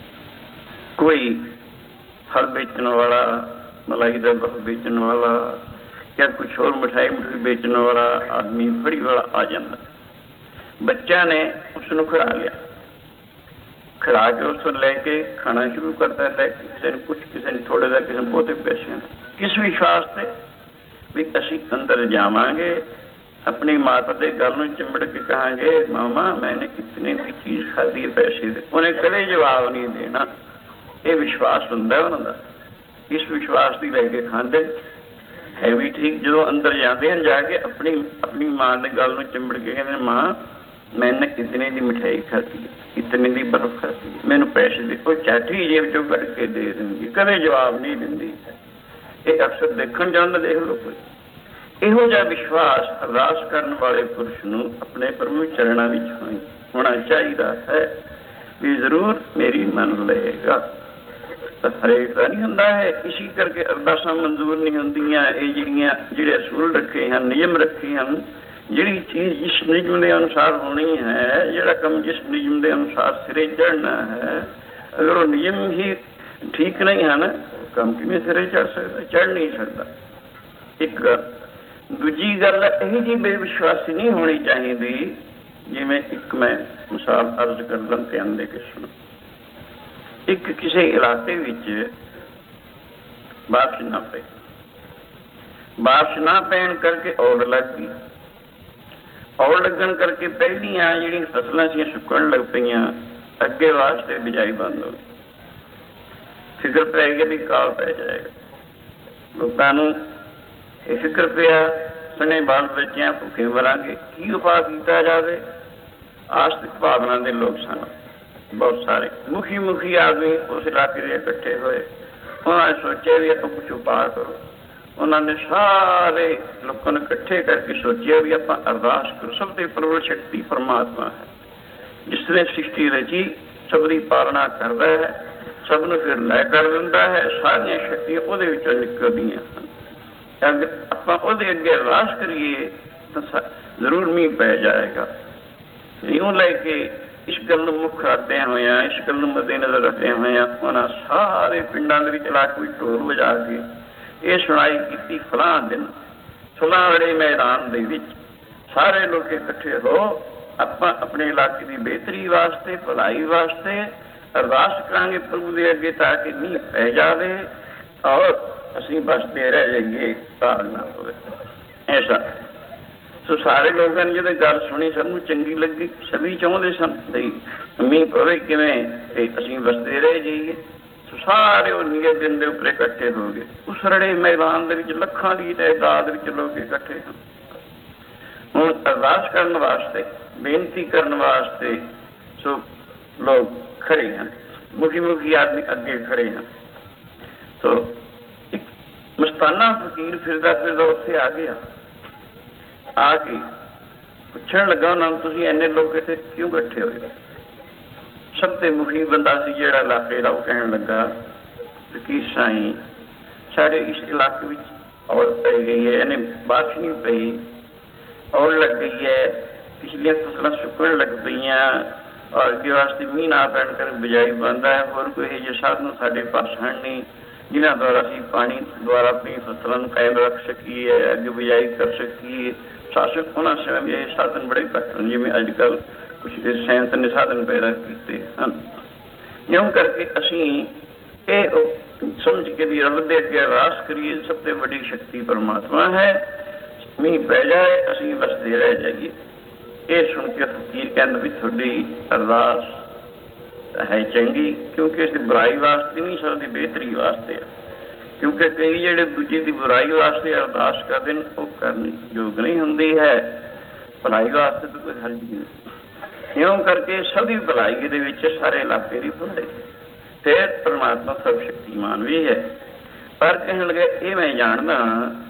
ਕੋਈ ਫਲ ਵੇਚਣ ਵਾਲਾ, ਮਲਾਈ ਦਾ ਬਖ ਵੇਚਣ ਵਾਲਾ ਜਾਂ ਕੁਛ ਹੋਰ ਮਿਠਾਈ ਮਿਠਾਈ ਵੇਚਣ ਵਾਲਾ ਆਦਮੀ ਫੜੀ ਵਾਲਾ ਆ ਜਾਂਦਾ। ਬੱਚਿਆਂ ਨੇ ਉਸਨੂੰ ਖਿਲਾ ਲਿਆ, ਖਿਲਾ ਕੇ ਉਸ ਤੋਂ ਲੈ ਕੇ ਖਾਣਾ ਸ਼ੁਰੂ ਕਰਦਾ ਹੈ। ਕਿਸੇ ਨੇ ਕੁਛ, ਕਿਸੇ ਨੇ ਥੋੜੇ ਦਾ, ਕਿਸੇ ਨੇ ਬਹੁਤੇ ਪੈਸੇ। ਕਿਸ ਵਿਸ਼ਵਾਸ ਤੇ? ਵੀ ਅਸੀਂ ਅੰਦਰ ਜਾਵਾਂਗੇ, ਆਪਣੀ ਮਾਤਾ ਦੇ ਗੱਲ ਨੂੰ ਚਿੰਬੜ ਕੇ ਕਹਾਂਗੇ ਮਾਮਾ ਮੈਨੇ ਇਤਨੇ ਦੀ ਚੀਜ਼ ਖਾਧੀ ਹੈ ਪੈਸੇ ਦੇ। ਉਹਨੇ ਕਦੇ ਜਵਾਬ ਨਹੀਂ ਦੇਣਾ। ਇਹ ਵਿਸ਼ਵਾਸ ਹੁੰਦਾ ਉਹਨਾਂ ਦਾ। ਇਸ ਵਿਸ਼ਵਾਸ ਦੀ ਲੈ ਕੇ ਖਾਂਦੇ ਹੈ ਵੀ ਠੀਕ। ਜਦੋਂ ਅੰਦਰ ਜਾਂਦੇ ਹਨ ਜਾ ਕੇ ਆਪਣੀ ਆਪਣੀ ਮਾਂ ਦੀ ਗੱਲ ਨੂੰ ਚਿੰਬੜ ਕੇ ਕਹਿੰਦੇ ਮਾਂ ਮੈਨੇ ਇਤਨੇ ਦੀ ਮਿਠਾਈ ਖਾਧੀ ਹੈ, ਇਤਨੇ ਦੀ ਬਰਫ਼ ਖਾਧੀ, ਮੈਨੂੰ ਪੈਸੇ ਦੇ। ਉਹ ਚਾਠੀ ਜੇਬ ਚੋਂ ਕੱਢ ਕੇ ਦੇ ਦਿੰਦੀ, ਕਦੇ ਜਵਾਬ ਨਹੀਂ ਦਿੰਦੀ। ਇਹ ਅਕਸਰ ਦੇਖਣ ਜਾਂਦਾ, ਦੇਖ ਲਓ। ਕੋਈ ਇਹੋ ਜਿਹਾ ਵਿਸ਼ਵਾਸ ਅਰਦਾਸ ਕਰਨ ਵਾਲੇ ਪੁਰਸ਼ ਨੂੰ ਆਪਣੇ ਪ੍ਰਭੂ ਚਰਨਾਂ ਵਿੱਚ ਹੋਣਾ ਚਾਹੀਦਾ ਹੈ ਵੀ ਜ਼ਰੂਰ ਮੇਰੀ ਮੰਨ ਲਏਗਾ। ਹਰੇਕ ਦਾ ਨਹੀਂ ਹੁੰਦਾ ਹੈ। ਇਸੀ ਕਰਕੇ ਅਰਦਾਸਾਂ ਮਨਜ਼ੂਰ ਨਹੀਂ ਹੁੰਦੀਆਂ। ਇਹ ਜਿਹੜੀਆਂ ਜਿਹੜੇ ਅਸੂਲ ਰੱਖੇ ਹਨ, ਨਿਯਮ ਰੱਖੇ ਹਨ, ਜਿਹੜੀ ਚੀਜ਼ ਜਿਸ ਨਿਯਮ ਦੇ ਅਨੁਸਾਰ ਹੋਣੀ ਹੈ, ਜਿਹੜਾ ਕੰਮ ਜਿਸ ਨਿਯਮ ਦੇ ਅਨੁਸਾਰ ਸਿਰੇ ਚੜ੍ਹਨਾ ਹੈ, ਅਗਰ ਉਹ ਨਿਯਮ ਹੀ ਠੀਕ ਨਹੀਂ ਹਨ ਕੰਮ ਕਿਵੇਂ ਸਿਰੇ ਚੜ੍ਹ ਸਕਦਾ? ਚੜ੍ਹ ਨਹੀਂ ਸਕਦਾ। ਇੱਕ ਗੱਲ। ਦੂਜੀ ਗੱਲ ਇਹ ਜਿਹੀ ਬੇਵਿਸ਼ਵਾਸੀ ਨਹੀਂ ਹੋਣੀ ਚਾਹੀਦੀ। ਜਿਵੇਂ ਇੱਕ ਮੈਂ ਮਿਸਾਲ ਅਰਜ਼ ਕਰਦਾ ਧਿਆਨ ਦੇ ਕੇ ਸੁਣੋ। ਇੱਕ ਕਿਸੇ ਇਲਾਕੇ ਵਿੱਚ ਬਾਰਿਸ਼ ਨਾ ਪਈ, ਬਾਰਿਸ਼ ਨਾ ਪੈਣ ਕਰਕੇ ਔੜ ਲੱਗ ਗਈ। ਔੜ ਲੱਗਣ ਕਰਕੇ ਪਹਿਲੀਆਂ ਜਿਹੜੀਆਂ ਫਸਲਾਂ ਸੀ ਸੁੱਕਣ ਲੱਗ ਪਈਆਂ, ਅੱਗੇ ਵਾਸਤੇ ਬਿਜਾਈ ਬੰਦ ਹੋ ਗਈ। ਫਿਕਰ ਪੈ ਗਿਆ ਵੀ ਕਾਲ ਪੈ ਜਾਏਗਾ। ਲੋਕਾਂ ਨੂੰ ਇਹ ਫਿਕਰ ਪਿਆ ਸਣੇ ਬਾਲ ਬੱਚਿਆਂ ਭੁੱਖੇ ਮਰਾਂਗੇ, ਕੀ ਉਪਾਅ ਕੀਤਾ ਜਾਵੇ? ਆਸਤਿਕ ਭਾਵਨਾ ਦੇ ਲੋਕ ਸਨ ਬਹੁਤ ਸਾਰੇ। ਮੁਖੀ ਮੁਖੀ ਆਦਮੀ ਉਸ ਇਲਾਕੇ ਦੇ ਇਕੱਠੇ ਹੋਏ। ਉਹਨਾਂ ਨੇ ਸੋਚਿਆ ਵੀ ਆਪਾਂ ਕੁਛ ਉਪਾਅ ਕਰੋ। ਉਹਨਾਂ ਨੇ ਸਾਰੇ ਲੋਕਾਂ ਨੂੰ ਇਕੱਠੇ ਕਰਕੇ ਸੋਚਿਆ ਵੀ ਆਪਾਂ ਅਰਦਾਸ ਕਰੋ। ਸਭ ਦੀ ਪ੍ਰਬਲ ਸ਼ਕਤੀ ਪਰਮਾਤਮਾ ਹੈ, ਜਿਸ ਨੇ ਸ੍ਰਿਸ਼ਟੀ ਰਚੀ, ਸਭ ਦੀ ਪਾਲਣਾ ਕਰਦਾ ਹੈ, ਸਭ ਨੂੰ ਫਿਰ ਲੈ ਕਰ ਦਿੰਦਾ ਹੈ। ਸਾਰੀਆਂ ਸ਼ਕਤੀਆਂ ਉਹਦੇ ਵਿੱਚੋਂ ਨਿਕਲਦੀਆਂ ਹਨ। ਅਗਰ ਆਪਾਂ ਉਹਦੇ ਅੱਗੇ ਅਰਦਾਸ ਕਰੀਏ ਤਾਂ ਜ਼ਰੂਰ ਮੀਂਹ ਪੈ ਜਾਏਗਾ। ਇਉਂ ਲੈ ਕੇ ਇਸ ਗੱਲ ਨੂੰ ਮੁੱਖ ਰੱਖਦਿਆਂ ਹੋਇਆਂ, ਇਸ ਗੱਲ ਨੂੰ ਮੱਦੇ ਨਜ਼ਰ ਰੱਖਦਿਆਂ ਹੋਇਆਂ ਉਹਨਾਂ ਸਾਰੇ ਪਿੰਡਾਂ ਦੇ ਵਿੱਚ ਇਲਾਕੇ ਵਿੱਚ ਢੋਲ ਵਜਾ ਕੇ ਇਹ ਸੁਣਾਈ ਕੀਤੀ ਫਲਾਂ ਦਿਨ ਫਲਾਂ ਵਾਲੇ ਮੈਦਾਨ ਦੇ ਵਿੱਚ ਸਾਰੇ ਲੋਕ ਇਕੱਠੇ ਹੋ ਆਪਾਂ ਆਪਣੇ ਇਲਾਕੇ ਦੀ ਬਿਹਤਰੀ ਵਾਸਤੇ ਭਲਾਈ ਵਾਸਤੇ ਅਰਦਾਸ ਕਰਾਂਗੇ ਪ੍ਰਭੂ ਦੇ ਅੱਗੇ ਤਾਂ ਕਿ ਮੀਂਹ ਪੈ ਜਾਵੇ ਔਰ ਅਸੀਂ ਬਸਦੇ ਰਹਿ ਜਾਈਏ, ਕਾਲ ਨਾ ਹੋਵੇ। ਐਸਾ ਸੋ ਸਾਰੇ ਲੋਕਾਂ ਨੇ ਜਦੋਂ ਗੱਲ ਸੁਣੀ ਸਭ ਨੂੰ ਚੰਗੀ ਲੱਗੀ। ਸਭੀ ਚਾਹੁੰਦੇ ਸਨ ਬਈ ਮੀਂਹ ਪਵੇ ਕਿਵੇਂ ਤੇ ਅਸੀਂ ਬਸਦੇ ਰਹਿ ਜਾਈਏ। ਸੋ ਸਾਰੇ ਉਹ ਨੀਲੇ ਦਿਨ ਦੇ ਉੱਪਰ ਇਕੱਠੇ ਹੋ ਗਏ। ਉਸਰੜੇ ਮੈਦਾਨ ਦੇ ਵਿੱਚ ਲੱਖਾਂ ਦੀ ਤਾਦਾਦ ਵਿੱਚ ਲੋਕ ਇਕੱਠੇ ਹਨ। ਹੁਣ ਅਰਦਾਸ ਕਰਨ ਵਾਸਤੇ, ਬੇਨਤੀ ਕਰਨ ਵਾਸਤੇ ਸੋ ਲੋਕ ਖੜੇ ਹਨ, ਮੁਖੀ ਮੁਖੀ ਆਦਮੀ ਅੱਗੇ ਖੜੇ ਹਨ। ਸੋ ਇੱਕ ਮਸਤਾਨਾ ਫਕੀਰ ਫਿਰਦਾ ਫਿਰਦਾ ਉੱਥੇ ਆ ਗਿਆ। ਆ ਕੇ ਪੁੱਛਣ ਲੱਗਾ ਉਹਨਾਂ ਨੂੰ, ਤੁਸੀਂ ਇੰਨੇ ਲੋਕ ਇੱਥੇ ਕਿਉਂ ਇਕੱਠੇ ਹੋਏ? ਸਭ ਤੋਂ ਮੁਖੀ ਬੰਦਾ ਸੀ ਜਿਹੜਾ ਇਲਾਕੇ ਦਾ, ਉਹ ਕਹਿਣ ਲੱਗਾ ਫਕੀਰ ਸਾਈਂ ਸਾਡੇ ਇਸ ਇਲਾਕੇ ਵਿੱਚ ਔਰ ਪੈ ਗਈ ਹੈ, ਇਹਨੇ ਬਾਰਿਸ਼ ਨਹੀਂ ਪਈ, ਔਰ ਲੱਗ ਗਈ ਹੈ, ਪਿਛਲੀਆਂ ਫਸਲਾਂ ਸੁੱਕਣ ਲੱਗ ਪਈਆਂ ਔਰ ਅੱਗੇ ਵਾਸਤੇ ਮੀਂਹ ਨਾ ਪੈਣ ਕਰ ਬਿਜਾਈ ਬੰਦ ਹੈ। ਹੋਰ ਕੋਈ ਇਹੋ ਜਿਹੇ ਸਾਧਨ ਸਾਡੇ ਪਾਸ ਹਨ ਨਹੀਂ ਜਿਨ੍ਹਾਂ ਦੁਆਰਾ ਅਸੀਂ ਪਾਣੀ ਦੁਆਰਾ ਆਪਣੀ ਫਸਲਾਂ ਨੂੰ ਕਾਇਮ ਰੱਖ ਸਕੀਏ, ਅੱਗੇ ਬਿਜਾਈ ਕਰ ਸਕੀਏ। ਸ਼ਾਸਕ ਉਹਨਾਂ ਸਮੇਂ ਇਹ ਸਾਧਨ ਬੜੇ ਘੱਟ ਹਨ, ਜਿਵੇਂ ਅੱਜ ਕੱਲ੍ਹ ਕੁਛ ਸਾਇੰਸ ਨੇ ਸਾਧਨ ਪੈਦਾ ਕੀਤੇ ਹਨ। ਇਉਂ ਕਰਕੇ ਅਸੀਂ ਇਹ ਸਮਝ ਕੇ ਵੀ ਰੱਬ ਦੇ ਅੱਗੇ ਅਰਦਾਸ ਕਰੀਏ, ਸਭ ਤੋਂ ਵੱਡੀ ਸ਼ਕਤੀ ਪਰਮਾਤਮਾ ਹੈ। ਮੀਂਹ ਪੈ ਜਾਏ, ਅਸੀਂ ਵਸਦੇ ਰਹਿ ਜਾਈਏ। ਇਹ ਸੁਣ ਕੇ ਫਕੀਰ ਕਹਿੰਦਾ ਵੀ ਤੁਹਾਡੀ ਅਰਦਾਸ ਹੈ ਚੰਗੀ, ਕਿਉਂਕਿ ਇਸ ਦੀ ਬੁਰਾਈ ਵਾਸਤੇ ਨਹੀਂ, ਸਾਡੀ ਬਿਹਤਰੀ ਵਾਸਤੇ ਆ। ਕਿਉਂਕਿ ਕਈ ਜਿਹੜੇ ਦੂਜੇ ਦੀ ਬੁਰਾਈ ਵਾਸਤੇ ਅਰਦਾਸ ਕਰਦੇ ਨੇ ਉਹ ਕਰਨ ਯੋਗ ਨਹੀਂ ਹੁੰਦੀ ਹੈ, ਭਲਾਈ ਵਾਸਤੇ ਤਾਂ ਕੋਈ ਹੱਲ ਨਹੀਂ। ਇਉਂ ਕਰਕੇ ਸਭ ਦੀ ਭਲਾਈ ਦੇ ਵਿੱਚ ਸਾਰੇ ਇਲਾਕੇ ਦੀ ਭਲਾਈ। ਫਿਰ ਪਰਮਾਤਮਾ ਸਰਵ ਸ਼ਕਤੀਮਾਨ ਵੀ ਹੈ। ਪਰ ਕਹਿਣ ਲੱਗੇ ਇਹ ਮੈਂ ਜਾਣਦਾ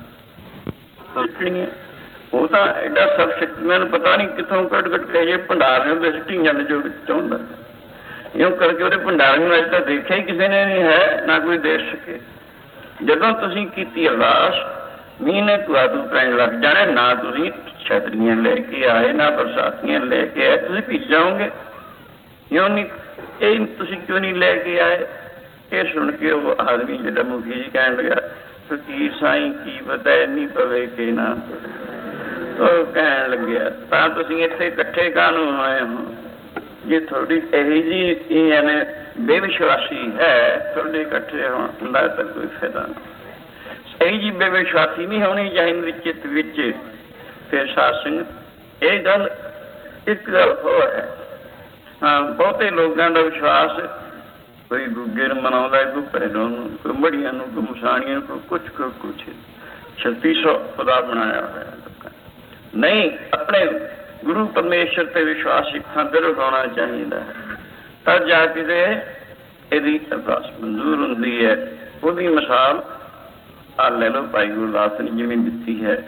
ਉਹ ਤਾਂ ਐਡਾ ਸਰਵ ਸ਼ਕਤੀਮਾਨ ਪਤਾ ਨਹੀਂ ਕਿੱਥੋਂ ਕੱਢ ਕੱਢ ਕੇ ਜੇ ਭੰਡਾਰ ਦੇ ਸਿੱਟੀਆਂ ਨੇ ਜੋ ਚਾਹੁੰਦਾ। ਇਉਂ ਕਰਕੇ ਉਹਦੇ ਭੰਡਾਰ ਨੂੰ ਅੱਜ ਤਾਂ ਦੇਖਿਆ ਹੀ ਕਿਸੇ ਨੇ ਨਹੀਂ ਹੈ, ਨਾ ਕੋਈ ਦੇਖ ਸਕੇ। ਜਦੋਂ ਤੁਸੀਂ ਕੀਤੀ ਅਰਦਾਸ ਮੀਂਹ ਨੇ ਤੁਹਾਨੂੰ ਪੈਣ ਲੱਗ ਜਾਣਾ, ਨਾ ਤੁਸੀਂ ਛਤਰੀਆਂ ਲੈ ਕੇ ਆਏ ਨਾ ਬਰਸਾਤੀਆਂ ਲੈ ਕੇ ਆਏ, ਤੁਸੀਂ ਭਿੱਜ ਜਾਓਗੇ। ਇਉਂ ਨਹੀਂ, ਇਹ ਤੁਸੀਂ ਕਿਉਂ ਨਹੀਂ ਲੈ ਕੇ ਆਏ? ਇਹ ਸੁਣ ਕੇ ਉਹ ਆਦਮੀ ਜਿਹੜਾ ਮੁਖੀ ਜੀ ਕਹਿਣ ਲੱਗਾ ਫਕੀਰ ਸਾਈਂ ਕੀ ਪਤਾ ਇੰਨੀ ਪਵੇ ਕਿ ਨਾ। ਉਹ ਕਹਿਣ ਲੱਗਿਆ ਤਾਂ ਤੁਸੀਂ ਇੱਥੇ ਇਕੱਠੇ ਕਾਹਨੂੰ ਹੋਏ ਹੋ? ਜੇ ਤੁਹਾਡੀ ਇਹੀ ਜਿਹੀ ਯਾਨੀ ਬੇਵਿਸ਼ਵਾਸੀ ਹੈ, ਤੁਹਾਡੇ ਇਕੱਠੇ ਹੋਣ ਦਾ ਤਾਂ ਕੋਈ ਫਾਇਦਾ ਨਹੀਂ। ਇਹੀ ਜਿਹੀ ਬੇਵਿਸ਼ਵਾਸੀ ਨਹੀਂ ਹੋਣੀ ਚਾਹੀਦੀ ਚਿੱਤ ਵਿੱਚ। ਫਿਰ ਸਾਧ ਸੰਗਤ ਇਹ ਗੱਲ ਇੱਕ ਗੱਲ ਹੋਰ ਹੈ, ਹਾਂ ਬਹੁਤੇ ਲੋਕਾਂ ਦਾ ਵਿਸ਼ਵਾਸ ਕੋਈ ਗੁੱਗੇ ਨੂੰ ਮਨਾਉਂਦਾ, ਕੋਈ ਭੈਰੋਂ ਨੂੰ, ਕੋਈ ਮੜੀਆਂ ਨੂੰ, ਕੋਈ ਮਸਾਣੀਆਂ ਨੂੰ, ਕੋਈ ਕੁਛ ਕੋਈ ਕੁਛ ਛੱਤੀ ਸੌ ਖੁਦਾ ਬਣਾਇਆ ਹੋਇਆ ਲੋਕਾਂ ਨਹੀਂ। ਆਪਣੇ ਗੁਰੂ ਪਰਮੇਸ਼ਰ ਤੇ ਵਿਸ਼ਵਾਸ ਸਿੱਖਾਂ ਦਿਲ ਹੋਣਾ ਚਾਹੀਦਾ ਹੈ, ਤਦ ਜਾ ਕੇ ਇਹਦੀ ਅਰਦਾਸ ਮਨਜ਼ੂਰ ਹੁੰਦੀ ਹੈ। ਉਹਦੀ ਮਿਸਾਲ ਆ ਲੈ ਲਓ ਭਾਈ ਗੁਰਦਾਸ ਨੇ ਜਿਵੇਂ ਦਿੱਤੀ ਹੈ।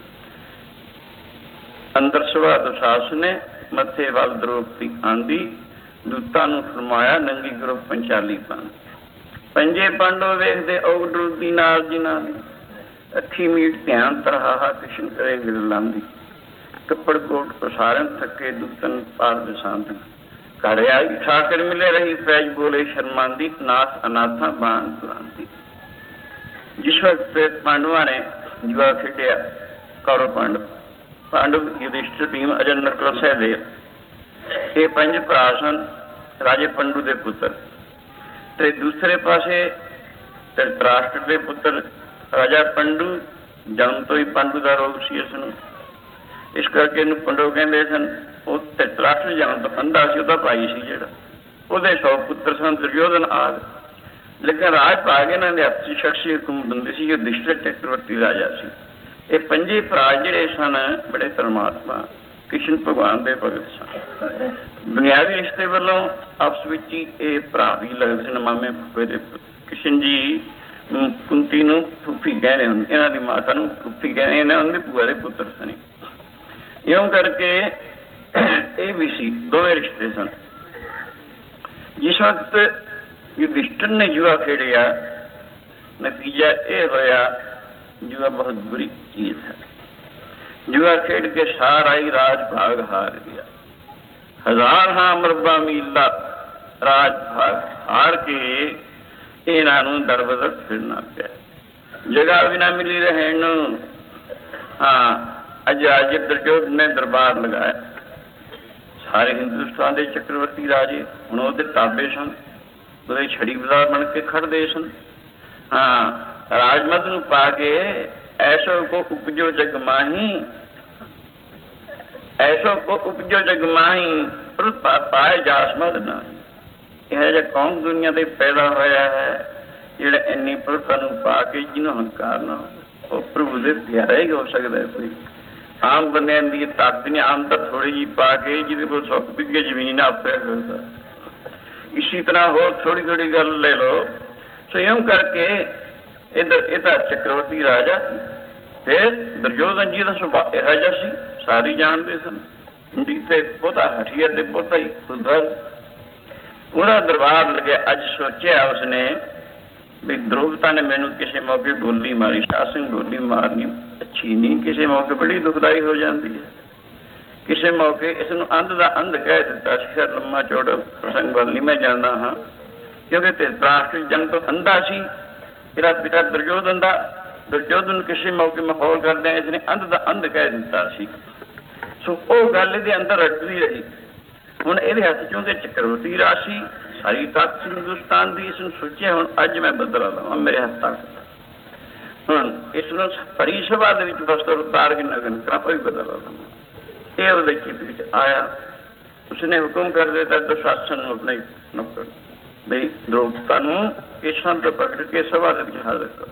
ਅੰਦਰ ਸੁਭਾ ਦਸਾਸ ਨੇ ਮੱਥੇ ਵੱਲ ਦਰੋਪਤੀ ਆਂਦੀ, ਦੂਤਾਂ ਨੂੰ ਫਰਮਾਇਆ ਨੰਗੀ ਗਰੁੱਪ ਪੰਚਾਲੀ ਪੰਨ। ਪੰਜੇ ਪਾਂਡੋ ਵੇਖਦੇ ਔਗ ਡਰਦੀ ਨਾਲ ਜਿਨ੍ਹਾਂ ਦੀ ਅੱਖੀ ਮੀਟ ਧਿਆਨ ਤਰਹਾਹਾ ਕ੍ਰਿਸ਼ਨ ਕਰੇ ਗਿਲ ਲਾਂਦੀ। ਕੱਪੜ ਕੋਟ ਪ੍ਰਸਾਰਨ ਥੱਕੇ ਦੂਤਨ ਪਾਰ ਦਸਾਂਦੀ। ਘਰ ਆਈ ਠਾਕਰ ਮਿਲੇ ਰਹੀ ਫੈਜ ਬੋਲੇ ਸ਼ਰਮਾਂਦੀ, ਨਾਥ ਅਨਾਥਾਂ ਬਾਣ ਪੁਰਾਂਦੀ। ਜਿਸ ਵਕਤ ਪਾਂਡਵਾਂ ਨੇ ਜੁਆ ਖੇਡਿਆ, ਕੌਰਵ ਪਾਂਡਵ ਪਾਂਡਵ ਯੁਧਿਸ਼ਠਰ ਭੀਮ ਅਜਨ ਨਕਲ ਸਹਿਦੇਵ ਇਹ ਪੰਜ ਭਰਾ ਸਨ, ਰਾਜੇ ਪੰਡੂ ਦੇ ਪੁੱਤਰ। ਤੇ ਦੂਸਰੇ ਪਾਸੇ ਧ੍ਰਿਤਰਾਸ਼ਟਰ ਦੇ ਪੁੱਤਰ ਰਾਜਾ ਪੰਡੂ, ਜਨਮ ਤੋਂ ਹੀ ਪੰਡੂ ਦਾ ਰੋਗ ਸੀ ਇਸ ਨੂੰ, ਇਸ ਕਰਕੇ ਇਹਨੂੰ ਪੰਡੂ ਕਹਿੰਦੇ ਸਨ। ਉਹ ਧ੍ਰਿਤਰਾਸ਼ਟਰ ਜਨਮ ਤੋਂ ਅੰਧਾ ਸੀ, ਉਹਦਾ ਭਾਈ ਸੀ ਜਿਹੜਾ, ਉਹਦੇ ਸੌ ਪੁੱਤਰ ਸਨ, ਦੁਰਯੋਧਨ ਆਦਿ। ਲੇਕਿਨ ਰਾਜ ਭਾਗ ਇਹਨਾਂ ਦੇ ਹੱਥ ਚ ਸ਼ਖਸੀ ਹੁਕਮ ਦਿੰਦੇ ਸੀ। ਯੁਧਿਸ਼ਠਰ ਚੱਕਰਵਰਤੀ ਰਾਜਾ ਸੀ। ਇਹ ਪੰਜੇ ਭਰਾ ਜਿਹੜੇ ਸਨ ਬੜੇ ਪਰਮਾਤਮਾ ਕ੍ਰਿਸ਼ਨ ਭਗਵਾਨ ਦੇ ਭਗਤ ਸਨ। ਦੁਨਿਆਵੀ ਰਿਸ਼ਤੇ ਵੱਲੋਂ ਆਪਸ ਵਿੱਚ ਹੀ ਇਹ ਭਰਾ ਵੀ ਲੱਗਦੇ ਸਨ, ਮਾਮੇ ਫੁੱਫੇ ਦੇ। ਕ੍ਰਿਸ਼ਨ ਜੀ ਕੁੰਤੀ ਨੂੰ ਫੁੱਫੀ ਕਹਿੰਦੇ ਹੁੰਦੇ, ਇਹਨਾਂ ਦੀ ਮਾਤਾ ਨੂੰ ਫੁੱਫੀ ਕਹਿੰਦੇ, ਇਹਨਾਂ ਦੇ ਭੂਆ ਦੇ ਪੁੱਤਰ ਸਨ। ਇਉਂ ਕਰਕੇ ਇਹ ਵੀ ਸੀ, ਦੋਵੇਂ ਰਿਸ਼ਤੇ ਸਨ। ਜਿਸ ਵਕਤ ਯੁਧਿਸ਼ਠਰ ਨੇ ਜੂਆ ਖੇਡਿਆ, ਨਤੀਜਾ ਇਹ ਹੋਇਆ ਜੂਆ ਬਹੁਤ ਬੁਰੀ ਚੀਜ਼ ਹੈ। ਜੂਆ ਖੇਡ ਕੇ ਸਾਰਾ ਹੀ ਰਾਜ ਭਾਗ ਹਾਰ ਗਿਆ। ਹਜ਼ਾਰ ਹਾਂ ਮਰਬਾ ਮੀਲਾ ਰਾਜ ਭਾਗ ਹਾਰ ਕੇ ਇਹਨਾਂ ਨੂੰ ਦਰ ਬਦਰ ਫਿਰਨਾ ਪਿਆ। जगह भी ना मिली रहन। हाँ, अज राजे दुर्योधन ने दरबार लगाया। सारे हिंदुस्तान के चक्रवर्ती राजे हुण उहदे ताबे सन, उहदे छड़ीदार बन के खड़दे सन। हाँ, राजमत नूं पा के ऐसो को उपजो जग माही, ऐसो को उपजो जग माही, पर पाए जासमद नाही। यह जिहा कौन दुनिया ते पैदा होया है जिहड़ा इन्नी प्रभुता नूं पा के जिन्हों हंकार ना हो, प्रभु दे प्यारा ही हो सकता है कोई। आम बंदियां दी ताकत नहीं, आम तो थोड़ी जी पा के जिहदे कोल सौ बिघे जमीन आपे करदा। इसी तरह हो थोड़ी थोड़ी गल ले लो। सो यूं करके इधर इधर चक्रवर्ती राजा फिर दुर्योधन जी का सुभाव यह जिहा सी, सारे जानते सन। जिसे पोता हठीर दे पोता ही सुधर पूरा दरबार लगे। अज सोचा उसने भी द्रौपदी ने मैनू किसी मौके गोली मारी, शासन गोली मारनी अच्छी नहीं, किसी मौके बड़ी दुखदाई हो जाती है। किसी मौके इसनू अंध का अंध कह दिता। खैर लम्मा चौड़ा प्रसंग वाल नहीं मैं जानता हाँ, क्योंकि धृतराष्ट्र जन्म तो अंधा सी, मेरा पिता दुर्योधन का। दुर्योधन किसी मौके माहौल करदे इसने अंध का अंध कह दिता सी। सो वो गल इहदे अंदर रटदी रही। हुण इहदे हत्थ चों ते चक्रवर्ती राशि सारी ताकत हिंदुस्तान की। इसनू सोचिया हुण अज मैं बदला लवां, मेरे हत्थ तक हुण इसनू भरी सभा दे विच वस्त्र उतार के नगन करा कोई बदला लवां। ये उहदे चित्त विच आया। उसने हुक्म कर दिता दुशासन नूं अपने नौकर बई द्रौपदी नूं केसां ते पकड़ के सभा दे विच हाज़र करो।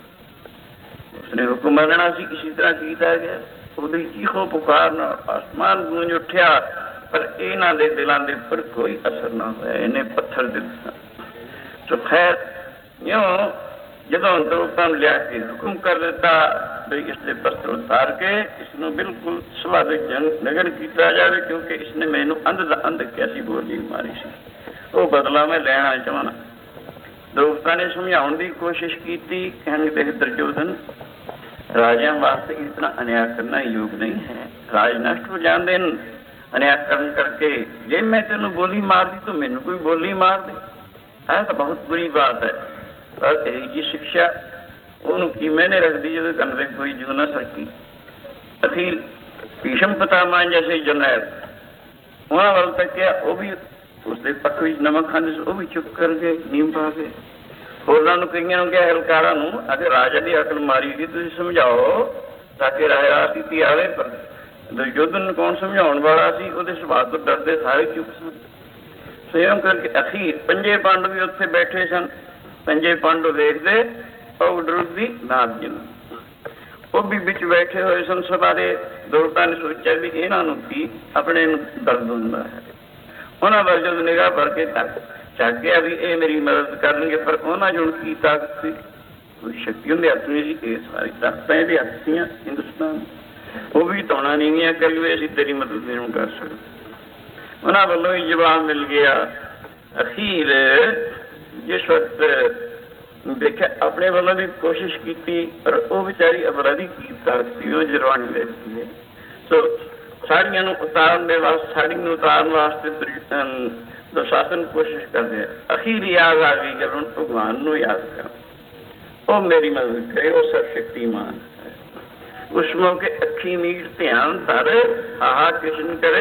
उसने हुक्म मनना सी, इसी तरह कीता गया। ਉਹਦੀ ਚੀਖੋ ਪੁਕਾਰ ਨਾਲ ਆਸਮਾਨ ਗੂੰਜ ਉੱਠਿਆ, ਪਰ ਇਹਨਾਂ ਦੇ ਦਿਲਾਂ ਦੇ ਉੱਪਰ ਕੋਈ ਅਸਰ ਨਾ ਹੋਇਆ। ਇਹਨੇ ਪੱਥਰ ਦਿੱਤਾ। ਸੋ ਖੈਰ ਇਉਂ ਜਦੋਂ ਦਰੋਪਾਂ ਨੂੰ ਲਿਆ ਕੇ ਹੁਕਮ ਕਰ ਦਿੱਤਾ ਵੀ ਇਸਦੇ ਪੱਥਰ ਉਤਾਰ ਕੇ ਇਸਨੂੰ ਬਿਲਕੁਲ ਸਭਾ ਦੇ ਨਗਨ ਕੀਤਾ ਜਾਵੇ, ਕਿਉਂਕਿ ਇਸਨੇ ਮੈਨੂੰ ਅੰਧ ਦਾ ਅੰਧ ਕਿਹਾ ਸੀ, ਬੋਲੀ ਮਾਰੀ ਸੀ। ਉਹ ਬਦਲਾ ਮੈਂ ਲੈਣਾ ਚਾਹੁੰਦਾ। ਦਰੋਪਾਂ ਨੇ ਸਮਝਾਉਣ ਦੀ ਕੋਸ਼ਿਸ਼ ਕੀਤੀ। ਕਹਿਣ ਦੇ ਦੁਰਯੋਧਨ राजा वास्ते इतना अन्याय करना योग नहीं है। राज नष्ट हो जाते हैं अन्याय करन करके। जे मैं तेन गोली मार दी तो मैनू कोई गोली मार दे, है तो बहुत बुरी बात है। पर यही जी शिक्षा उन्होंने की मैंने रख दी जो कन से कोई जू ना सकी। अखिल भीषम पितामह जैसे जनरल उन्होंने वाल तक क्या, वो भी उसके पक्ष में नमक खाने से वो भी चुप कर गए, नीम पा गए। होरां नूं कईयां नूं क्या हलकारां नूं अगर राजा की अकल मारी गई तुसीं समझाओ ताकि राजा स्थिति आवे। पर दुर्योधन कौन समझाउण वाला सी, उहदे सुभाअ तो डरदे सारे चुप सन। सो इउं करके अखीर पंजे पांडव भी उत्थे बैठे सन। पंजे पांडव देखदे और डरदी नाथ जी नूं वो भी विच बैठे हुए सन सभा दे। द्रौपदी ने सोचा भी इन्हां नूं की अपने नूं दर्द हुंदा है। उन्हां वल जद निगाह भर के तक चाहया भी ये मेरी मदद करेंगे, पर उन्होंने जो की ताकत थी कोई शक्ति उनके हथ में सी। ये सारी ताकत ये हथ सी हिंदुस्तान, वो भी तोड़ा नहीं करी हुए असीं तेरी मदद नहीं कर सकते। उन्होंने वालों ही जवाब मिल गया। अखीर जिस वक्त देखा अपने वालों भी कोशिश की, पर वो बेचारी अपराधी की ताकत थी, वो जरवानी बैठती है। तो साड़ियां उतारने वास्ते साड़ी उतारने वास्ते तो शासन कोशिश करते हैं। अखीर याद आ गई कि उन भगवान को याद कर, वो मेरी मदद करे, वो सर्वशक्तिमान है। उस मौके अखी मीट ध्यान धर आहा किशन करे।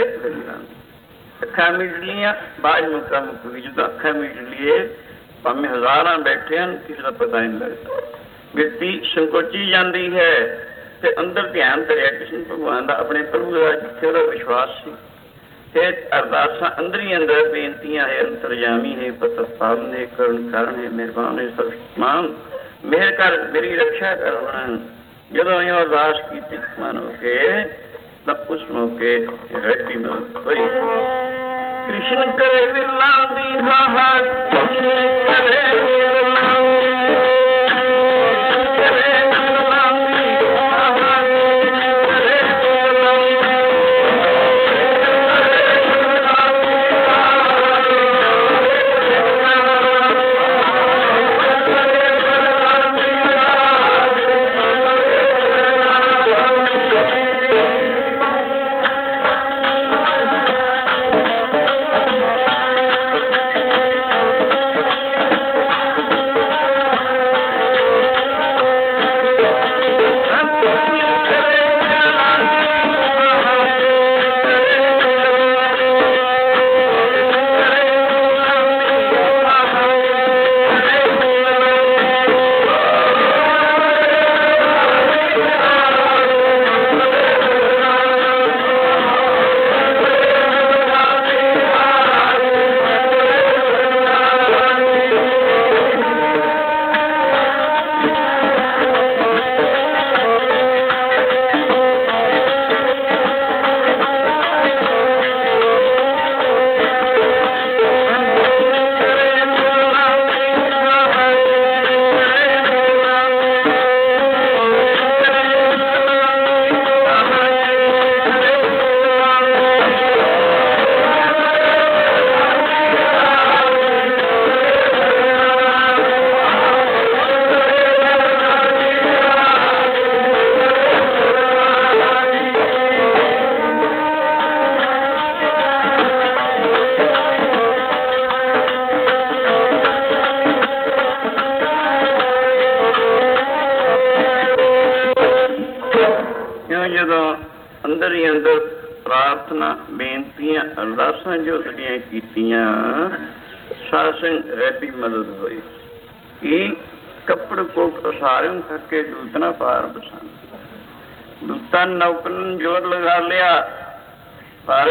अखा मीट लिया बाज मुका मुक गई। जो अखा मीट लिए भावें हजारां बैठे हैं, किसी का पता नहीं लगता। व्यक्ति संकोची जाती है तो अंदर ध्यान धरिया कृष्ण भगवान का, अपने प्रभु का जिथे वह विश्वास सी। अरदासा अंदर ही अंदर बेनतियां है। अंतरजामी है, पतपालन है, करुण कारण है, मेहरबान है, सर्वशक्तिमान, मेहर कर मेरी रक्षा कर। जदों यो अरदास की मानो के तब उस मौके रहती मदद हुई। कृष्ण करे विला दी हाहार, कृष्ण करे ਅੰਦਰ ਹੀ ਅੰਦਰ ਪ੍ਰਾਰਥਨਾ, ਬੇਨਤੀਆਂ, ਅਰਦਾਸਾਂ ਜੋ ਸਾਡੀਆਂ ਕੀਤੀਆਂ, ਸਾਧ ਸੰਗ ਰਹਿਤੀ ਮਦਦ ਹੋਈ। ਕਿ ਕੱਪੜ ਕੋਟ ਉਸਾਰਿਓਂ ਥੱਕੇ ਦੂਤਨਾ ਪਾਰ ਬਸਾਂ। ਦੂਤਾਂ ਨੌਕਰਨ ਜੋਰ ਲਗਾ ਲਿਆ, ਪਰ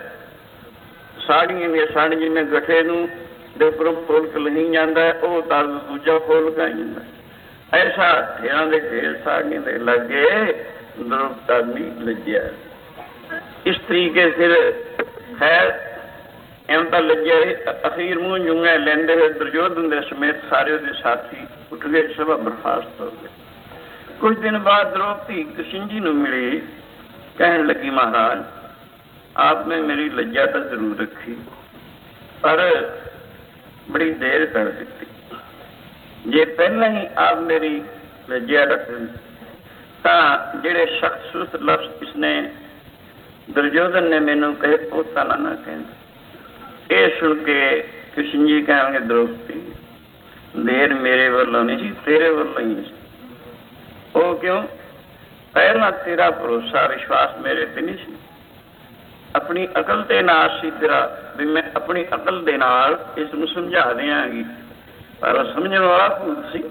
ਸਾੜੀਆਂ ਦੀਆਂ ਸਾੜ ਜਿਵੇਂ ਗੱਠੇ ਨੂੰ ਦੇ ਉੱਪਰੋਂ ਫੁਲਕ ਨਹੀਂ ਜਾਂਦਾ, ਉਹ ਤਾਂ ਦੂਜਾ ਫੁਲਕ ਆ ਜਾਂਦਾ। ਐਸਾ ਹੱਥਿਆਂ ਦੇ ਢੇਰ ਸਾੜੀਆਂ ਦੇ ਲੱਗੇ, ਦਰੁਪਤਾ ਨਹੀਂ ਲੱਜਿਆ। ਇਸ ਤਰੀਕੇ ਫਿਰ ਖੈਰ ਐਂ ਤਾਂ ਲੱਗਿਆ। ਅਖੀਰ ਮੂੰਹ ਜੁੰਗਾ ਲੈਂਦੇ ਹੋਏ ਦੁਰਯੋਧਨ ਦੇ ਸਮੇਤ ਸਾਰੇ ਉਹਦੇ ਸਾਥੀ ਉੱਠ ਗਏ, ਸਭਾ ਬਰਖਾਸਤ ਹੋ ਗਏ। ਕੁਝ ਦਿਨ ਬਾਅਦ ਦ੍ਰੋਪਦੀ ਕ੍ਰਿਸ਼ਨ ਜੀ ਨੂੰ ਮਿਲੀ, ਕਹਿਣ ਲੱਗੀ, ਮਹਾਰਾਜ ਆਪ ਨੇ ਮੇਰੀ ਲੱਜਾ ਤਾਂ ਜ਼ਰੂਰ ਰੱਖੀ, ਪਰ ਬੜੀ ਦੇਰ ਕਰ ਦਿੱਤੀ। ਜੇ ਪਹਿਲਾਂ ਹੀ ਆਪ ਮੇਰੀ ਲੱਜਾ ਰੱਖੀ ਤਾਂ ਜਿਹੜੇ ਸ਼ਖਸ ਉਸ ਲਫ਼ਜ਼ ਇਸਨੇ ਦੁਰਯੋਧਨ ਨੇ ਮੈਨੂੰ ਕਹੇ, ਉਹ ਤਾਂ ਨਾ ਕਹਿੰਦੇ। ਇਹ ਸੁਣ ਕੇ ਕ੍ਰਿਸ਼ਨ ਜੀ ਕਹਿਣਗੇ, ਦ੍ਰੋਪਦੀ ਦੇਰ ਮੇਰੇ ਵੱਲੋਂ ਨਹੀਂ ਸੀ, ਤੇਰੇ ਵੱਲੋਂ ਹੀ ਸੀ। ਉਹ ਕਿਉਂ? ਪਹਿਲਾਂ ਤੇਰਾ ਭਰੋਸਾ ਵਿਸ਼ਵਾਸ ਮੇਰੇ ਤੇ ਨਹੀਂ ਸੀ, ਆਪਣੀ ਅਕਲ ਤੇ ਨਾਸ ਸੀ ਤੇਰਾ, ਵੀ ਮੈਂ ਆਪਣੀ ਅਕਲ ਦੇ ਨਾਲ ਇਸ ਨੂੰ ਸਮਝਾ ਦਿਆਂਗੀ, ਪਰ ਸਮਝਣ ਵਾਲਾ ਭੂਤ ਸੀ।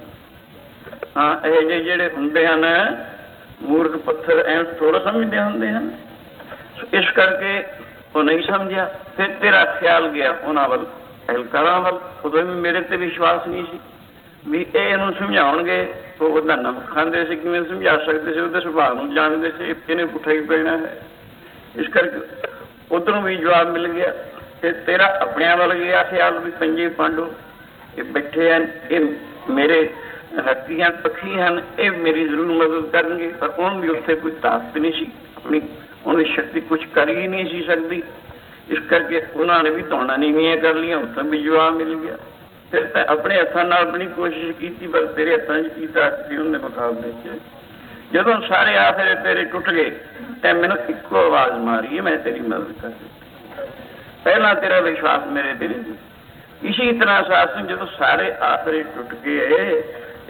ਹਾਂ, ਇਹ ਜਿਹੇ ਜਿਹੜੇ ਹੁੰਦੇ ਹਨ ਮੂਰਖ ਪੱਥਰ, ਐਂ ਥੋੜਾ ਸਮਝਦੇ ਹੁੰਦੇ ਹਨ। ਇਸ ਕਰਕੇ ਉਹ ਨਹੀਂ ਸਮਝਿਆ। ਫਿਰ ਤੇਰਾ ਖਿਆਲ ਗਿਆ ਉਹਨਾਂ ਵੱਲ, ਅਹਿਲਕਾਰਾਂ ਵੱਲ। ਉਦੋਂ ਵੀ ਮੇਰੇ ਤੇ ਵਿਸ਼ਵਾਸ ਨਹੀਂ ਸੀ ਵੀ ਇਹ ਇਹਨੂੰ ਸਮਝਾਉਣਗੇ। ਉਹ ਉਹਦਾ ਨਮਕ ਖਾਂਦੇ ਸੀ, ਕਿਵੇਂ ਸਮਝਾ ਸਕਦੇ ਸੀ? ਉਹਦੇ ਸੁਭਾਅ ਨੂੰ ਜਾਣਦੇ ਸੀ, ਇਹਨੇ ਪੁੱਠਾ ਹੀ ਪੈਣਾ ਹੈ। ਇਸ ਕਰਕੇ ਉੱਧਰੋਂ ਵੀ ਜਵਾਬ ਮਿਲ ਗਿਆ। ਤੇ ਤੇਰਾ ਆਪਣਿਆਂ ਵੱਲ ਗਿਆ ਖਿਆਲ ਵੀ ਪੰਜੇ ਪਾਂਡੂ ਇਹ ਬੈਠੇ ਹਨ, ਇਹ ਮੇਰੇ ਰੱਖੀਆਂ ਪੱਖੀ ਹਨ, ਇਹ ਮੇਰੀ ਜ਼ਰੂਰ ਮਦਦ ਕਰਨਗੇ। ਪਰ ਉਹਨੂੰ ਵੀ ਉੱਥੇ ਕੋਈ ਤਾਕਤ ਨਹੀਂ ਸੀ, ਆਪਣੀ ਉਹਦੀ ਸ਼ਕਤੀ ਕੁਛ ਕਰ ਹੀ ਨਹੀਂ ਸੀ ਸਕਦੀ। ਇਸ ਕਰਕੇ ਉਹਨਾਂ ਨੇ ਵੀ ਧੌਣਾ ਨੀਵੀਆਂ ਕਰ ਲਈਆਂ, ਉੱਥੋਂ ਵੀ ਜਵਾਬ ਮਿਲ ਗਿਆ। ਫਿਰ ਤਾਂ ਆਪਣੇ ਹੱਥਾਂ ਨਾਲ ਆਪਣੀ ਕੋਸ਼ਿਸ਼ ਕੀਤੀ, ਪਰ ਤੇਰੇ ਹੱਥਾਂ 'ਚ ਕੀ ਤਾਕਤ ਸੀ ਉਹਦੇ ਮੁਕਾਬਲੇ 'ਚ। ਜਦੋਂ ਸਾਰੇ ਆਖਰੇ ਤੇਰੇ ਟੁੱਟ ਗਏ ਤਾਂ ਮੈਨੂੰ ਇੱਕੋ ਆਵਾਜ਼ ਮਾਰੀ, ਮੈਂ ਤੇਰੀ ਮਦਦ ਕਰ ਦਿੱਤੀ। ਪਹਿਲਾਂ ਤੇਰਾ ਵਿਸ਼ਵਾਸ ਮੇਰੇ ਤੇ ਨਹੀਂ ਸੀ। ਇਸੇ ਤਰ੍ਹਾਂ ਸਾਧ ਸੰਗਤ ਜਦੋਂ ਸਾਰੇ ਆਖਰੇ ਟੁੱਟ ਗਏ,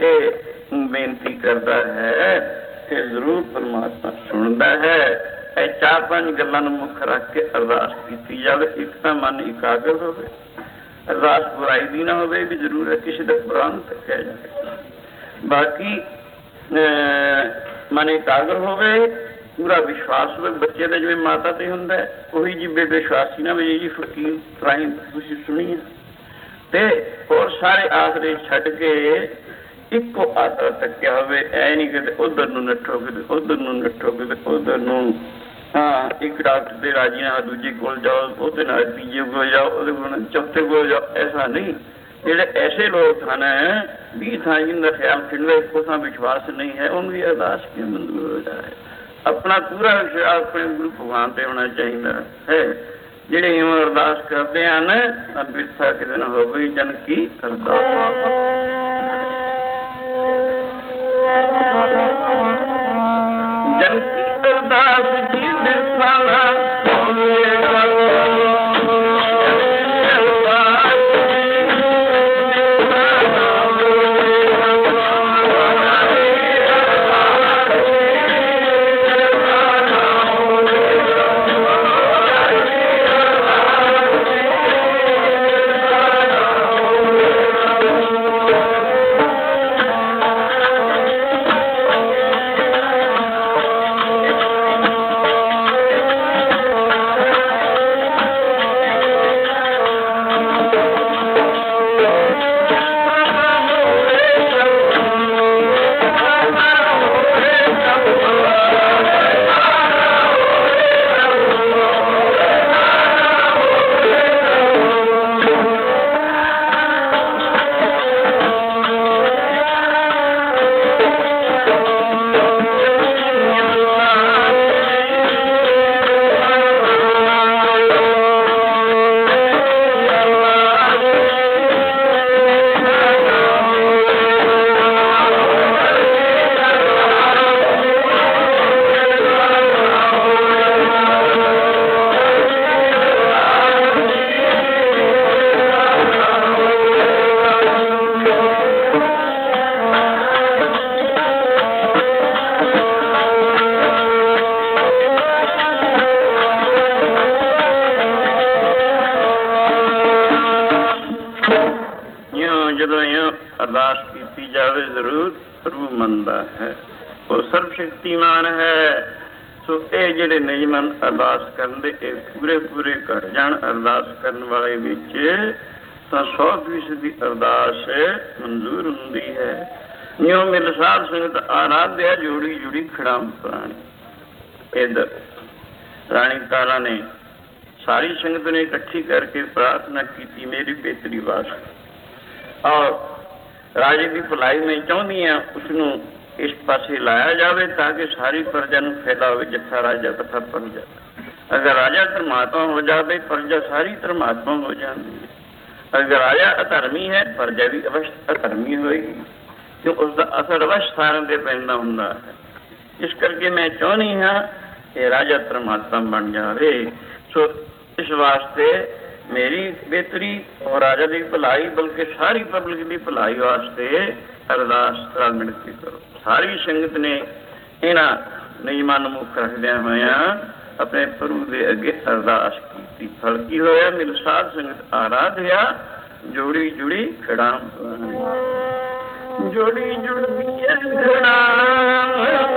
ਇਹ ਬੇਨਤੀ ਕਰਦਾ ਹੈ ਕਿ ਜ਼ਰੂਰ ਪਰਮਾਤਮਾ ਸੁਣਦਾ ਹੈ। ਇਹ ਚਾਰ ਪੰਜ ਗੱਲਾਂ ਨੂੰ ਮੁੱਖ ਰੱਖ ਕੇ ਅਰਦਾਸ ਕੀਤੀ ਜਾਵੇ। ਇੱਕ ਤਾਂ ਮਨ ਇਕਾਗਰ ਹੋਵੇ, ਅਰਦਾਸ ਬੁਰਾਈ ਦੀ ਨਾ ਹੋਵੇ ਵੀ ਜ਼ਰੂਰ ਕਿਸੇ ਦਾ ਪ੍ਰਾਣ ਤੱਕਿਆ ਜਾਵੇ। ਬਾਕੀ ਮਨ ਇਕਾਗਰ ਹੋਵੇ, ਪੂਰਾ ਵਿਸ਼ਵਾਸ ਹੋਵੇ। ਬੱਚੇ ਦਾ ਜਿਵੇਂ ਮਾਤਾ ਤੇ ਹੁੰਦਾ, ਉਹੀ ਜੀ ਬੇਵਿਸ਼ਵਾਸੀ ਨਾ ਵੀ ਜੀ ਫਕੀਰ ਰਾਹੀਂ ਤੁਸੀਂ ਸੁਣੀ। ਤੇ ਹੋਰ ਸਾਰੇ ਆਸਰੇ ਛੱਡ ਕੇ ਇੱਕੋ ਆਸਰਾ ਤੱਕਿਆ ਹੋਵੇ। ਐ ਨਹੀਂ ਕਿਤੇ ਉੱਧਰ ਨੂੰ ਨੱਠੋ, ਕਿਤੇ ਉੱਧਰ ਨੂੰ ਨੱਠੋ, ਕਿਤੇ ਉੱਧਰ ਨੂੰ। ਹਾਂ, ਇੱਕ ਡਾਕਟਰ ਦੇ ਰਾਜੀ ਨਾਲ ਦੂਜੇ ਕੋਲ ਜਾਓ, ਉਹਦੇ ਨਾਲ ਤੀਜੇ ਕੋਲ ਜਾਓ, ਉਹਦੇ ਕੋਲ ਚੌਥੇ ਕੋਲ ਜਾਓ। ਐਸਾ ਨਹੀਂ। ਜਿਹੜੇ ਐਸੇ ਲੋਕ ਹਨ ਵੀਹ ਥਾਂ ਜਿਹਦਾ ਖਿਆਲ ਖਿੰਡਦਾ, ਇੱਕੋ ਥਾਂ ਵਿਸ਼ਵਾਸ ਨਹੀਂ ਹੈ, ਉਹਨੂੰ ਵੀ ਅਰਦਾਸ ਕਿਉਂ ਮਨਜ਼ੂਰ ਹੋ ਜਾਏ? ਆਪਣਾ ਪੂਰਾ ਵਿਸ਼ਵਾਸ ਆਪਣੇ ਗੁਰੂ ਭਗਵਾਨ ਤੇ ਹੋਣਾ ਚਾਹੀਦਾ ਹੈ। ਜਿਹੜੇ ਇਉਂ ਅਰਦਾਸ ਕਰਦੇ ਹਨ ਤਾਂ ਬਿਰਥਾ ਕਿਤੇ ਨਾ ਹੋਵੇ ਜਨ ਕੀ ਅਰਦਾਸ। ਜਨ ਕੀ ਅਰਦਾਸ ਜੀ ਨਿਰਸਾਲਾ ਤੋਂ ਜਦੋਂ ਇਹ ਅਰਦਾਸ ਕੀਤੀ ਜਾਵੇ ਜ਼ਰੂਰ ਪ੍ਰਭੂ ਮੰਨਦਾ ਹੈ, ਉਹ ਸਰਬ ਸ਼ਕਤੀਮਾਨ ਹੈ। ਸੋ ਇਹ ਜਿਹੜੇ ਨਿਯਮਨ ਅਰਦਾਸ ਕਰਨ ਦੇ ਇਹ ਪੂਰੇ ਪੂਰੇ ਘਟ ਜਾਣ ਅਰਦਾਸ ਕਰਨ ਵਾਲੇ ਵਿੱਚ ਤਾਂ ਸੌ ਫੀਸਦੀ ਅਰਦਾਸ ਮਨਜ਼ੂਰ ਹੁੰਦੀ ਹੈ। ਨਿਉ ਮਿਲ ਸਾਧ ਸੰਗਤ ਆਰਾਧਿਆ ਜੋੜੀ ਜੁੜੀ ਖੜਾਮ ਪ੍ਰਾਣੀ। ਇੱਧਰ ਰਾਣੀ ਤਾਰਾ ਨੇ ਸਾਰੀ ਸੰਗਤ ਨੇ ਇਕੱਠੀ ਕਰਕੇ ਪ੍ਰਾਰਥਨਾ ਕੀਤੀ, ਮੇਰੀ ਬੇਤਰੀ ਵਾਸਤੇ ਔਰ ਰਾਜੇ ਦੀ ਭਲਾਈ ਮੈਂ ਚਾਹੁੰਦੀ ਹਾਂ ਉਸਨੂੰ ਇਸ ਪਾਸੇ ਲਾਇਆ ਜਾਵੇ ਤਾਂ ਕਿ ਸਾਰੀ ਪ੍ਰਜਾ ਨੂੰ ਫਾਇਦਾ ਹੋਵੇ। ਜਿੱਥਾ ਰਾਜਾ ਤਥਾ ਪ੍ਰਜਾ। ਅਗਰ ਰਾਜਾ ਧਰਮਾਤਮਾ ਹੋ ਜਾਵੇ ਪ੍ਰਜਾ ਸਾਰੀ ਧਰਮਾਤਮਾ ਹੋ ਜਾਂਦੀ ਹੈ। ਅਗਰ ਰਾਜਾ ਅਧਰਮੀ ਹੈ ਪ੍ਰਜਾ ਵੀ ਅਵਸ਼ ਅਧਰਮੀ ਹੋਏਗੀ, ਕਿਉਂ ਉਸਦਾ ਅਸਰ ਅਵਸ਼ ਸਾਰਿਆਂ ਦੇ ਪੈਂਦਾ ਹੁੰਦਾ ਹੈ। ਇਸ ਕਰਕੇ ਮੈਂ ਚਾਹੁੰਦੀ ਹਾਂ ਕਿ ਰਾਜਾ ਧਰਮਾਤਮਾ ਬਣ ਜਾਵੇ। ਸੋ ਇਸ ਵਾਸਤੇ ਮੇਰੀ ਬਿਹਤਰੀ ਔਰ ਰਾਜਾ ਦੀ ਭਲਾਈ ਬਲਕਿ ਸਾਰੀ ਪਬਲਿਕ ਦੀ ਭਲਾਈ ਵਾਸਤੇ ਅਰਦਾਸ ਨਾਲ ਮਿਣਤੀ ਕਰੋ। ਸਾਰੀ ਸੰਗਤ ਨੇ ਇਹਨਾਂ ਨਿਯਮਾਂ ਨੂੰ ਮੁੱਖ ਰੱਖਦਿਆਂ ਹੋਇਆਂ ਆਪਣੇ ਪ੍ਰਭੂ ਦੇ ਅੱਗੇ ਅਰਦਾਸ ਕੀਤੀ। ਫਲ ਕੀ ਹੋਇਆ? ਮਿਲ ਸਾਧ ਸੰਗਤ ਆਰਾਧਿਆ ਜੋੜੀ ਜੁੜੀ ਖੜਾਮ ਜੋੜੀ ਜੁੜੀ ਖੜਾਮ।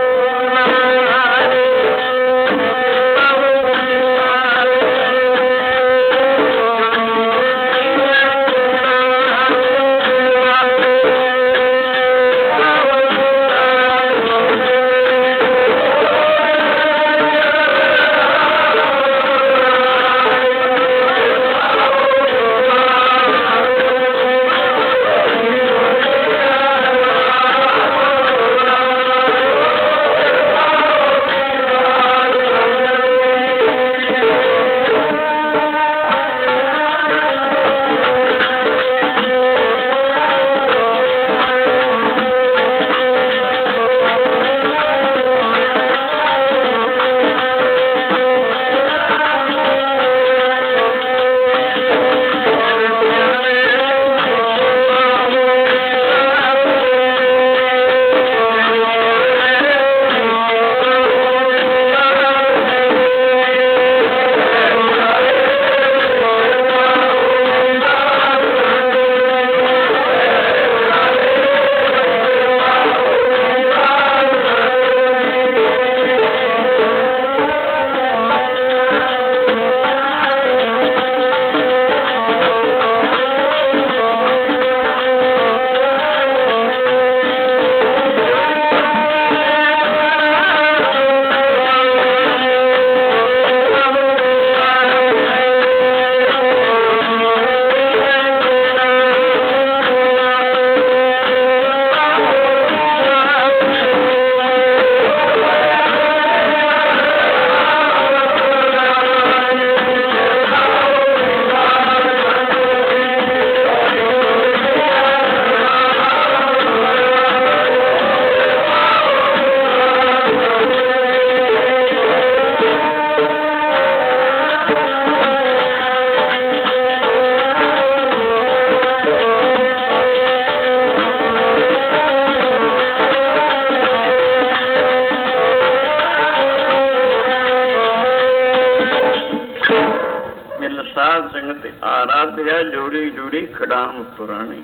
ਆਰਾਧਿਆ ਜੋੜੀ ਜੋੜੀ ਖੜਾਮ ਪੁਰਾਣੀ।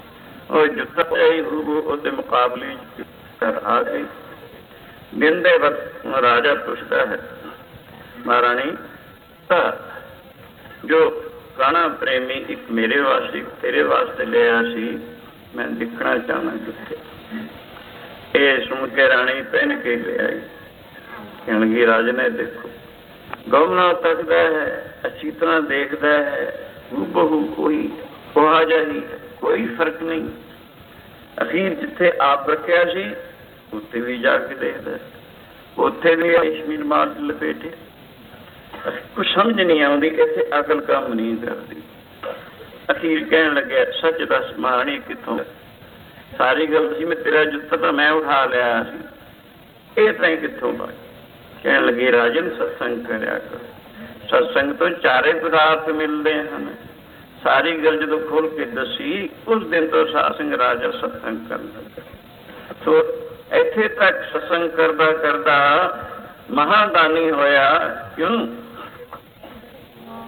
ਉਹ ਜਿੱਤ ਉਹਦੇ ਮੁਕਾਬਲੇ ਕਰ ਆ ਗਈ। ਦਿਨ ਦੇ ਵਕਤ ਰਾਜਾ ਪੁੱਛਦਾ ਹੈ, ਮਹਾਰਾਣੀ ਜੋ ਗਾਣਾ ਪ੍ਰੇਮੀ ਇੱਕ ਮੇਰੇ ਵਾਸਤੇ ਤੇਰੇ ਵਾਸਤੇ ਲਿਆ ਸੀ, ਮੈਂ ਦੇਖਣਾ ਚਾਹੁੰਦਾ ਕਿੱਥੇ। ਇਹ ਸੁਣ ਕੇ ਰਾਣੀ ਪਹਿਨ ਕੇ ਲਿਆਈ। ਕਹਿਣ ਲੱਗੀ, ਰਾਜ ਨੇ ਦੇਖੋ ਗੌਮਨਾ ਤੱਕਦਾ ਹੈ, ਅੱਛੀ ਤਰ੍ਹਾਂ ਦੇਖਦਾ ਹੈ, ਹੂਬਹੂ ਕੋਈ ਕੋਹਾ ਜਾਹੀ, ਕੋਈ ਫਰਕ ਨਹੀਂ। ਅਖੀਰ ਜਿੱਥੇ ਆਪ ਰੱਖਿਆ ਸੀ ਉੱਥੇ ਵੀ ਜਾ ਕੇ ਦੇਖਦਾ, ਉੱਥੇ ਵੀ ਰੇਸ਼ਮੀ ਰੁਮਾਲ ਲਪੇਟੇ। ਕੁਛ ਸਮਝ ਨਹੀਂ ਆਉਂਦੀ, ਇੱਥੇ ਅਕਲ ਕੰਮ ਨਹੀਂ ਕਰਦੀ। ਅਖੀਰ ਕਹਿਣ ਲੱਗਿਆ, ਸੱਚ ਦੱਸ ਮਹਾਰਾਣੀ ਕਿੱਥੋਂ? ਸਾਰੀ ਗੱਲ ਸੀ ਮੈਂ ਤੇਰਾ ਜੁੱਤਾ ਤਾਂ ਮੈਂ ਉਠਾ ਲਿਆ ਸੀ, ਇਹ ਤਾਂ ਕਿੱਥੋਂ ਬਾਈ? ਕਹਿਣ ਲੱਗੇ, ਰਾਜਨ ਸਤਸੰਗ ਕਰਿਆ ਕਰੋ। ਸਤਸੰਗ ਤੋਂ ਚਾਰੇ ਪਦਾਰਥ ਮਿਲਦੇ ਹਨ। ਸਾਰੀ ਗੱਲ ਜਦੋਂ ਖੋਲ ਕੇ ਦੱਸੀ, ਉਸ ਦਿਨ ਤੋਂ ਸਾਧ ਸੰਗ ਰਾਜਾ ਸਤਸੰਗ ਕਰਨ ਲੱਗਾ। ਸੋ ਇੱਥੇ ਤੱਕ ਸਤਸੰਗ ਕਰਦਾ ਕਰਦਾ ਮਹਾਦਾਨੀ ਹੋਇਆ। ਕਿਉਂ?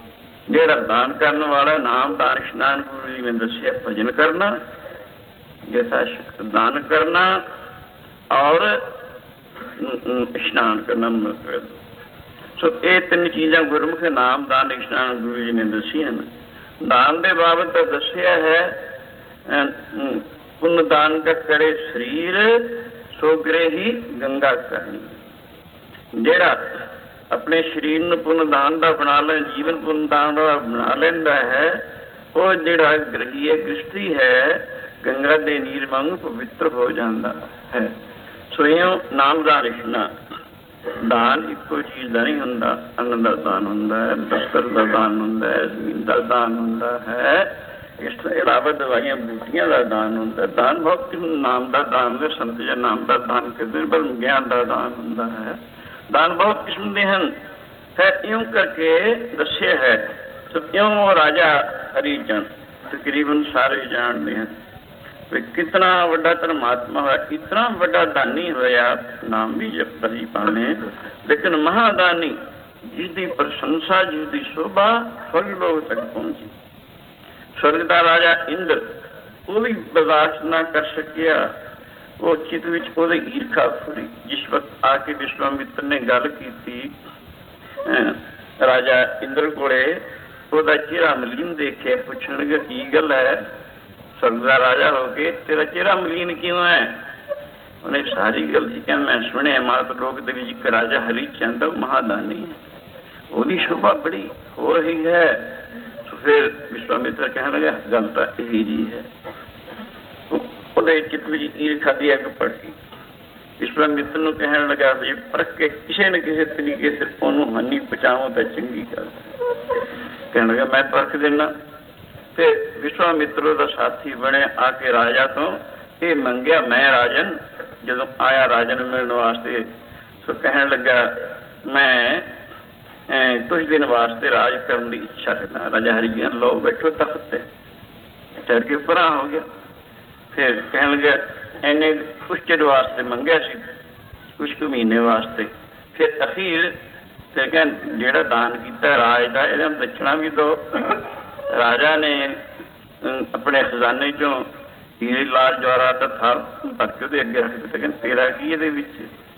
ਜਿਹੜਾ ਦਾਨ ਕਰਨ ਵਾਲਾ ਨਾਮ ਦਾਨ ਇਸ਼ਨਾਨ ਗੁਰੂ ਜੀ ਨੇ ਦੱਸਿਆ ਭਜਨ ਕਰਨਾ, ਯਥਾਸ਼ਕਤੀ ਦਾਨ ਕਰਨਾ ਔਰ ਇਸ਼ਨਾਨ ਕਰਨਾ। ਸੋ ਇਹ ਤਿੰਨ ਚੀਜ਼ਾਂ ਗੁਰਮੁਖ ਨਾਮ ਦਾਨ ਇਸ਼ਨਾਨ ਗੁਰੂ ਜੀ ਨੇ ਦੱਸੀਆਂ ਨੇ। ਦਾਨ ਦੇ ਬਾਬਤ ਤਾਂ ਦੱਸਿਆ ਹੈ ਪੁੰਨ ਦਾਨ ਦਾ ਕਰੇ ਸਰੀਰ ਸੋ ਗ੍ਰਹਿ ਹੀ ਗੰਗਾ ਕਰਨੀ। ਜਿਹੜਾ ਆਪਣੇ ਸਰੀਰ ਨੂੰ ਪੁੰਨ ਦਾਨ ਦਾ ਬਣਾ ਲੈ, ਜੀਵਨ ਪੁੰਨ ਦਾਨ ਦਾ ਬਣਾ ਲੈਂਦਾ ਹੈ, ਉਹ ਜਿਹੜਾ ਗ੍ਰਹੀ ਹੈ ਗ੍ਰਸਤੀ ਹੈ ਗੰਗਾ ਦੇ ਨੀਰ ਵਾਂਗ ਪਵਿੱਤਰ ਹੋ ਜਾਂਦਾ ਹੈ। ਸੋ ਇਉਂ ਨਾਮ ਦਾ ਰਿਸ਼ਨਾ ਦਾਨ ਇੱਕੋ ਚੀਜ਼ ਦਾ ਨਹੀਂ ਹੁੰਦਾ। ਅੰਨ ਦਾ ਦਾਨ ਹੁੰਦਾ ਹੈ, ਬਸਤਰ ਦਾ ਦਾਨ ਹੁੰਦਾ ਹੈ, ਜ਼ਮੀਨ ਦਾ ਦਾਨ ਹੁੰਦਾ ਹੈ, ਇਸ ਤੋਂ ਇਲਾਵਾ ਦਵਾਈਆਂ ਬੂਟੀਆਂ ਦਾ ਦਾਨ ਹੁੰਦਾ। ਦਾਨ ਬਹੁਤ ਨਾਮ ਦਾ ਦਾਨ ਹੁੰਦਾ, ਸੰਤ ਜਾਂ ਨਾਮ ਦਾ ਦਾਨ ਕਰਦੇ, ਪਰ ਗਿਆਨ ਦਾ ਦਾਨ ਹੁੰਦਾ ਹੈ। ਦਾਨ ਬਹੁਤ ਕਿਸਮ ਦੇ ਹਨ। ਫਿਰ ਇਉਂ ਕਰਕੇ ਦੱਸਿਆ ਹੈ। ਸੋ ਇਉਂ ਰਾਜਾ ਹਰੀ ਚੰਦ ਤਕਰੀਬਨ ਸਾਰੇ ਜਾਣਦੇ ਹਨ ਵੀ ਕਿਤਨਾ ਵੱਡਾ ਧਰਮਾਤਮਾ ਹੋਇਆ, ਇਤਨਾ ਵੱਡਾ ਦਾਨੀ ਹੋਇਆ। ਨਾਮ ਵੀ ਜਪਦਾ ਸੀ ਭਾਵੇਂ, ਲੇਕਿਨ ਮਹਾਦਾਨੀ ਜਿਸਦੀ ਪ੍ਰਸ਼ੰਸਾ, ਜਿਸਦੀ ਸ਼ੋਭਾ ਸਵਰਗ ਲੋਕ ਤੱਕ ਪਹੁੰਚੀ। ਸਵਰਗ ਦਾ ਰਾਜਾ ਇੰਦਰ ਉਹ ਵੀ ਬਰਦਾਸ਼ਤ ਨਾ ਕਰ ਸਕਿਆ। ਉਹ ਚਿੱਤ ਵਿੱਚ ਉਹਦੇ ਈਰਖਾ ਫੁਰੀ। ਜਿਸ ਵਕਤ ਆ ਕੇ ਵਿਸ਼ਵਾਮਿੱਤਰ ਨੇ ਗੱਲ ਕੀਤੀ ਰਾਜਾ ਇੰਦਰ ਕੋਲੇ, ਉਹਦਾ ਚਿਹਰਾ ਮਲੀਨ ਦੇਖਿਆ, ਪੁੱਛਣ ਲੱਗਾ ਕੀ ਗੱਲ ਹੈ, ਸਵਰਗ ਦਾ ਰਾਜਾ ਹੋ ਕੇ ਤੇਰਾ ਚਿਹਰਾ ਮਲੀਨ ਕਿਉਂ ਹੈ? ਉਹਨੇ ਸਾਰੀ ਗੱਲ ਸੀ ਕਹਿੰਦਾ ਮੈਂ ਸੁਣਿਆ ਮਾਤ ਲੋਕ ਦੇ ਵਿੱਚ ਇੱਕ ਰਾਜਾ ਹਰੀ ਚੰਦ ਮਹਾਦਾਨੀ ਹੈ, ਉਹਦੀ ਸ਼ੋਭਾ ਬੜੀ ਹੋ ਰਹੀ ਹੈ। ਫਿਰ ਵਿਸ਼ਵਾਮਿੱਤਰ ਕਹਿਣ ਲੱਗਾ ਗੱਲ ਤਾਂ ਇਹੀ ਜੀ ਹੈ। ਉਹਦੇ ਚਿੱਤ ਵਿੱਚ ਈਰਖਾ ਦੀ ਅੱਗ ਭੜ ਗਈ। ਵਿਸ਼ਵਾਮਿੱਤਰ ਨੂੰ ਕਹਿਣ ਲੱਗਾ ਵੀ ਪਰਖ ਕੇ ਕਿਸੇ ਨਾ ਕਿਸੇ ਤਰੀਕੇ ਸਿਰ ਉਹਨੂੰ ਹਾਨੀ ਪਹੁੰਚਾਓ ਤਾਂ ਚੰਗੀ ਗੱਲ। ਕਹਿਣ ਲੱਗਾ ਮੈਂ ਪਰਖ ਦੇਣਾ। ਤੇ ਵਿਸ਼ਵਾਮਿੱਤਰ ਦਾ ਸਾਥੀ ਬਣਿਆ, ਆ ਕੇ ਰਾਜਾ ਤੋਂ ਇਹ ਮੰਗਿਆ ਮੈਂ ਰਾਜਨ। ਜਦੋਂ ਆਇਆ ਰਾਜਨ ਮਿਲਣ ਵਾਸਤੇ, ਸੋ ਕਹਿਣ ਲੱਗਾ ਮੈਂ ਕੁਝ ਦਿਨ ਵਾਸਤੇ ਰਾਜ ਕਰਨ ਦੀ ਇੱਛਾ ਰੱਖਦਾ। ਰਾਜਾ ਹਰੀ ਜੀ ਲੋ ਬੈਠੋ ਤਖਤ ਤੇ, ਠਹਿਰ ਕੇ ਪਰਾਂ ਹੋ ਗਿਆ। ਫਿਰ ਕਹਿਣ ਲੱਗਾ ਇਹਨੇ ਕੁਛ ਚਿਰ ਵਾਸਤੇ ਮੰਗਿਆ ਸੀ, ਕੁਛ ਕੁ ਮਹੀਨੇ ਵਾਸਤੇ। ਫਿਰ ਅਖੀਰ ਫਿਰ ਕਹਿ ਜਿਹੜਾ ਦਾਨ ਕੀਤਾ ਰਾਜ ਦਾ, ਇਹਦਾ ਦੱਛਣਾ ਵੀ ਦਿਓ। ਰਾਜਾ ਨੇ ਆਪਣੇ ਖਜ਼ਾਨੇ ਚੋਂ ਹੀਰੇ ਲਾਲ ਜਵਾਹਰਾਤ ਦਾ ਥਾਲ ਭਰ ਕੇ ਉਹਦੇ ਅੱਗੇ ਰੱਖ ਦਿੱਤਾ। ਕਹਿੰਦੇ ਤੇਰਾ ਕੀ ਇਹਦੇ ਵਿੱਚ,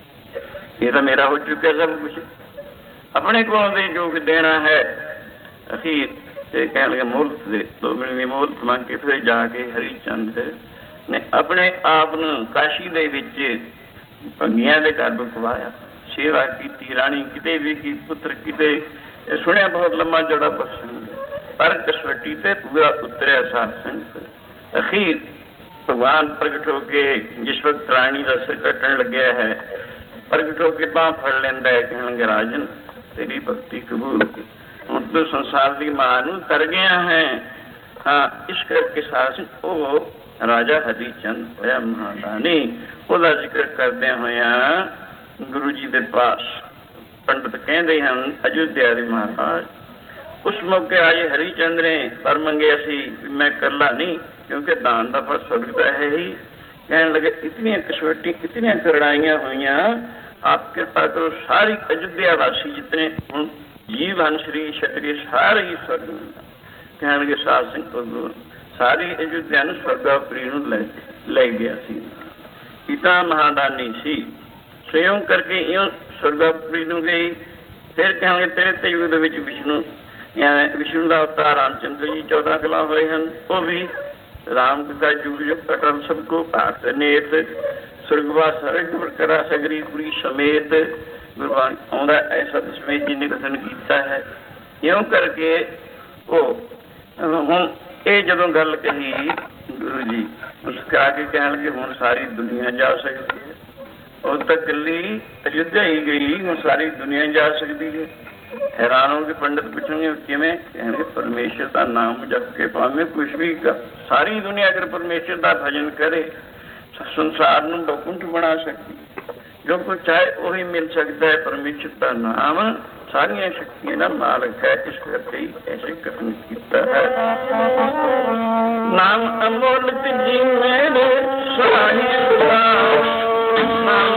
ਇਹ ਤਾਂ ਮੇਰਾ ਹੋ ਚੁੱਕਿਆ ਸਭ ਕੁਛ, ਆਪਣੇ ਕੋਲ ਦੇ ਜੋ ਕਿ ਦੇਣਾ ਹੈ ਅਸੀਂ। ਤੇ ਕਹਿਣ ਲੱਗੇ ਮੁਹਲਤ ਦੇ ਦੋ ਮਹੀਨੇ ਮੁਹਲਤ ਮੰਗ ਕੇ ਫਿਰ ਜਾ ਕੇ ਹਰੀ ਚੰਦ ਨੇ ਆਪਣੇ ਆਪ ਨੂੰ ਕਾਸ਼ੀ ਦੇ ਵਿੱਚ ਭੰਗੀਆਂ ਦੇ ਘਰ ਬੁਕਵਾਇਆ, ਸੇਵਾ ਕੀਤੀ। ਰਾਣੀ ਕਿਤੇ ਵੀ ਕੀ, ਪੁੱਤਰ ਕਿਤੇ। ਸੁਣਿਆ ਬਹੁਤ ਲੰਮਾ ਜੜਾ ਪ੍ਰਸੰਗ, ਪਰ ਕਸਵੱਟੀ ਤੇ ਪੂਰਾ ਉਤਰਿਆ ਸਾਧ ਸੰਗਤ। ਅਖੀਰ ਭਗਵਾਨ ਪ੍ਰਗਟ ਹੋ ਕੇ ਜਿਸ ਵਕਤ ਰਾਣੀ ਦਾ ਸਿਰ ਕੱਟਣ ਲੱਗਿਆ ਹੈ, ਪ੍ਰਗਟ ਹੋ ਕੇ ਬਾਂਹ ਫੜ ਲੈਂਦਾ ਹੈ। ਕਹਿਣ ਲੱਗੇ ਰਾਜਨ ਤੇਰੀ ਭਗਤੀ ਕਬੂਲ, ਹੁਣ ਤੂੰ ਸੰਸਾਰ ਦੀ ਮਾਂ ਨੂੰ ਤਰ ਗਿਆ ਹੈ। ਹਾਂ, ਇਸ ਕਰਕੇ ਸਾਧ ਉਹ ਰਾਜਾ ਹਰੀ ਚੰਦ ਹੋਇਆ ਮਹਾਦਾਨੀ। ਉਹਦਾ ਜ਼ਿਕਰ ਕਰਦਿਆਂ ਹੋਇਆਂ ਗੁਰੂ ਜੀ ਦੇ ਪਾਸ ਪੰਡਤ ਕਹਿੰਦੇ ਹਨ ਅਯੁੱਧਿਆ ਦੇ ਮਹਾਰਾਜ ਉਸ ਮੌਕੇ ਆਏ ਹਰੀ ਚੰਦ ਨੇ ਪਰ ਮੰਗਿਆ ਸੀ ਮੈਂ ਇਕੱਲਾ ਨਹੀਂ, ਕਿਉਂਕਿ ਦਾਨ ਦਾ ਫਲ ਸਵਰਗ ਦਾ ਹੈ ਹੀ। ਕਹਿਣ ਲੱਗੇ ਇਤਨੀਆਂ ਕਸਵੱਟੀ, ਇਤਨੀਆਂ ਕਰੜਾਈਆਂ ਹੋਈਆਂ, ਆਪ ਕਿਰਪਾ ਕਰੋ ਸਾਰੀ ਅਯੁੱਧਿਆ ਵਾਸੀ ਜਿਤਨੇ ਹੁਣ ਜੀਵ ਹਨ ਸ਼੍ਰੀ ਛਤਰੀ ਸਾਰੇ ਹੀ ਸਵਰਗ। ਕਹਿਣ ਲੱਗੇ ਸਾਧ ਸਿੰਘ ਤੋਂ ਸਾਰੀ ਅਯੁੱਧਿਆ ਨੂੰ ਸਵਰਗਾਪੁਰੀ ਨੂੰ ਲੈ ਲੈ ਗਿਆ ਸੀ। ਪਿਤਾ ਮਹਾਦਾਨੀ ਸੀ, ਸਯੋਗ ਕਰਕੇ ਇਉਂ ਸਵਰਗਾਪੁਰੀ ਨੂੰ ਗਈ। ਫਿਰ ਕਹਾਂਗੇ ਤੇਰੇ ਤੇ ਯੁੱਗ ਦੇ ਵਿੱਚ ਵਿਸ਼ਨੂੰ ਵਿਸ਼ਨੂੰ ਦਾ ਅਵਤਾਰ ਰਾਮਚੰਦਰ ਜੀ ਚੌਦਾਂ ਕਲਾ ਹੋਏ ਹਨ। ਉਹ ਵੀ ਰਾਮ ਦਾ ਯੁਗ ਯੁਗ ਅਟਲ ਸਭ ਕੋ ਭਾਰਤ ਨੇਤ ਸੁਰਗਵਾਸ ਸਰਗ ਕਰਾ ਸਗਰੀ ਪੁਰੀ ਸਮੇਤ ਗੁਰਬਾਣੀ ਆਉਂਦਾ ਐਸਾ ਸਮੇਤ ਜੀ ਨੇ ਕਥਨ ਕੀਤਾ ਹੈ। ਇਉਂ ਕਰਕੇ ਉਹ ਹੁਣ ਇਹ ਜਦੋਂ ਗੱਲ ਕਹੀ ਗੁਰੂ ਜੀ ਮੁਸਕਰਾ ਕੇ ਕਹਿਣ ਲੱਗੇ ਹੁਣ ਸਾਰੀ ਦੁਨੀਆ ਜਾ ਸਕਦੀ ਹੈ। ਉਹ ਤਾਂ ਇਕੱਲੀ ਅਯੁੱਧਿਆ ਹੀ ਗਈ, ਹੁਣ ਸਾਰੀ ਦੁਨੀਆ ਜਾ ਸਕਦੀ ਹੈ। ਹੈਰਾਨ ਹੋ ਕੇ ਪੰਡਿਤ ਪੁੱਛਣਗੇ ਕਿਵੇਂ? ਕਹਿਣਗੇ ਪਰਮੇਸ਼ਰ ਦਾ ਨਾਮ ਜਪ ਕੇ ਭਾਵੇਂ ਕੁਛ ਵੀ ਸਾਰੀ ਦੁਨੀਆ ਅਗਰ ਪਰਮੇਸ਼ਰ ਦਾ ਭਜਨ ਕਰੇ ਸੰਸਾਰ ਨੂੰ ਬਕੁੰਠ ਬਣਾ ਸਕਦੀ, ਜੋ ਕੁਛ ਚਾਹੇ ਉਹੀ ਮਿਲ ਸਕਦਾ ਹੈ। ਪਰਮੇਸ਼ਰ ਦਾ ਨਾਮ ਸਾਰੀਆਂ ਸ਼ਕਤੀਆਂ ਦਾ ਮਾਲਕ ਹੈ, ਇਸ ਕਰਕੇ ਹੀ ਐਸੇ ਕਥਨ ਕੀਤਾ ਹੈ। ਨਾਮ ਅਮੋਲਕ ਜੀ ਮੇਰੇ ਸਾਹਿਬ ਦਾ ਨਾਮ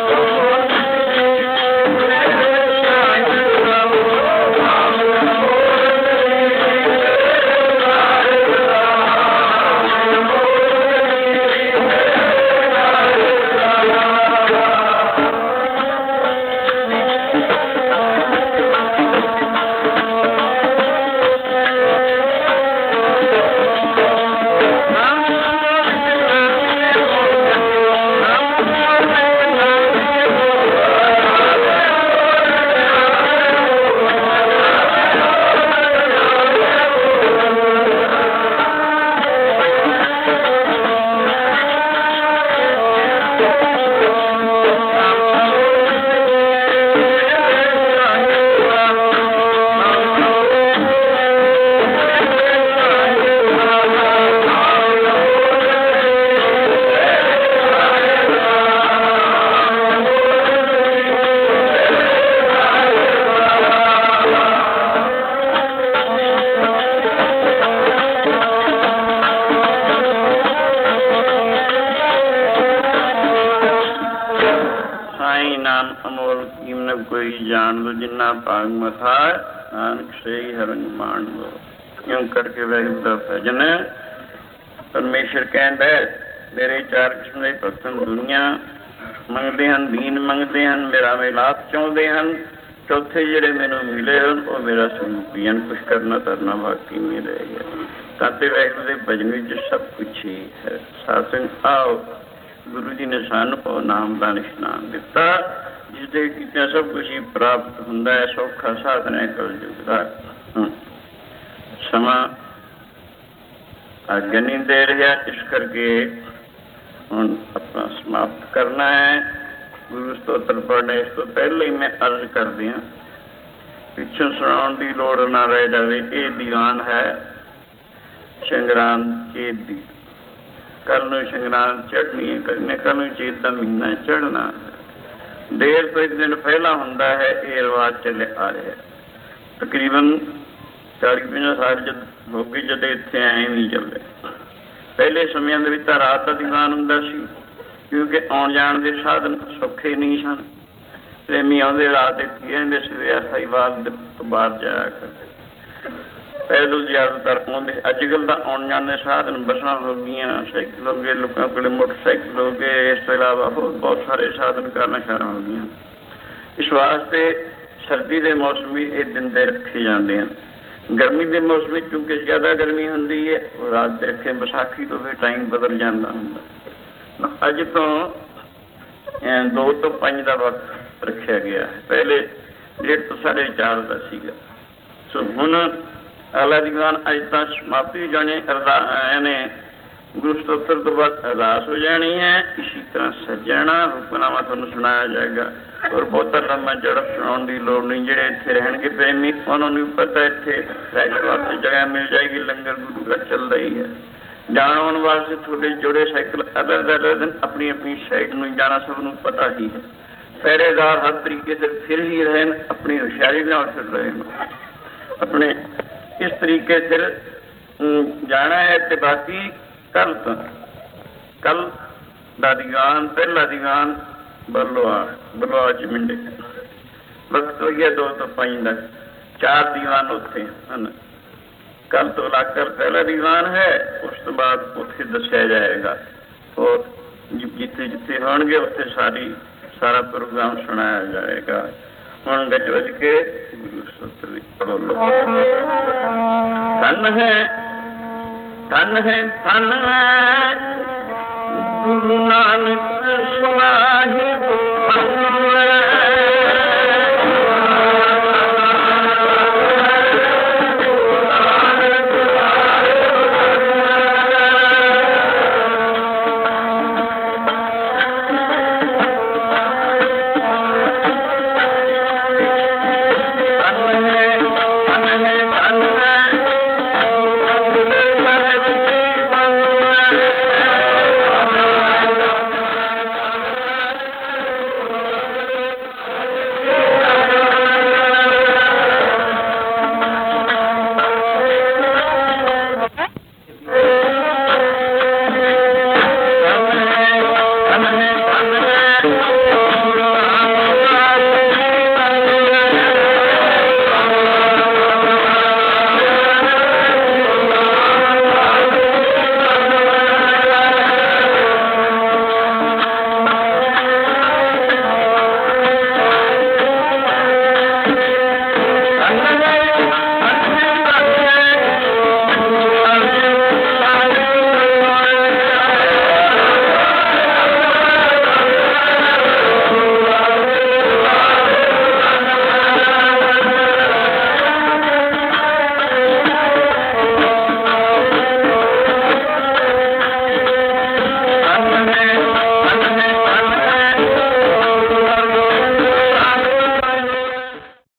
कोई जान दो जिन्ना भाग मथा नानक से ही हरंग मान दो। यूं करके वाहिगुरू दा भजन है। परमेश्वर कहता है मेरे चार किस्म के भगत दुनिया मंगते हैं, दीन मंगते हैं, मेरा मिलाप चाहते हैं। चौथे जिहड़े मैनू मिले हैं वो मेरा स्वरूप ही हैं, कुछ करना करना बाकी नहीं रह गया। ताते वाहिगुरू दे भजन विच सब कुछ ही है। साध संगत आओ गुरु जी ने सानू नाम का निशान दिता जिसके कीतिया सब कुछ ही प्राप्त होंदा है। सौखा साधन है कलयुग दा। समा आज्ञा नहीं दे रहा, इस करके हुण अपना समाप्त करना है। गुरु स्त्रोत्र पढ़ने इस तो पहले ही मैं अर्ज कर दिया पिछों सुनाउण की लोड़ ना रह जाए। ये दीवान है संग्रांद चेत दी। कल नूं संग्रांद चढ़नी है, कल कल नूं चेत का महीना चढ़ना है। देर तो एक दिन पहला हुंदा है। ये रिवाज चले आ रहा है। तकरीबन चाली पंजाह साल जद हो गए जद इत्थे ऐ नहीं चले। पहले समय के रात का दीवान हुंदा सी क्योंकि आउण जाण के साधन सौखे नहीं सन। प्रेमी आउंदे रात इत्थे रहिंदे सवेरे साहिवाल तो बाहर जाया करते। पैदल ज्यादातर आउंदे। अजकल तो आउण जाण के साधन बसां हो गई, साइकिल हो गए, लोगों को मोटरसाइकिल हो गए। इस तो इलावा होर बहुत सारे साधन करना शुरू हो गए। इस वास्ते सर्दी के मौसम भी ये दिन दे रखे जाते हैं। गर्मी के मौसम में क्योंकि ज्यादा गर्मी होंगी है वो रात दे रखे। बैसाखी तो फिर टाइम बदल जाता होंगे। अज तो दो तो पाँच का वक्त रखा गया है। पहले डेढ़ तो साढ़े चार का सीगा। सो हुण अगला दीवान अज तक समाप्ति जाने यानी गुरु स्त्रोत्र तो बाद अरदास हो जानी है। इसी तरह सज्जणा हुक्मनामा तुहानूं सुनाया जाएगा और बहुता लंबा झड़प सुनाउण की लोड़ नहीं। जिहड़े इत्थे रहणगे प्रेमी उन्होंने पता इत्थे रहण वास्ते जगह मिल जाएगी। लंगर गुरु का चलदा ही है। जाण आउण वास्ते थोड़े जोड़े साइकिल अलग अलग दिन अपनी अपनी साइड में जाना सबनूं पता ही है। पहरेदार हर तरीके से फिर ही रहे, अपनी होशियारी नाल फिर रहे, अपने इस तरीके से जाना है। तो बाकी कल तो कल का दीवान पहला दीवान बरलोआ बरलोआ च मिंडे वक्त हो गया दो तो पाँच तक। चार दीवान उत्थे हैं। कल तो लाकर पहला दीवान है। उस तो बाद उत्थे दसिया जाएगा और जिथे जिथे होंगे उत्थे सारी सारा प्रोग्राम सुनाया जाएगा। हुण गज वज के गुरु स्त्रोत्र बोलो। धन है धन है धन है गुरु नानक साहिब।